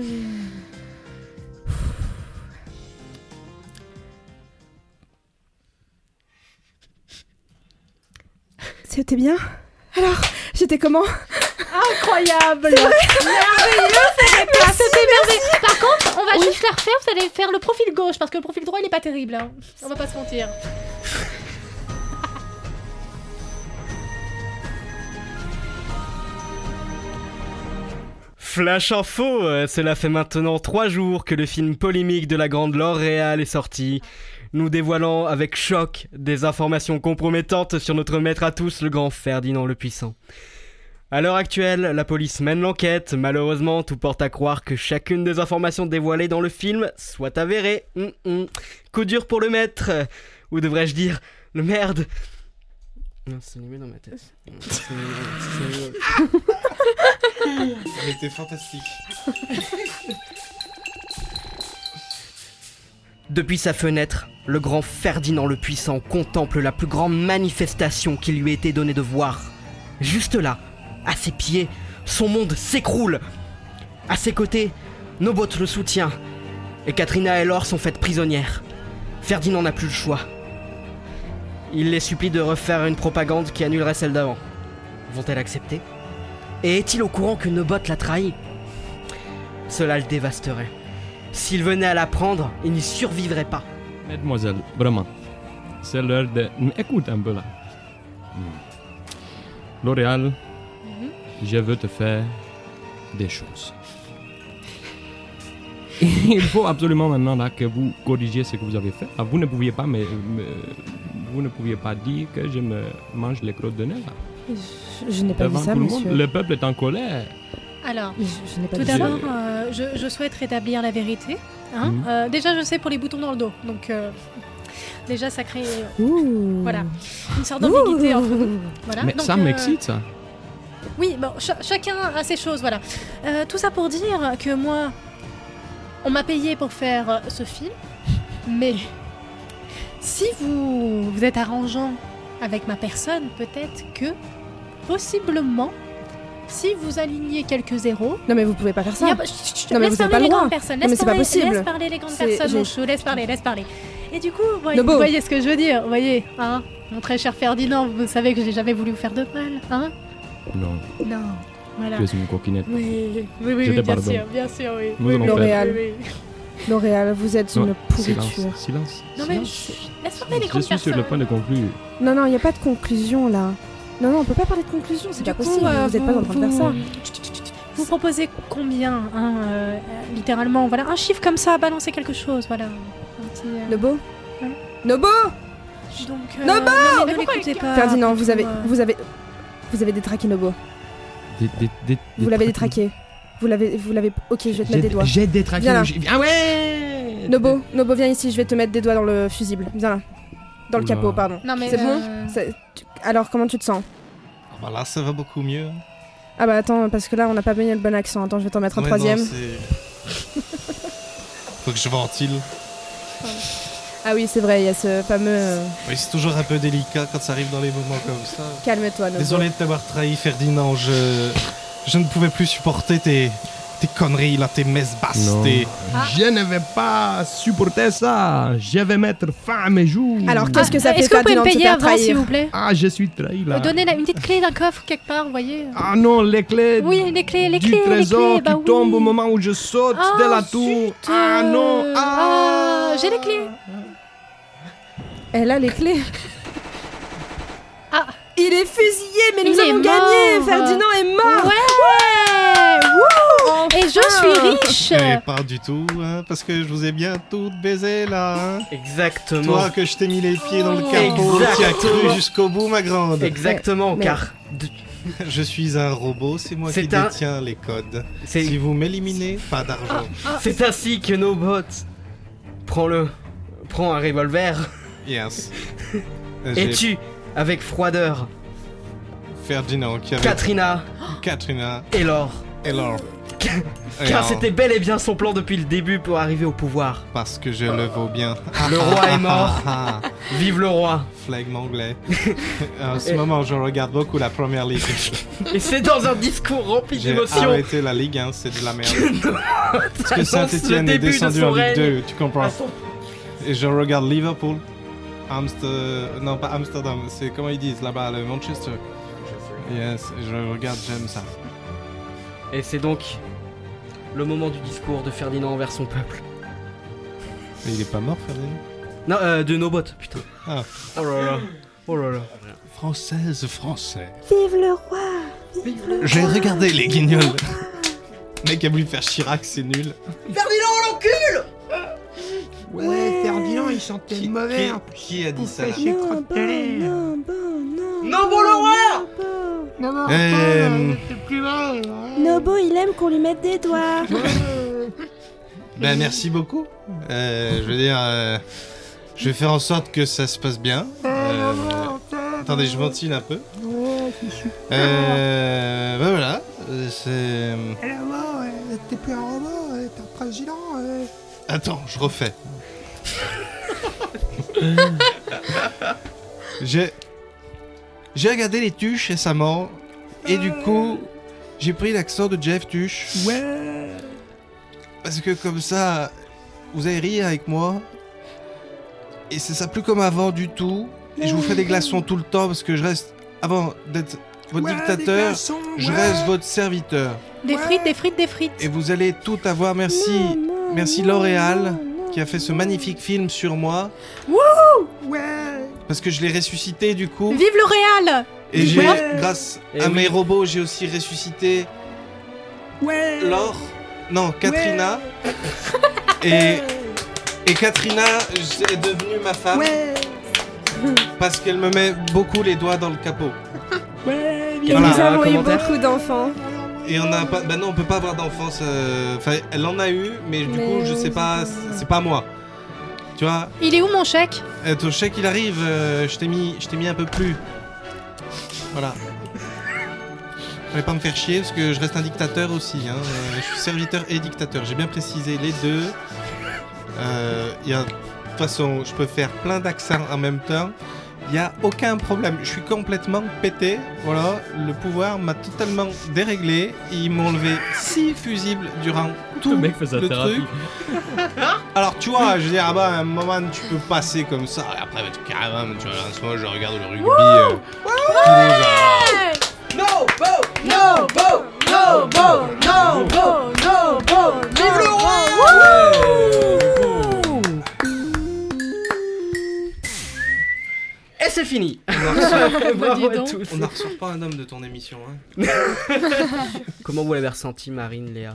C'était bien. Alors, j'étais comment? Incroyable. Merveilleux, c'était merveilleux. Par contre, on va oui. juste la refaire. Vous allez faire le profil gauche parce que le profil droit il est pas terrible. Hein. On va pas se mentir. Flash info, euh, cela fait maintenant trois jours que le film polémique de la grande L'Oréal est sorti, nous dévoilant avec choc des informations compromettantes sur notre maître à tous, le grand Ferdinand le Puissant. À l'heure actuelle, la police mène l'enquête. Malheureusement, tout porte à croire que chacune des informations dévoilées dans le film soit avérée. Hum, hum. Coup dur pour le maître, ou devrais-je dire, le merde. Non, c'est mis dans ma tête. Elle était fantastique. Depuis sa fenêtre, le grand Ferdinand le Puissant contemple la plus grande manifestation qui lui ait été donnée de voir. Juste là, à ses pieds, son monde s'écroule. À ses côtés, Nobot le soutient, et Katrina et Laure sont faites prisonnières. Ferdinand n'a plus le choix. Il les supplie de refaire une propagande qui annulerait celle d'avant. Vont-elles accepter ? Et est-il au courant que Nobot l'a trahi ? Cela le dévasterait. S'il venait à l'apprendre, il n'y survivrait pas. Mademoiselle, vraiment, c'est l'heure de... Écoute un peu là. L'Oréal, mm-hmm. je veux te faire des choses. Il faut absolument maintenant là que vous corrigiez ce que vous avez fait. Ah, vous ne pouviez pas, mais, mais vous ne pouviez pas dire que je me mange les crottes de nez là. Je, je n'ai pas Devant dit ça, tout le monsieur. monde, le peuple est en colère. Alors, je, je n'ai pas tout dit d'abord, euh, je, je souhaite rétablir la vérité. Hein mmh. euh, déjà, je sais pour les boutons dans le dos, donc euh, déjà ça crée, Ouh. voilà, une sorte d'ambiguïté entre nous. Voilà. Mais donc, ça euh, m'excite, ça. Oui, bon, ch- chacun a ses choses, voilà. Euh, tout ça pour dire que moi, on m'a payé pour faire euh, ce film, mais si vous, vous êtes arrangeant avec ma personne, peut-être que, possiblement, si vous alignez quelques zéros... Non mais vous pouvez pas faire ça. A... Chut, chut, non mais laisse vous avez parler pas le les droit. grandes personnes. Non, Laisse, mais c'est parler, pas possible. laisse parler les grandes c'est, personnes, j'ai... mon chou. Laisse parler, laisse parler. Et du coup, voyez, vous voyez ce que je veux dire. Vous voyez, hein, mon très cher Ferdinand, vous savez que j'ai jamais voulu vous faire de mal, hein. Non. Non. Voilà. Tu es une coquinette. Oui, oui, oui, oui bien pardon. sûr, bien sûr, oui. Nous oui L'Oréal. Oui, oui. L'Oréal, vous êtes non, une pourriture. Silence, silence. Non mais, silence. laisse parler les grandes personnes. Je suis personnes. sur le point de conclure. Non, non, il n'y a pas de conclusion là. Non, non, on peut pas parler de conclusion, c'est du pas coup, possible. Euh, vous n'êtes pas en train de faire ça. Vous proposez combien, hein, euh, littéralement, voilà, un chiffre comme ça, balancer quelque chose, voilà. Un petit, euh... Nobo hein Nobo Donc, euh, Nobo non, mais ne l'écoutez pas. Ferdinand, vous avez, euh... vous avez, vous avez détraqué Nobo. Des, des, des, vous l'avez détraqué. Vous l'avez, vous l'avez. Ok, je vais te j'ai mettre des doigts. J'ai détraqué. Viens là. Ah ouais. Nobo, Nobo, viens ici. Je vais te mettre des doigts dans le fusible. Viens là. Dans le Oula. capot, pardon. Non mais c'est euh... bon. C'est... Alors, comment tu te sens? Ah bah là, ça va beaucoup mieux. Ah bah attends, parce que là, on n'a pas baigné le bon accent. Attends, je vais t'en mettre un ouais, troisième. Non, c'est... Faut que je ventile. Ah oui, c'est vrai, il y a ce fameux... Euh... Oui, c'est toujours un peu délicat quand ça arrive dans les moments comme ça. Calme-toi, Nobo. Désolé de t'avoir trahi, Ferdinand. Je, je ne pouvais plus supporter tes, tes conneries, là, tes messes basses. Non. Tes... Ah. Je ne vais pas supporter ça. Je vais mettre fin à mes jours. Alors, qu'est-ce ah, que ça fait, est-ce que vous pouvez Ferdinand, me payer de te faire avant, trahir s'il vous plaît? Ah, je suis trahi, là. Euh, donnez la, une petite clé d'un coffre quelque part, vous voyez. Ah non, les clés. Oui, les clés, les du clés, trésor les clés, bah qui oui. tombe au moment où je saute ah, de la tour. Zut, ah non. euh... Ah, ah j'ai les clés. Elle a les clés. Ah. Il est fusillé, mais nous Il avons est gagné. mort. Ferdinand est mort. Ouais, Wouh. Et je suis riche. Eh, pas du tout, hein, parce que je vous ai bien toutes baisé là. Hein. Exactement. Toi que je t'ai mis les pieds dans le capot, tu as cru jusqu'au bout, ma grande. Exactement, Mais- car Je suis un robot, c'est moi C'est qui un- détiens les codes. c'est Si vous m'éliminez, pas d'argent. c'est ainsi que nos bots. Prends-le. Prends un revolver Yes. et J'ai tue avec froideur Ferdinand qui avait Katrina Katrina et Laure. et Laure. Et Car alors, c'était bel et bien son plan depuis le début pour arriver au pouvoir. parce que je le vaux bien. Le roi est mort. Ah, Vive le roi. flegme anglais. En ce Et- moment, je regarde beaucoup la première ligue. Et c'est dans un discours rempli J'ai d'émotions. arrêté la Ligue un, c'est de la merde. Parce que annonce Saint-Etienne le est début de descendu son en Ligue règne. deux, tu comprends. À son- Et je regarde Liverpool, Amsterdam, non pas Amsterdam, c'est comment ils disent là-bas, le Manchester. Yes, je regarde, j'aime ça. Et c'est donc le moment du discours de Ferdinand envers son peuple. Mais il est pas mort, Ferdinand? Non, euh, de nos bots, putain. Ah. Oh là là. Oh là là. Française, français. Vive le roi. Vive le J'ai roi. regardé les guignols. Le mec a voulu faire Chirac, c'est nul. Ferdinand l'encule. Ouais, Ferdinand, il sentait Qui, mauvais. qui- qui a dit ça là? J'ai crotte de l'air. Non, bon, non. Non, bon le roi. Non, non, Euh, c'est plus mal. Nobo, il aime qu'on lui mette des doigts. Ben merci beaucoup. Euh, je veux dire, euh, je vais faire en sorte que ça se passe bien. Euh, attendez, je ventile un peu. Ouais, c'est super. Euh, ben voilà, euh, c'est... Et là-bas, ouais, t'es plus un robot, ouais, t'es un président. Ouais. Attends, je refais. J'ai... J'ai regardé les Tuches récemment, et du coup, j'ai pris l'accent de Jeff Tuche. Ouais. Parce que comme ça, vous allez rire avec moi. Et c'est ça plus comme avant du tout. Et je vous fais des glaçons tout le temps parce que je reste, avant d'être votre Ouais, des dictateur, glaçons, je ouais. reste votre serviteur. Des Ouais. frites, des frites, des frites. Et vous allez tout avoir. Merci, Non, non, merci non, L'Oréal non, non, qui a fait ce non. magnifique film sur moi. Ouais. Parce que je l'ai ressuscité du coup. Vive L'Oréal. Et j'ai, Ouais. grâce Et à oui. mes robots, j'ai aussi ressuscité Ouais. Laure. Non, Katrina. Et, et Katrina est devenue ma femme. Ouais. Parce qu'elle me met beaucoup les doigts dans le capot. Ouais. Et Voilà. nous avons eu Commentaire. beaucoup d'enfants. Et on a pas. Bah non, on peut pas avoir d'enfance. euh, Enfin, elle en a eu, mais du Mais coup, je sais pas. c'est- C'est pas moi. Tu vois, Il est où mon chèque? euh, ton chèque il arrive. euh, je t'ai mis, je t'ai mis un peu plus. Voilà. Je vais pas me faire chier parce que je reste un dictateur aussi. Hein. euh, Je suis serviteur et dictateur. J'ai bien précisé les deux. Euh, il y a- De toute façon, je peux faire plein d'accents en même temps. Il n'y a aucun problème. Je suis complètement pété. Voilà, le pouvoir m'a totalement déréglé. Ils m'ont enlevé six fusibles durant tout Le mec fait sa le thérapie. truc. Alors tu vois, je veux dire, ah bah, à un moment tu peux passer comme ça. Et après, bah, tu, carrément, tu vois, en ce moment, je regarde le rugby. euh, Toulouse, euh, No bo, no bo, no bo, no bo, no bo. Vive le roi. Et c'est fini. Bravo dis à donc. tous. On n'en ressort pas un homme de ton émission. Hein. Comment vous l'avez ressenti, Marine, Léa?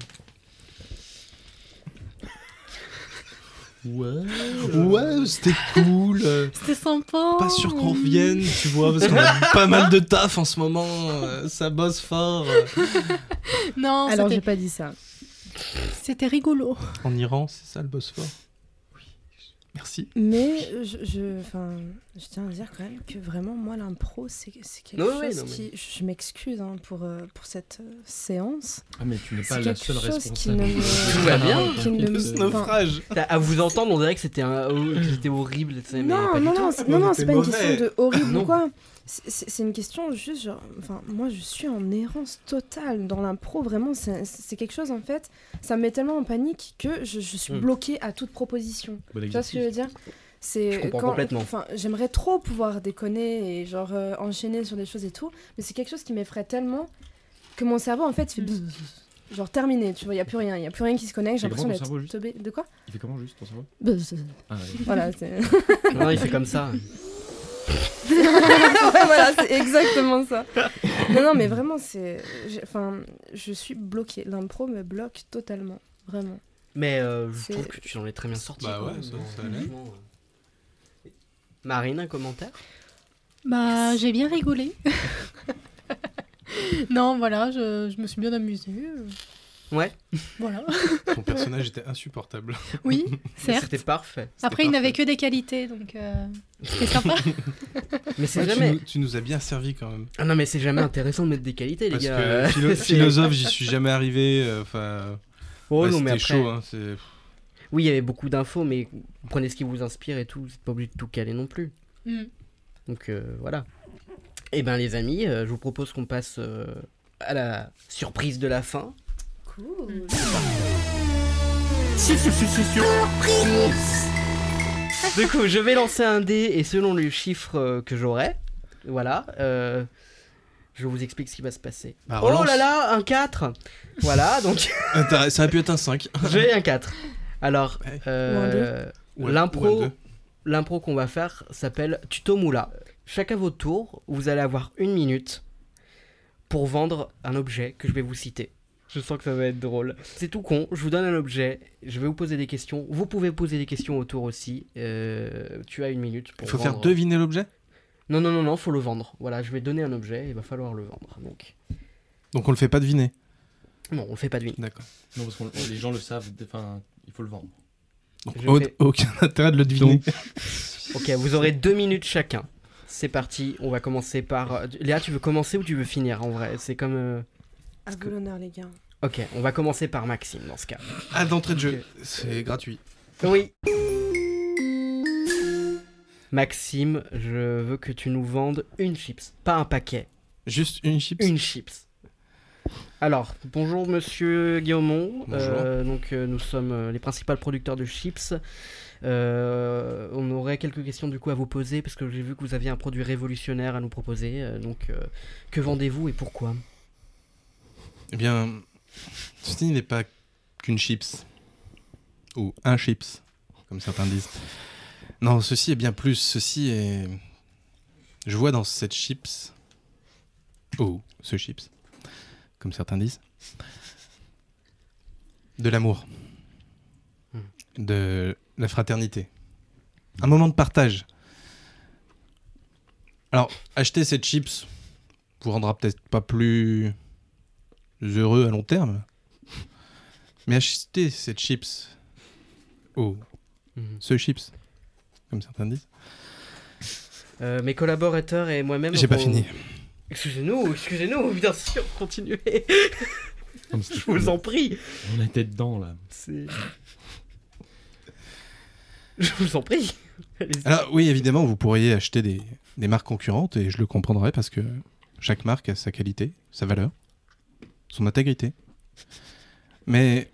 Ouais, ouais, c'était cool. euh, C'était sympa. Pas sûr qu'on revienne, tu vois, parce qu'on a pas mal de taf en ce moment. euh, ça bosse fort. euh. Non, Alors, j'ai c'était- pas dit ça. c'était rigolo. En Iran, c'est ça le Bosphore. Oui. Merci. Mais je, je, enfin, je tiens à dire quand même que vraiment, moi, l'impro, c'est c'est quelque Non, chose ouais, non, mais- qui... Je m'excuse hein, pour, euh, pour cette euh, séance. Ah, mais tu n'es C'est pas la quelque seule chose qui responsable. ne me- Tout va bien. Qui ne me- Le naufrage. À vous entendre, on dirait que c'était un... que c'était horrible. tu sais, mais Non, pas du non, tout. non, c'est, Mais non, on non, était c'est pas une mauvais. question de horrible Non. ou quoi. C'est, c'est- c'est une question juste genre... Enfin, moi, je suis en errance totale dans l'impro. Vraiment, c'est, c'est quelque chose, en fait, ça me met tellement en panique que je, je suis Hmm. bloquée à toute proposition. Bon Tu vois ce que je veux dire? C'est Je comprends quand- complètement. Enfin, j'aimerais trop pouvoir déconner et genre euh, enchaîner sur des choses et tout, mais c'est quelque chose qui m'effraie tellement que mon cerveau en fait il fait bzz, bzz, genre terminé, tu vois, il y a plus rien, il y a plus rien qui se connecte, j'ai C'est l'impression comment ton cerveau, d'être juste teubé. De quoi? Il fait comment juste ton cerveau? Bzz. Ah, ouais. Voilà, c'est Non, il fait comme ça. Ouais, voilà, c'est exactement ça. Non, non, mais vraiment, c'est... Enfin, je suis bloquée. L'impro me bloque totalement, vraiment. Mais euh, je C'est- trouve que tu en es très bien sorti. Bah quoi. ouais, ça- Bon, ça allait. franchement, euh. Marine, un commentaire? Bah, j'ai bien rigolé. Non, voilà, je, je me suis bien amusée. euh, Ouais, Voilà. Ton personnage était insupportable. Oui, certes. c'était parfait. Après, il n'avait que des qualités, donc euh, c'était sympa. Mais c'est Ouais, tu, jamais. nous, tu nous as bien servi quand même. Ah non, mais c'est jamais intéressant de mettre des qualités, les Parce gars. que Euh, philo- c'est- philosophe, j'y suis jamais arrivé. euh, Enfin, Oh ouais, non, mais c'était après. chaud. Hein, c'est... Oui, il y avait beaucoup d'infos, mais vous prenez ce qui vous inspire et tout. Vous n'êtes pas obligé de tout caler non plus. Mm. Donc euh, voilà. Eh ben les amis, euh, je vous propose qu'on passe euh, à la surprise de la fin. Cool. Du coup, je vais lancer un dé et selon le chiffre euh, que j'aurai, voilà, euh, je vous explique ce qui va se passer. Bah, Oh relance. là là, un quatre. Voilà, donc Intéress- Ça aurait pu être un cinq. j'ai un quatre. Alors, Ouais. euh, Ou un- ou un l'impro, deux. l'impro qu'on va faire s'appelle Tuto Moula. Chacun votre tour, vous allez avoir une minute pour vendre un objet que je vais vous citer. Je sens que ça va être drôle. C'est tout con, je vous donne un objet, je vais vous poser des questions. Vous pouvez poser des questions autour aussi. Euh, tu as une minute pour Il faut vendre. faire deviner l'objet. Non, non, non, non, faut le vendre. Voilà, je vais donner un objet, il va falloir le vendre. Donc, Donc on le fait pas deviner. non, on le fait pas deviner. D'accord. Non, parce que les gens le savent, enfin, il faut le vendre. Donc Je au- fais- aucun intérêt de le deviner. Ok, vous aurez deux minutes chacun. C'est parti, on va commencer par... Léa, tu veux commencer ou tu veux finir en vrai? C'est comme... euh, À vous l'honneur, les gars. Ok, on va commencer par Maxime dans ce cas. Ah, d'entrée de jeu. Ok. C'est gratuit. Oui. Maxime, je veux que tu nous vendes une chips, pas un paquet, Juste une chips. une chips. Alors, bonjour monsieur Guillaumont. Bonjour. Euh, donc euh, nous sommes euh, les principaux producteurs de chips. Euh, on aurait quelques questions du coup à vous poser parce que j'ai vu que vous aviez un produit révolutionnaire à nous proposer. Euh, donc, euh, que vendez-vous et pourquoi? Eh bien, ceci n'est pas qu'une chips. Ou un chips, comme certains disent. Non, ceci est bien plus. Ceci est... Je vois dans cette chips... Ou ce chips, comme certains disent, de l'amour. De la fraternité. Un moment de partage. Alors, acheter cette chips vous rendra peut-être pas plus heureux à long terme. Mais acheter cette chips, oh, Mhm. ce chips, comme certains disent. Euh, Mes collaborateurs et moi-même... J'ai pas on- fini. Excusez-nous, excusez-nous, bien sûr, continuez. Non, mais c'était- Je vous en prie. On était dedans là. C'est... Je vous en prie. Allez-y. Alors oui, évidemment, vous pourriez acheter des, des marques concurrentes et je le comprendrais parce que chaque marque a sa qualité, sa valeur, son intégrité. Mais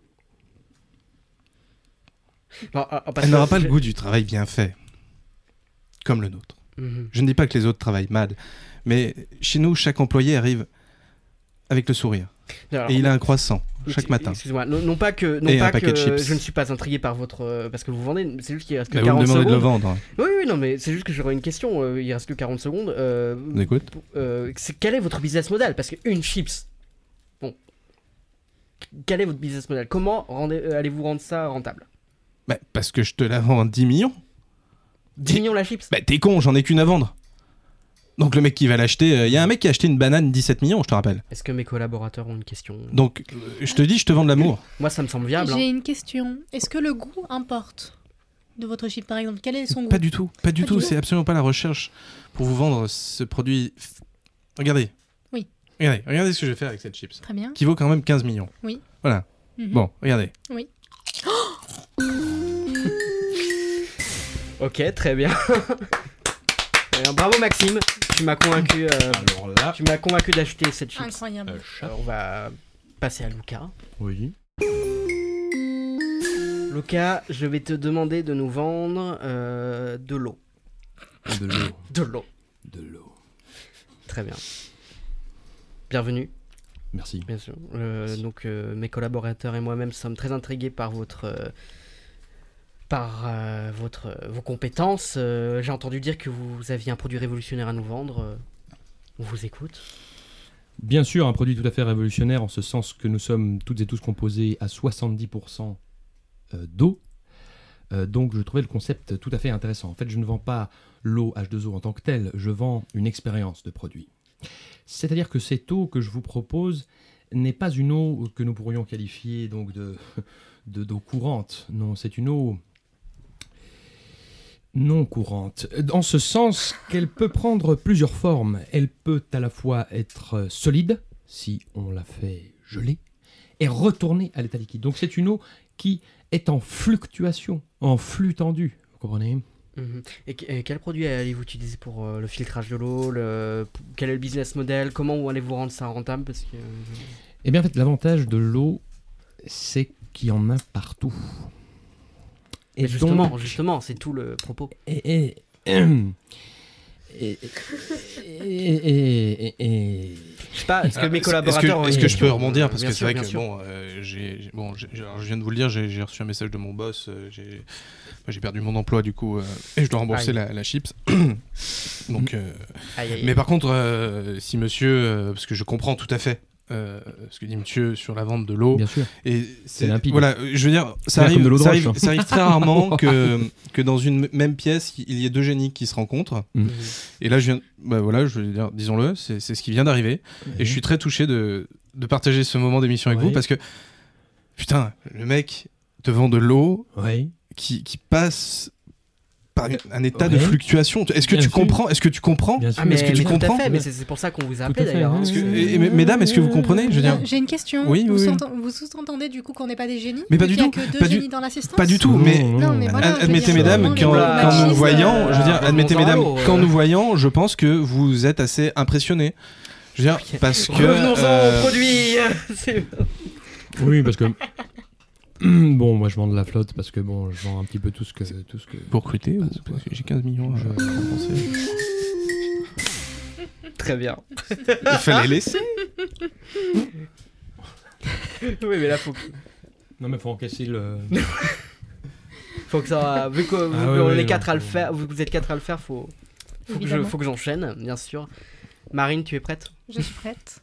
Non, ah, ah, parce elle que n'aura pas je- le goût du travail bien fait, comme le nôtre. Mhm. Je ne dis pas que les autres travaillent mal, mais chez nous, chaque employé arrive avec le sourire. Alors, Et il a un croissant chaque ex- matin. Excusez-moi, non, non pas que, non Et un pas paquet que de chips. je ne suis pas intrigué par votre... euh, parce que vous vendez, c'est juste qu'il reste que Bah, vous me quarante demandez secondes. de le vendre. Oui, oui, non, mais c'est juste que j'aurais une question, euh, il reste que quarante secondes. Euh, On écoute. euh, c'est- quel est votre business model? Parce qu'une chips, bon, quel est votre business model? Comment rendez- euh, allez-vous rendre ça rentable? Bah, parce que je te la vends à dix millions. dix millions la chips? Bah t'es con, j'en ai qu'une à vendre. Donc le mec qui va l'acheter, il y a un mec qui a acheté une banane dix-sept millions, je te rappelle. Est-ce que mes collaborateurs ont une question? Donc euh, je te dis, je te vends de l'amour. Moi, ça me semble viable. J'ai hein. une question. Est-ce que le goût importe de votre chip, par exemple? Quel est son goût? Pas du tout, pas du Pas tout, du tout. c'est absolument pas la recherche pour vous vendre ce produit. Regardez. Oui. Regardez, regardez ce que je vais faire avec cette chips. Très bien. Qui vaut quand même quinze millions. Oui. Voilà. Mhm. Bon, regardez. Oui. Ok, très bien. Très bien. Bravo Maxime, tu m'as convaincu. euh, Alors là, tu m'as convaincu d'acheter cette chips. Incroyable. euh, Euh, on va passer à Lucas. oui. Lucas, je vais te demander de nous vendre euh, de l'eau. De l'eau. De l'eau. De l'eau. Très bien. Bienvenue, Merci. bien sûr. Euh, donc euh, mes collaborateurs et moi-même sommes très intrigués par votre euh, par euh, votre, vos compétences. Euh, j'ai entendu dire que vous aviez un produit révolutionnaire à nous vendre. Euh, on vous écoute. Bien sûr, un produit tout à fait révolutionnaire en ce sens que nous sommes toutes et tous composés à soixante-dix pour cent euh, d'eau. Euh, donc je trouvais le concept tout à fait intéressant. En fait, je ne vends pas l'eau H deux O en tant que telle, je vends une expérience de produit. C'est-à-dire que cette eau que je vous propose n'est pas une eau que nous pourrions qualifier donc de, de, d'eau courante. Non, c'est une eau non courante, en ce sens qu'elle peut prendre plusieurs formes. Elle peut à la fois être solide, si on la fait geler, et retourner à l'état liquide. Donc c'est une eau qui est en fluctuation, en flux tendu, vous comprenez ? Mmh. Et, et quel produit allez-vous utiliser pour euh, le filtrage de l'eau le, quel est le business model? Comment allez-vous rendre ça rentable? Parce que, euh... Eh bien, en fait, l'avantage de l'eau, c'est qu'il y en a partout. Et justement, donc, justement, c'est tout le propos. Et, et, et, et, et, et, et... Je sais pas, est-ce que mes collaborateurs... Est-ce que, est-ce que je peux rebondir? Parce que c'est vrai que, bon, euh, j'ai, bon j'ai, je viens de vous le dire, j'ai, j'ai reçu un message de mon boss, euh, j'ai, moi, j'ai perdu mon emploi, du coup, euh, et je dois rembourser la, la chips. Donc, euh, aïe, aïe, mais aïe. Par contre, euh, si monsieur, euh, parce que je comprends tout à fait, Euh, ce que dit monsieur sur la vente de l'eau. Bien sûr. Et c'est, c'est limpide. Voilà, je veux dire, ça arrive, ça, arrive, ça arrive très rarement que, que dans une même pièce, il y ait deux génies qui se rencontrent. Mmh. Et là, je viens, bah voilà, je veux dire, disons-le, c'est, c'est ce qui vient d'arriver. Mmh. Et je suis très touché de, de partager ce moment d'émission avec oui. vous parce que, putain, le mec te vend de l'eau oui. qui, qui passe par un état ouais. de fluctuation. Est-ce que bien tu sûr. comprends Est-ce que tu comprends ah, mais, Est-ce que tu comprends fait, mais c'est, c'est pour ça qu'on vous a appelé d'ailleurs. Hein. Que, et, et, mesdames, est-ce que vous comprenez? Je veux dire... J'ai une question. Oui, vous, oui, oui. vous sous-entendez du coup qu'on n'est pas des génies? Mais pas du tout. Qu'il y a que deux pas génies du... dans l'assistance? Pas du tout. Mais, non, mais voilà, admettez, dire, mesdames, quand, quand nous voyons, euh, je veux dire, admettez, mesdames, quand nous voyons, je pense que vous êtes assez impressionnés. Je veux dire, parce que. Revenons-en au produit. Oui, parce que. Bon, moi je vends de la flotte parce que bon, je vends un petit peu tout ce que. Tout ce que... Pour recruter ou parce que j'ai quinze millions à dépenser. Très bien. Il fallait laisser. Oui, mais là faut. Que... Non, mais faut encaisser le. Faut que ça. Vu qu'on ah, oui, oui, est quatre à le faire, vous êtes quatre à le faire, faut. Faut que, je, faut que j'enchaîne, bien sûr. Marine, tu es prête? Je suis prête.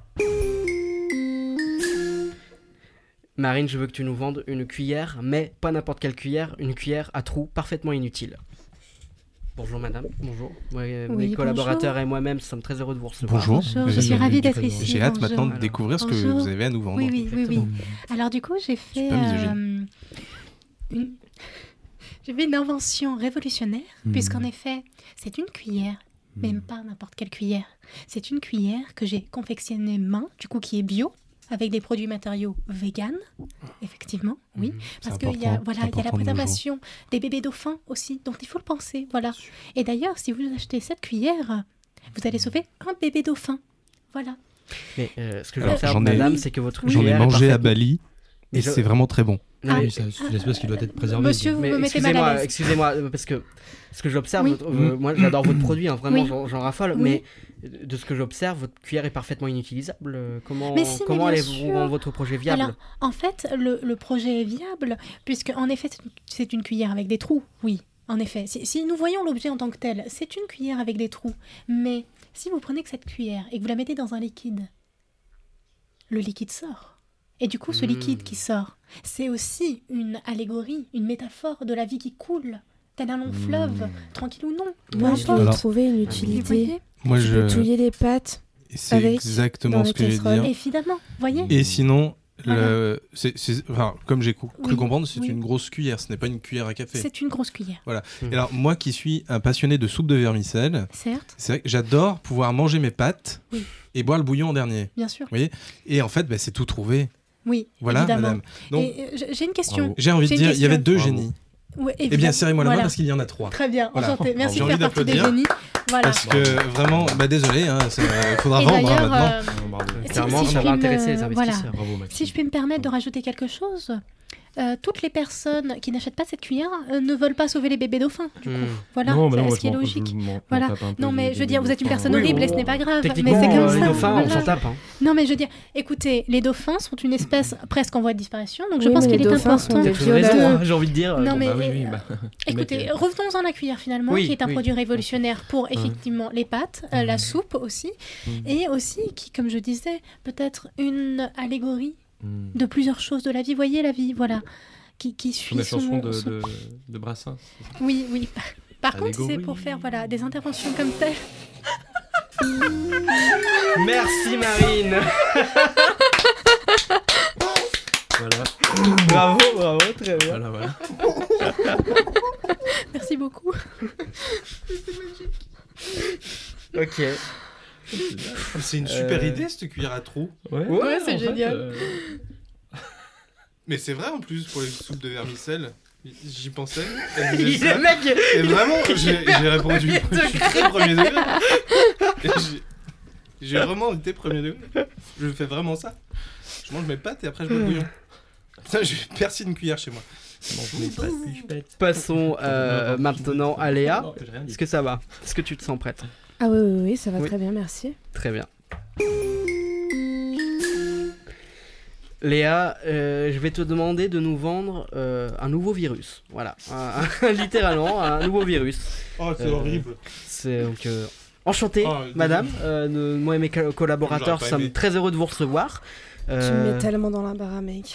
Marine, je veux que tu nous vendes une cuillère, mais pas n'importe quelle cuillère, une cuillère à trous parfaitement inutile. Bonjour madame, bonjour. Ouais, oui, mes collaborateurs bonjour. Et moi-même sommes très heureux de vous recevoir. Bonjour, bonjour je suis ravie d'être ici. J'ai hâte bonjour. maintenant de découvrir ce bonjour. que vous avez à nous vendre. Oui, oui, oui, oui. Alors du coup, j'ai fait, euh, une... j'ai fait une invention révolutionnaire, mmh. puisqu'en effet, c'est une cuillère, mmh. même pas n'importe quelle cuillère. C'est une cuillère que j'ai confectionnée main, du coup qui est bio, avec des produits matériaux vegan, effectivement, oui, mmh, parce qu'il y a, voilà, il y a la préservation des bébés dauphins aussi, donc il faut le penser, voilà. Et d'ailleurs, si vous achetez cette cuillère, vous allez sauver un bébé dauphin, voilà. Mais euh, ce que je veux faire, madame, oui. c'est que votre cuillère. J'en ai mangé à Bali, et je... c'est vraiment très bon. Ah, oui, c'est une espèce qui doit être préservée. Monsieur, vous mais me mettez mal à l'aise. Excusez-moi, parce que ce que j'observe, oui. votre, euh, moi j'adore votre produit, hein, vraiment, oui. j'en, j'en raffole, oui. mais de ce que j'observe, votre cuillère est parfaitement inutilisable. Comment, si, comment allez-vous rendre votre projet viable? Alors, en fait, le, le projet est viable, puisque en effet, c'est une, c'est une cuillère avec des trous, oui, en effet. Si, si nous voyons l'objet en tant que tel, c'est une cuillère avec des trous, mais si vous prenez que cette cuillère et que vous la mettez dans un liquide, le liquide sort. Et du coup, ce mmh. liquide qui sort, c'est aussi une allégorie, une métaphore de la vie qui coule, tel un long mmh. fleuve, tranquille ou non. Moi, je dois trouver une utilité. Moi, je peux touiller les pattes. C'est avec, exactement ce que j'ai dit. Évidemment, voyez. Et sinon, le, c'est, c'est, enfin, comme j'ai cru oui. comprendre, c'est oui. une grosse cuillère. Ce n'est pas une cuillère à café. C'est une grosse cuillère. Voilà. Mmh. Et alors, moi, qui suis un passionné de soupe de vermicelle, certes. C'est vrai que j'adore pouvoir manger mes pâtes oui. et boire le bouillon en dernier. Bien sûr. Vous voyez. Et en fait, bah, c'est tout trouvé. Oui, voilà, évidemment. Madame. Donc, et, euh, j'ai une question. J'ai envie j'ai de dire, il y avait deux génies. Ouais, eh bien, serrez-moi la main parce qu'il y en a trois. Très bien, voilà. enchanté. Merci J'ai de faire partie des génies. Voilà. Parce que vraiment, bah, désolé, hein, il faudra et vendre hein, maintenant. Euh, Clairement, si, si ça va intéresser les investisseurs. Voilà. Bravo, si je peux me permettre de rajouter quelque chose, euh, toutes les personnes qui n'achètent pas cette cuillère euh, ne veulent pas sauver les bébés dauphins. Du coup, Mm. voilà, Non, bah c'est non, ce qui est moi, je m'en- logique. je m'en- Voilà. m'en tape un peu Non, mais des- je veux des dire, vous êtes une dauphins. personne Oui, horrible et on- ce n'est pas grave. Mais Techniquement, c'est comme euh, ça. les dauphins, on voilà. s'en tape. Hein. Non, mais je veux dire, écoutez, les dauphins sont une espèce presque en voie de disparition, donc je Oui, pense mais qu'il les est dauphins sont important. des Peut-être une raison, violeurs. hein, j'ai envie de dire. Non, Bon, mais Bah oui, oui, euh, bah, les écoutez, mecs, euh, revenons-en à la cuillère finalement, Oui, qui est un oui. produit révolutionnaire pour effectivement les pâtes, euh, la soupe aussi, et aussi qui, comme je disais, peut être une allégorie hmm. de plusieurs choses de la vie. Voyez la vie, voilà, qui, qui suit Comme la son- chanson de, son- de, de Brassens. c'est ça Oui, oui. Par contre, c'est Allégorie. pour faire voilà des interventions comme telles. Merci Marine. Voilà, Bravo, bravo, très bien. voilà, voilà. Merci beaucoup. Ok. C'est une super Euh, idée cette cuillère à trous. Ouais, Ouais, c'est en fait, génial. euh, Mais c'est vrai en plus pour les soupes de vermicelle. J'y pensais. Elle disait Le ça. mec, Et vraiment, j'ai j'ai répondu. Je suis très premier degré. Et j'ai- J'ai vraiment été premier degré. Je fais vraiment ça. Je mange mes pâtes et après je bois le bouillon. Putain, j'ai percé une cuillère chez moi. mange mes pâtes, puis je pète. passons euh, maintenant à Léa. Non, j'ai rien dit. Est-ce que ça va? Est-ce que tu te sens prête? Ah oui, oui, oui, ça va Oui. très bien, merci. Très bien. Léa, euh, je vais te demander de nous vendre euh, un nouveau virus. Voilà, Un- un- littéralement un nouveau virus. Oh, c'est Euh, horrible. C'est donc euh, enchanté, Oh, madame. Euh, de- moi et mes co- collaborateurs J'aurais pas sommes aimé. très heureux de vous recevoir. Tu me Euh, mets tellement dans l'embarras, mec.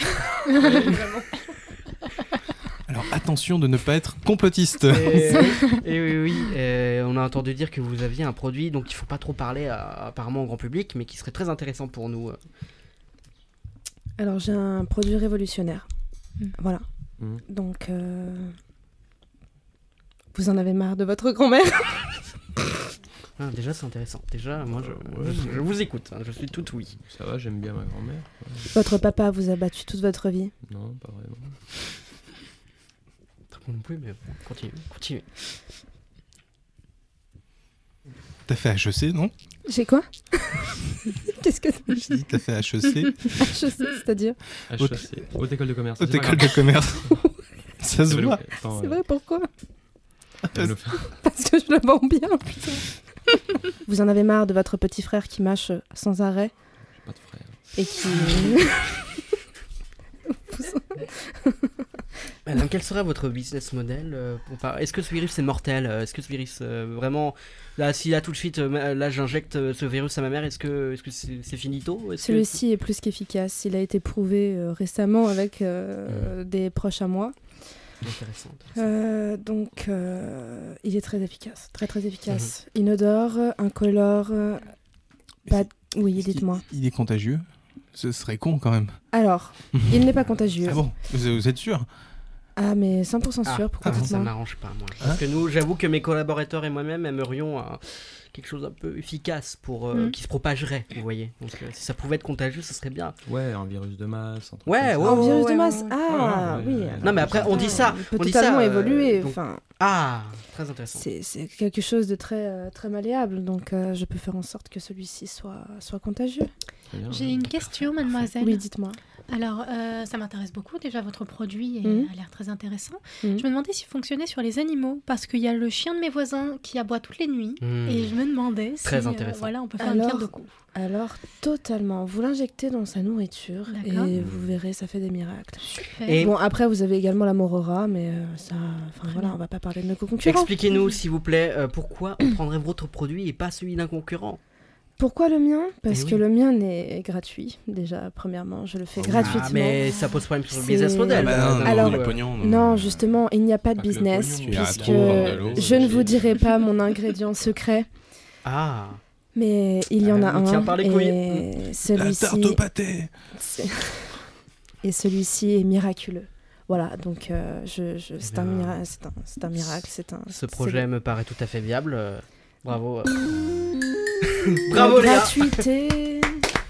Alors attention de ne pas être complotiste. Et, et oui, oui, et on a entendu dire que vous aviez un produit dont il ne faut pas trop parler à- apparemment au grand public, mais qui serait très intéressant pour nous. Alors, j'ai un produit révolutionnaire. Mm. Voilà. Mm. Donc, euh, vous en avez marre de votre grand-mère? Ah, déjà, c'est intéressant. Déjà, moi, je, Euh, ouais. je- je vous écoute. hein, Je suis tout oui. Ça va, j'aime bien ma grand-mère. Votre papa vous a battu toute votre vie. Non, pas vraiment. Très bon non plus, mais bon, continue, continue. T'as fait H E C, non? J'ai quoi? Qu'est-ce que Je dis t'as fait H E C. je sais, c'est-à-dire? H E C, Haute École de Commerce. Haute c'est pas école grave. de commerce. Ça se Ça va voit. nous- attends, C'est euh, vrai, pourquoi? ça va nous faire- Parce que je le vends bien, putain. Vous en avez marre de votre petit frère qui mâche sans arrêt J'ai pas de frère. et qui... Madame, quel serait votre business model euh, pour par- Est-ce que ce virus est mortel euh, Est-ce que ce virus euh, vraiment là, si là tout de suite, euh, ma- là j'injecte euh, ce virus à ma mère, est-ce que est-ce que c'est c'est finito? Est-ce que- Celui-ci est plus qu'efficace. Il a été prouvé euh, récemment avec euh, des proches à moi. Intéressant. intéressant. Euh, donc, euh, il est très efficace. Très, très efficace. Inodore, incolore. euh, pas... Oui, Est-ce qu'il- dites-moi. Il est contagieux. Ce serait con quand même. Alors, il n'est pas contagieux. Ah bon? Vous, vous êtes sûr? Ah, mais cent pour cent Ah, sûr, pourquoi ah, ça dites-moi. m'arrange pas moi. Parce que nous, j'avoue que mes collaborateurs et moi-même aimerions euh, quelque chose un peu efficace pour euh, Mm. qui se propagerait, vous voyez. Donc euh, si ça pouvait être contagieux, ce serait bien. Ouais, un virus de masse. Un truc Ouais, comme ouais, ça. Un virus ouais, de masse. ouais, Ah, ouais, oui. ouais. alors, Non, mais après, on dit ça, Il peut on dit totalement ça, euh, évoluer. donc- Enfin, Ah, très intéressant. c'est c'est quelque chose de très, euh, très malléable. Donc, euh, je peux faire en sorte que celui-ci soit, soit contagieux. Très bien, J'ai ouais. une question, mademoiselle. Oui, dites-moi. Alors, euh, ça m'intéresse beaucoup. Déjà, votre produit est- Mhm. a l'air très intéressant. Mhm. Je me demandais s'il fonctionnait sur les animaux, parce qu'il y a le chien de mes voisins qui aboie toutes les nuits. Hmm. Et je me demandais Très si euh, intéressant. voilà, on peut faire une Alors, pierre de coups. Alors, totalement. Vous l'injectez dans sa nourriture et D'accord. vous verrez, ça fait des miracles. Super. Et- Bon, après, vous avez également la Morora, mais euh, ça... Enfin, Très voilà, bien. on va pas parler de nos concurrents. Expliquez-nous, s'il vous plaît, euh, pourquoi on prendrait votre produit et pas celui d'un concurrent? Pourquoi le mien? Parce Eh que oui. le mien n'est gratuit, déjà, premièrement. Je le fais Ah, gratuitement. mais ça pose problème sur le C'est- business model. Ah bah euh, non, d'un Alors- coup, le euh, pognon. Non, justement, il n'y a pas de Avec le business, pognon, il y a puisque trop de l'eau, je ne j'ai- vous dirai pas mon ingrédient secret, Ah, mais il y en a Ah, il tient un. par les et couilles. La celui-ci... tarte au pâté. c'est- et celui-ci est miraculeux. Voilà, donc euh, je, je- c'est, un bien, mira- c'est, un, c'est un miracle. C'est un, ce c'est projet le- me paraît tout à fait viable. euh, Bravo. euh. La Bravo Léa. gratuité.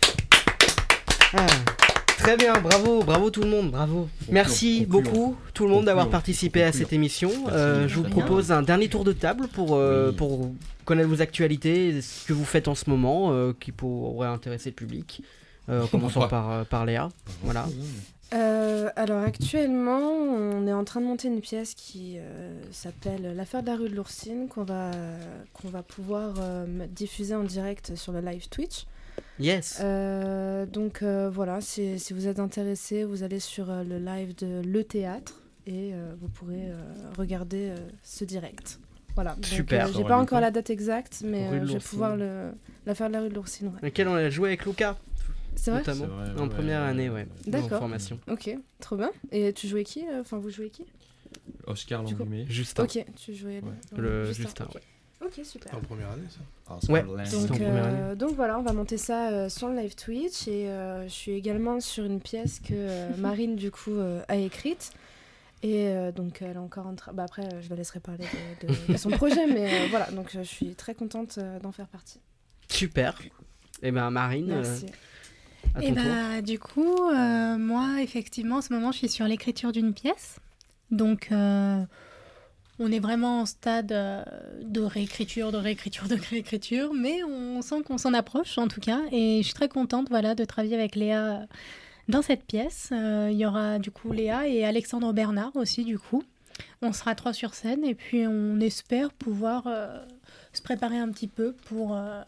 Ah, très bien, bravo, bravo tout le monde, bravo. Merci concluons. beaucoup tout le monde d'avoir Concluons. participé à Concluons. cette émission. Merci, Euh, je vous Fabien. propose un dernier tour de table pour, euh, Oui. pour connaître vos actualités, ce que vous faites en ce moment, euh, qui pourrait intéresser le public. Euh, commençons Pourquoi par, euh, par Léa. Voilà. Euh, alors actuellement, on est en train de monter une pièce qui euh, s'appelle L'affaire de la rue de l'Oursine, qu'on va, qu'on va pouvoir euh, diffuser en direct sur le live Twitch. Yes. Euh, donc euh, voilà, si, si vous êtes intéressé, vous allez sur euh, le live de Le Théâtre et euh, vous pourrez euh, regarder euh, ce direct. Voilà. Donc, Super. Euh, j'ai pas encore la date exacte, mais euh, je vais pouvoir le... L'affaire de la rue de l'Oursine. Ouais. Laquelle on a joué avec Lucas. C'est vrai, notamment, C'est vrai, en ouais, première ouais, année, ouais. ouais. D'accord. En formation. Ok, trop bien. Et tu jouais qui Enfin, vous jouez qui Oscar Du coup- Langumé. Justin. Ok, tu jouais Ouais. Le Justin, Justin, ok. ouais. Ok, super. En première année, ça. Oscar Ouais. Lang. C'était en Donc, première euh, donc voilà, on va monter ça euh, sur le live Twitch et euh, je suis également sur une pièce que euh, Marine du coup euh, a écrite et euh, donc elle est encore en train. Bah après, euh, je la laisserai parler de, de- de son projet, mais euh, voilà, donc euh, je suis très contente euh, d'en faire partie. Super. Et ben Marine, Merci. euh, à ton Et tour. bah, du coup, euh, moi, effectivement, en ce moment, je suis sur l'écriture d'une pièce. Donc, euh, on est vraiment en stade euh, de réécriture, de réécriture, de réécriture, mais on sent qu'on s'en approche, en tout cas. Et je suis très contente, voilà, de travailler avec Léa dans cette pièce. Euh, Il y aura, du coup, Léa et Alexandre Bernard aussi, du coup. On sera trois sur scène et puis on espère pouvoir euh, se préparer un petit peu pour... euh,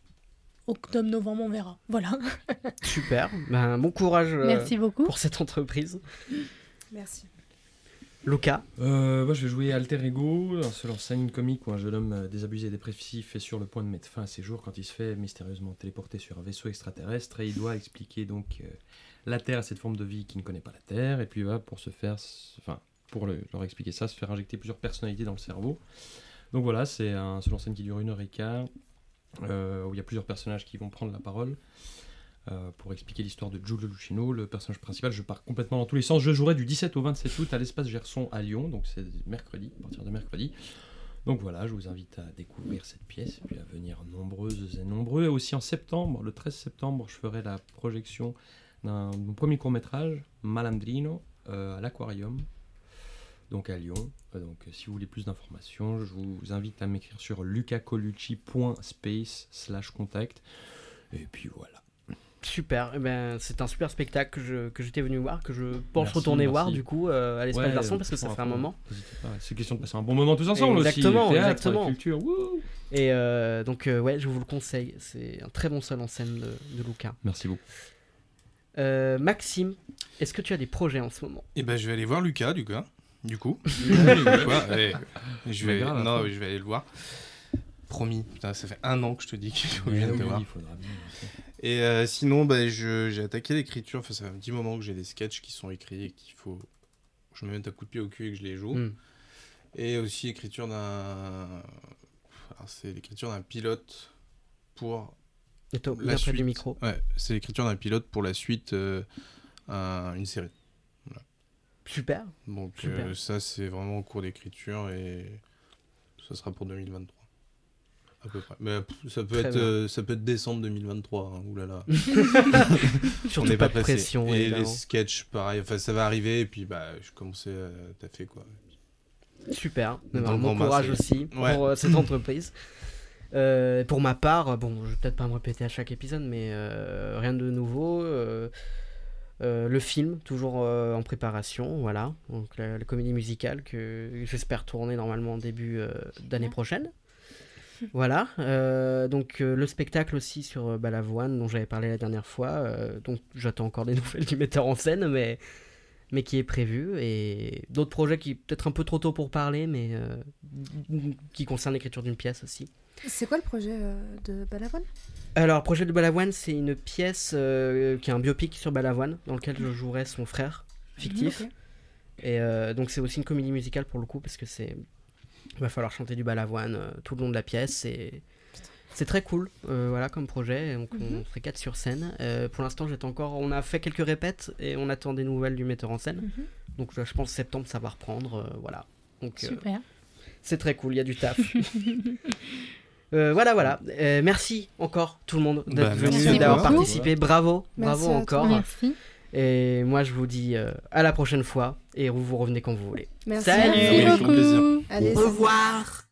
octobre, novembre, on verra. Voilà. Super. Ben, bon courage euh, Merci beaucoup. pour cette entreprise. Merci. Luca. Euh, moi, je vais jouer Alter Ego, un seul en scène comique où un jeune homme euh, désabusé et dépressif est sur le point de mettre fin à ses jours quand il se fait mystérieusement téléporter sur un vaisseau extraterrestre et il doit expliquer donc euh, la Terre à cette forme de vie qui ne connaît pas la Terre et puis va pour se faire, enfin pour le- leur expliquer ça, se faire injecter plusieurs personnalités dans le cerveau. Donc voilà, c'est un seul en scène qui dure une heure et quart euh, où il y a plusieurs personnages qui vont prendre la parole. Euh, pour expliquer l'histoire de Giulio Lucchino, le personnage principal. Je pars complètement dans tous les sens. Je jouerai du dix-sept au vingt-sept août à l'espace Gerson à Lyon, donc c'est mercredi, à partir de mercredi. Donc voilà, je vous invite à découvrir cette pièce et puis à venir nombreuses et nombreux. Et aussi en septembre, le treize septembre, je ferai la projection d'un mon premier court-métrage, Malandrino, euh, à l'Aquarium, donc à Lyon. Euh, donc si vous voulez plus d'informations, je vous invite à m'écrire sur lucacolucci point space slash contact. Et puis voilà. Super, eh ben, c'est un super spectacle que, je, que j'étais venu voir, que je pense Merci, retourner merci. voir du coup euh, à l'espace Ouais, Garçon parce que ça franchement, fait un moment. n'hésitez pas, c'est question de passer un bon moment tous ensemble Exactement, aussi. Théâtre, exactement. culture, wouh. Et euh, donc euh, ouais, je vous le conseille, c'est un très bon seul en scène de, de Luca. Merci beaucoup. Euh, Maxime, est-ce que tu as des projets en ce moment? Et ben je vais aller voir Lucas, du coup. Du coup. Quoi, allez, je vais, Regarde, non, attends. je vais aller le voir. Promis. Putain, ça fait un an que je te dis qu'il faut que je Ouais, vienne te oui, voir. il faudra bien. Et euh, sinon, bah, je, j'ai attaqué l'écriture. Enfin, ça fait un petit moment que j'ai des sketchs qui sont écrits et qu'il faut que je me mette un coup de pied au cul et que je les joue. Mm. Et aussi l'écriture d'un... Alors, c'est l'écriture d'un pilote pour Et toi, la bien près suite. du micro. Ouais, c'est l'écriture d'un pilote pour la suite, euh, un- une série. Super. Donc Super. euh, ça, c'est vraiment en cours d'écriture et ça sera pour deux mille vingt-trois. À peu près. Mais pff, ça peut, Très être, bien. euh, ça peut être décembre deux mille vingt-trois. Hein, oulala. Surtout On n'est pas pas de pressé. pression, Et évidemment. les sketchs, pareil. Enfin, ça va arriver et puis bah, je commençais à taffer quoi. Super. Dans Alors, le bon grand bain, courage c'est- aussi Ouais. pour euh, cette entreprise. Euh, pour ma part, bon, je vais peut-être pas me répéter à chaque épisode, mais euh, rien de nouveau. euh, euh, le film, toujours euh, en préparation, voilà. Donc la, la comédie musicale que j'espère tourner normalement en début euh, d'année prochaine. Voilà. euh, donc euh, le spectacle aussi sur euh, Balavoine dont j'avais parlé la dernière fois. euh, donc j'attends encore des nouvelles du metteur en scène, mais mais qui est prévu, et d'autres projets qui peut-être un peu trop tôt pour parler, mais euh, qui concernent l'écriture d'une pièce aussi. C'est quoi le projet euh, de Balavoine? Alors, projet de Balavoine, c'est une pièce euh, qui est un biopic sur Balavoine, dans lequel je jouerai son frère fictif. Ok. Et euh, donc c'est aussi une comédie musicale pour le coup, parce que c'est, il va falloir chanter du Balavoine euh, tout le long de la pièce. Et c'est très cool, euh, voilà, comme projet. Donc on serait quatre sur scène. Euh, pour l'instant, j'étais encore, on a fait quelques répètes et on attend des nouvelles du metteur en scène. Mhm. Donc je pense septembre ça va reprendre, euh, voilà. Donc euh, Super. c'est très cool, il y a du taf. Euh, voilà, voilà. Euh, merci encore tout le monde d'être Bah, venu, merci à d'avoir toi. participé. Bravo, Merci bravo à encore. toi. Merci. Et moi, je vous dis euh, à la prochaine fois et vous vous revenez quand vous voulez. Merci. Salut. Merci Oui, avec beaucoup. plaisir. Allez, Au revoir.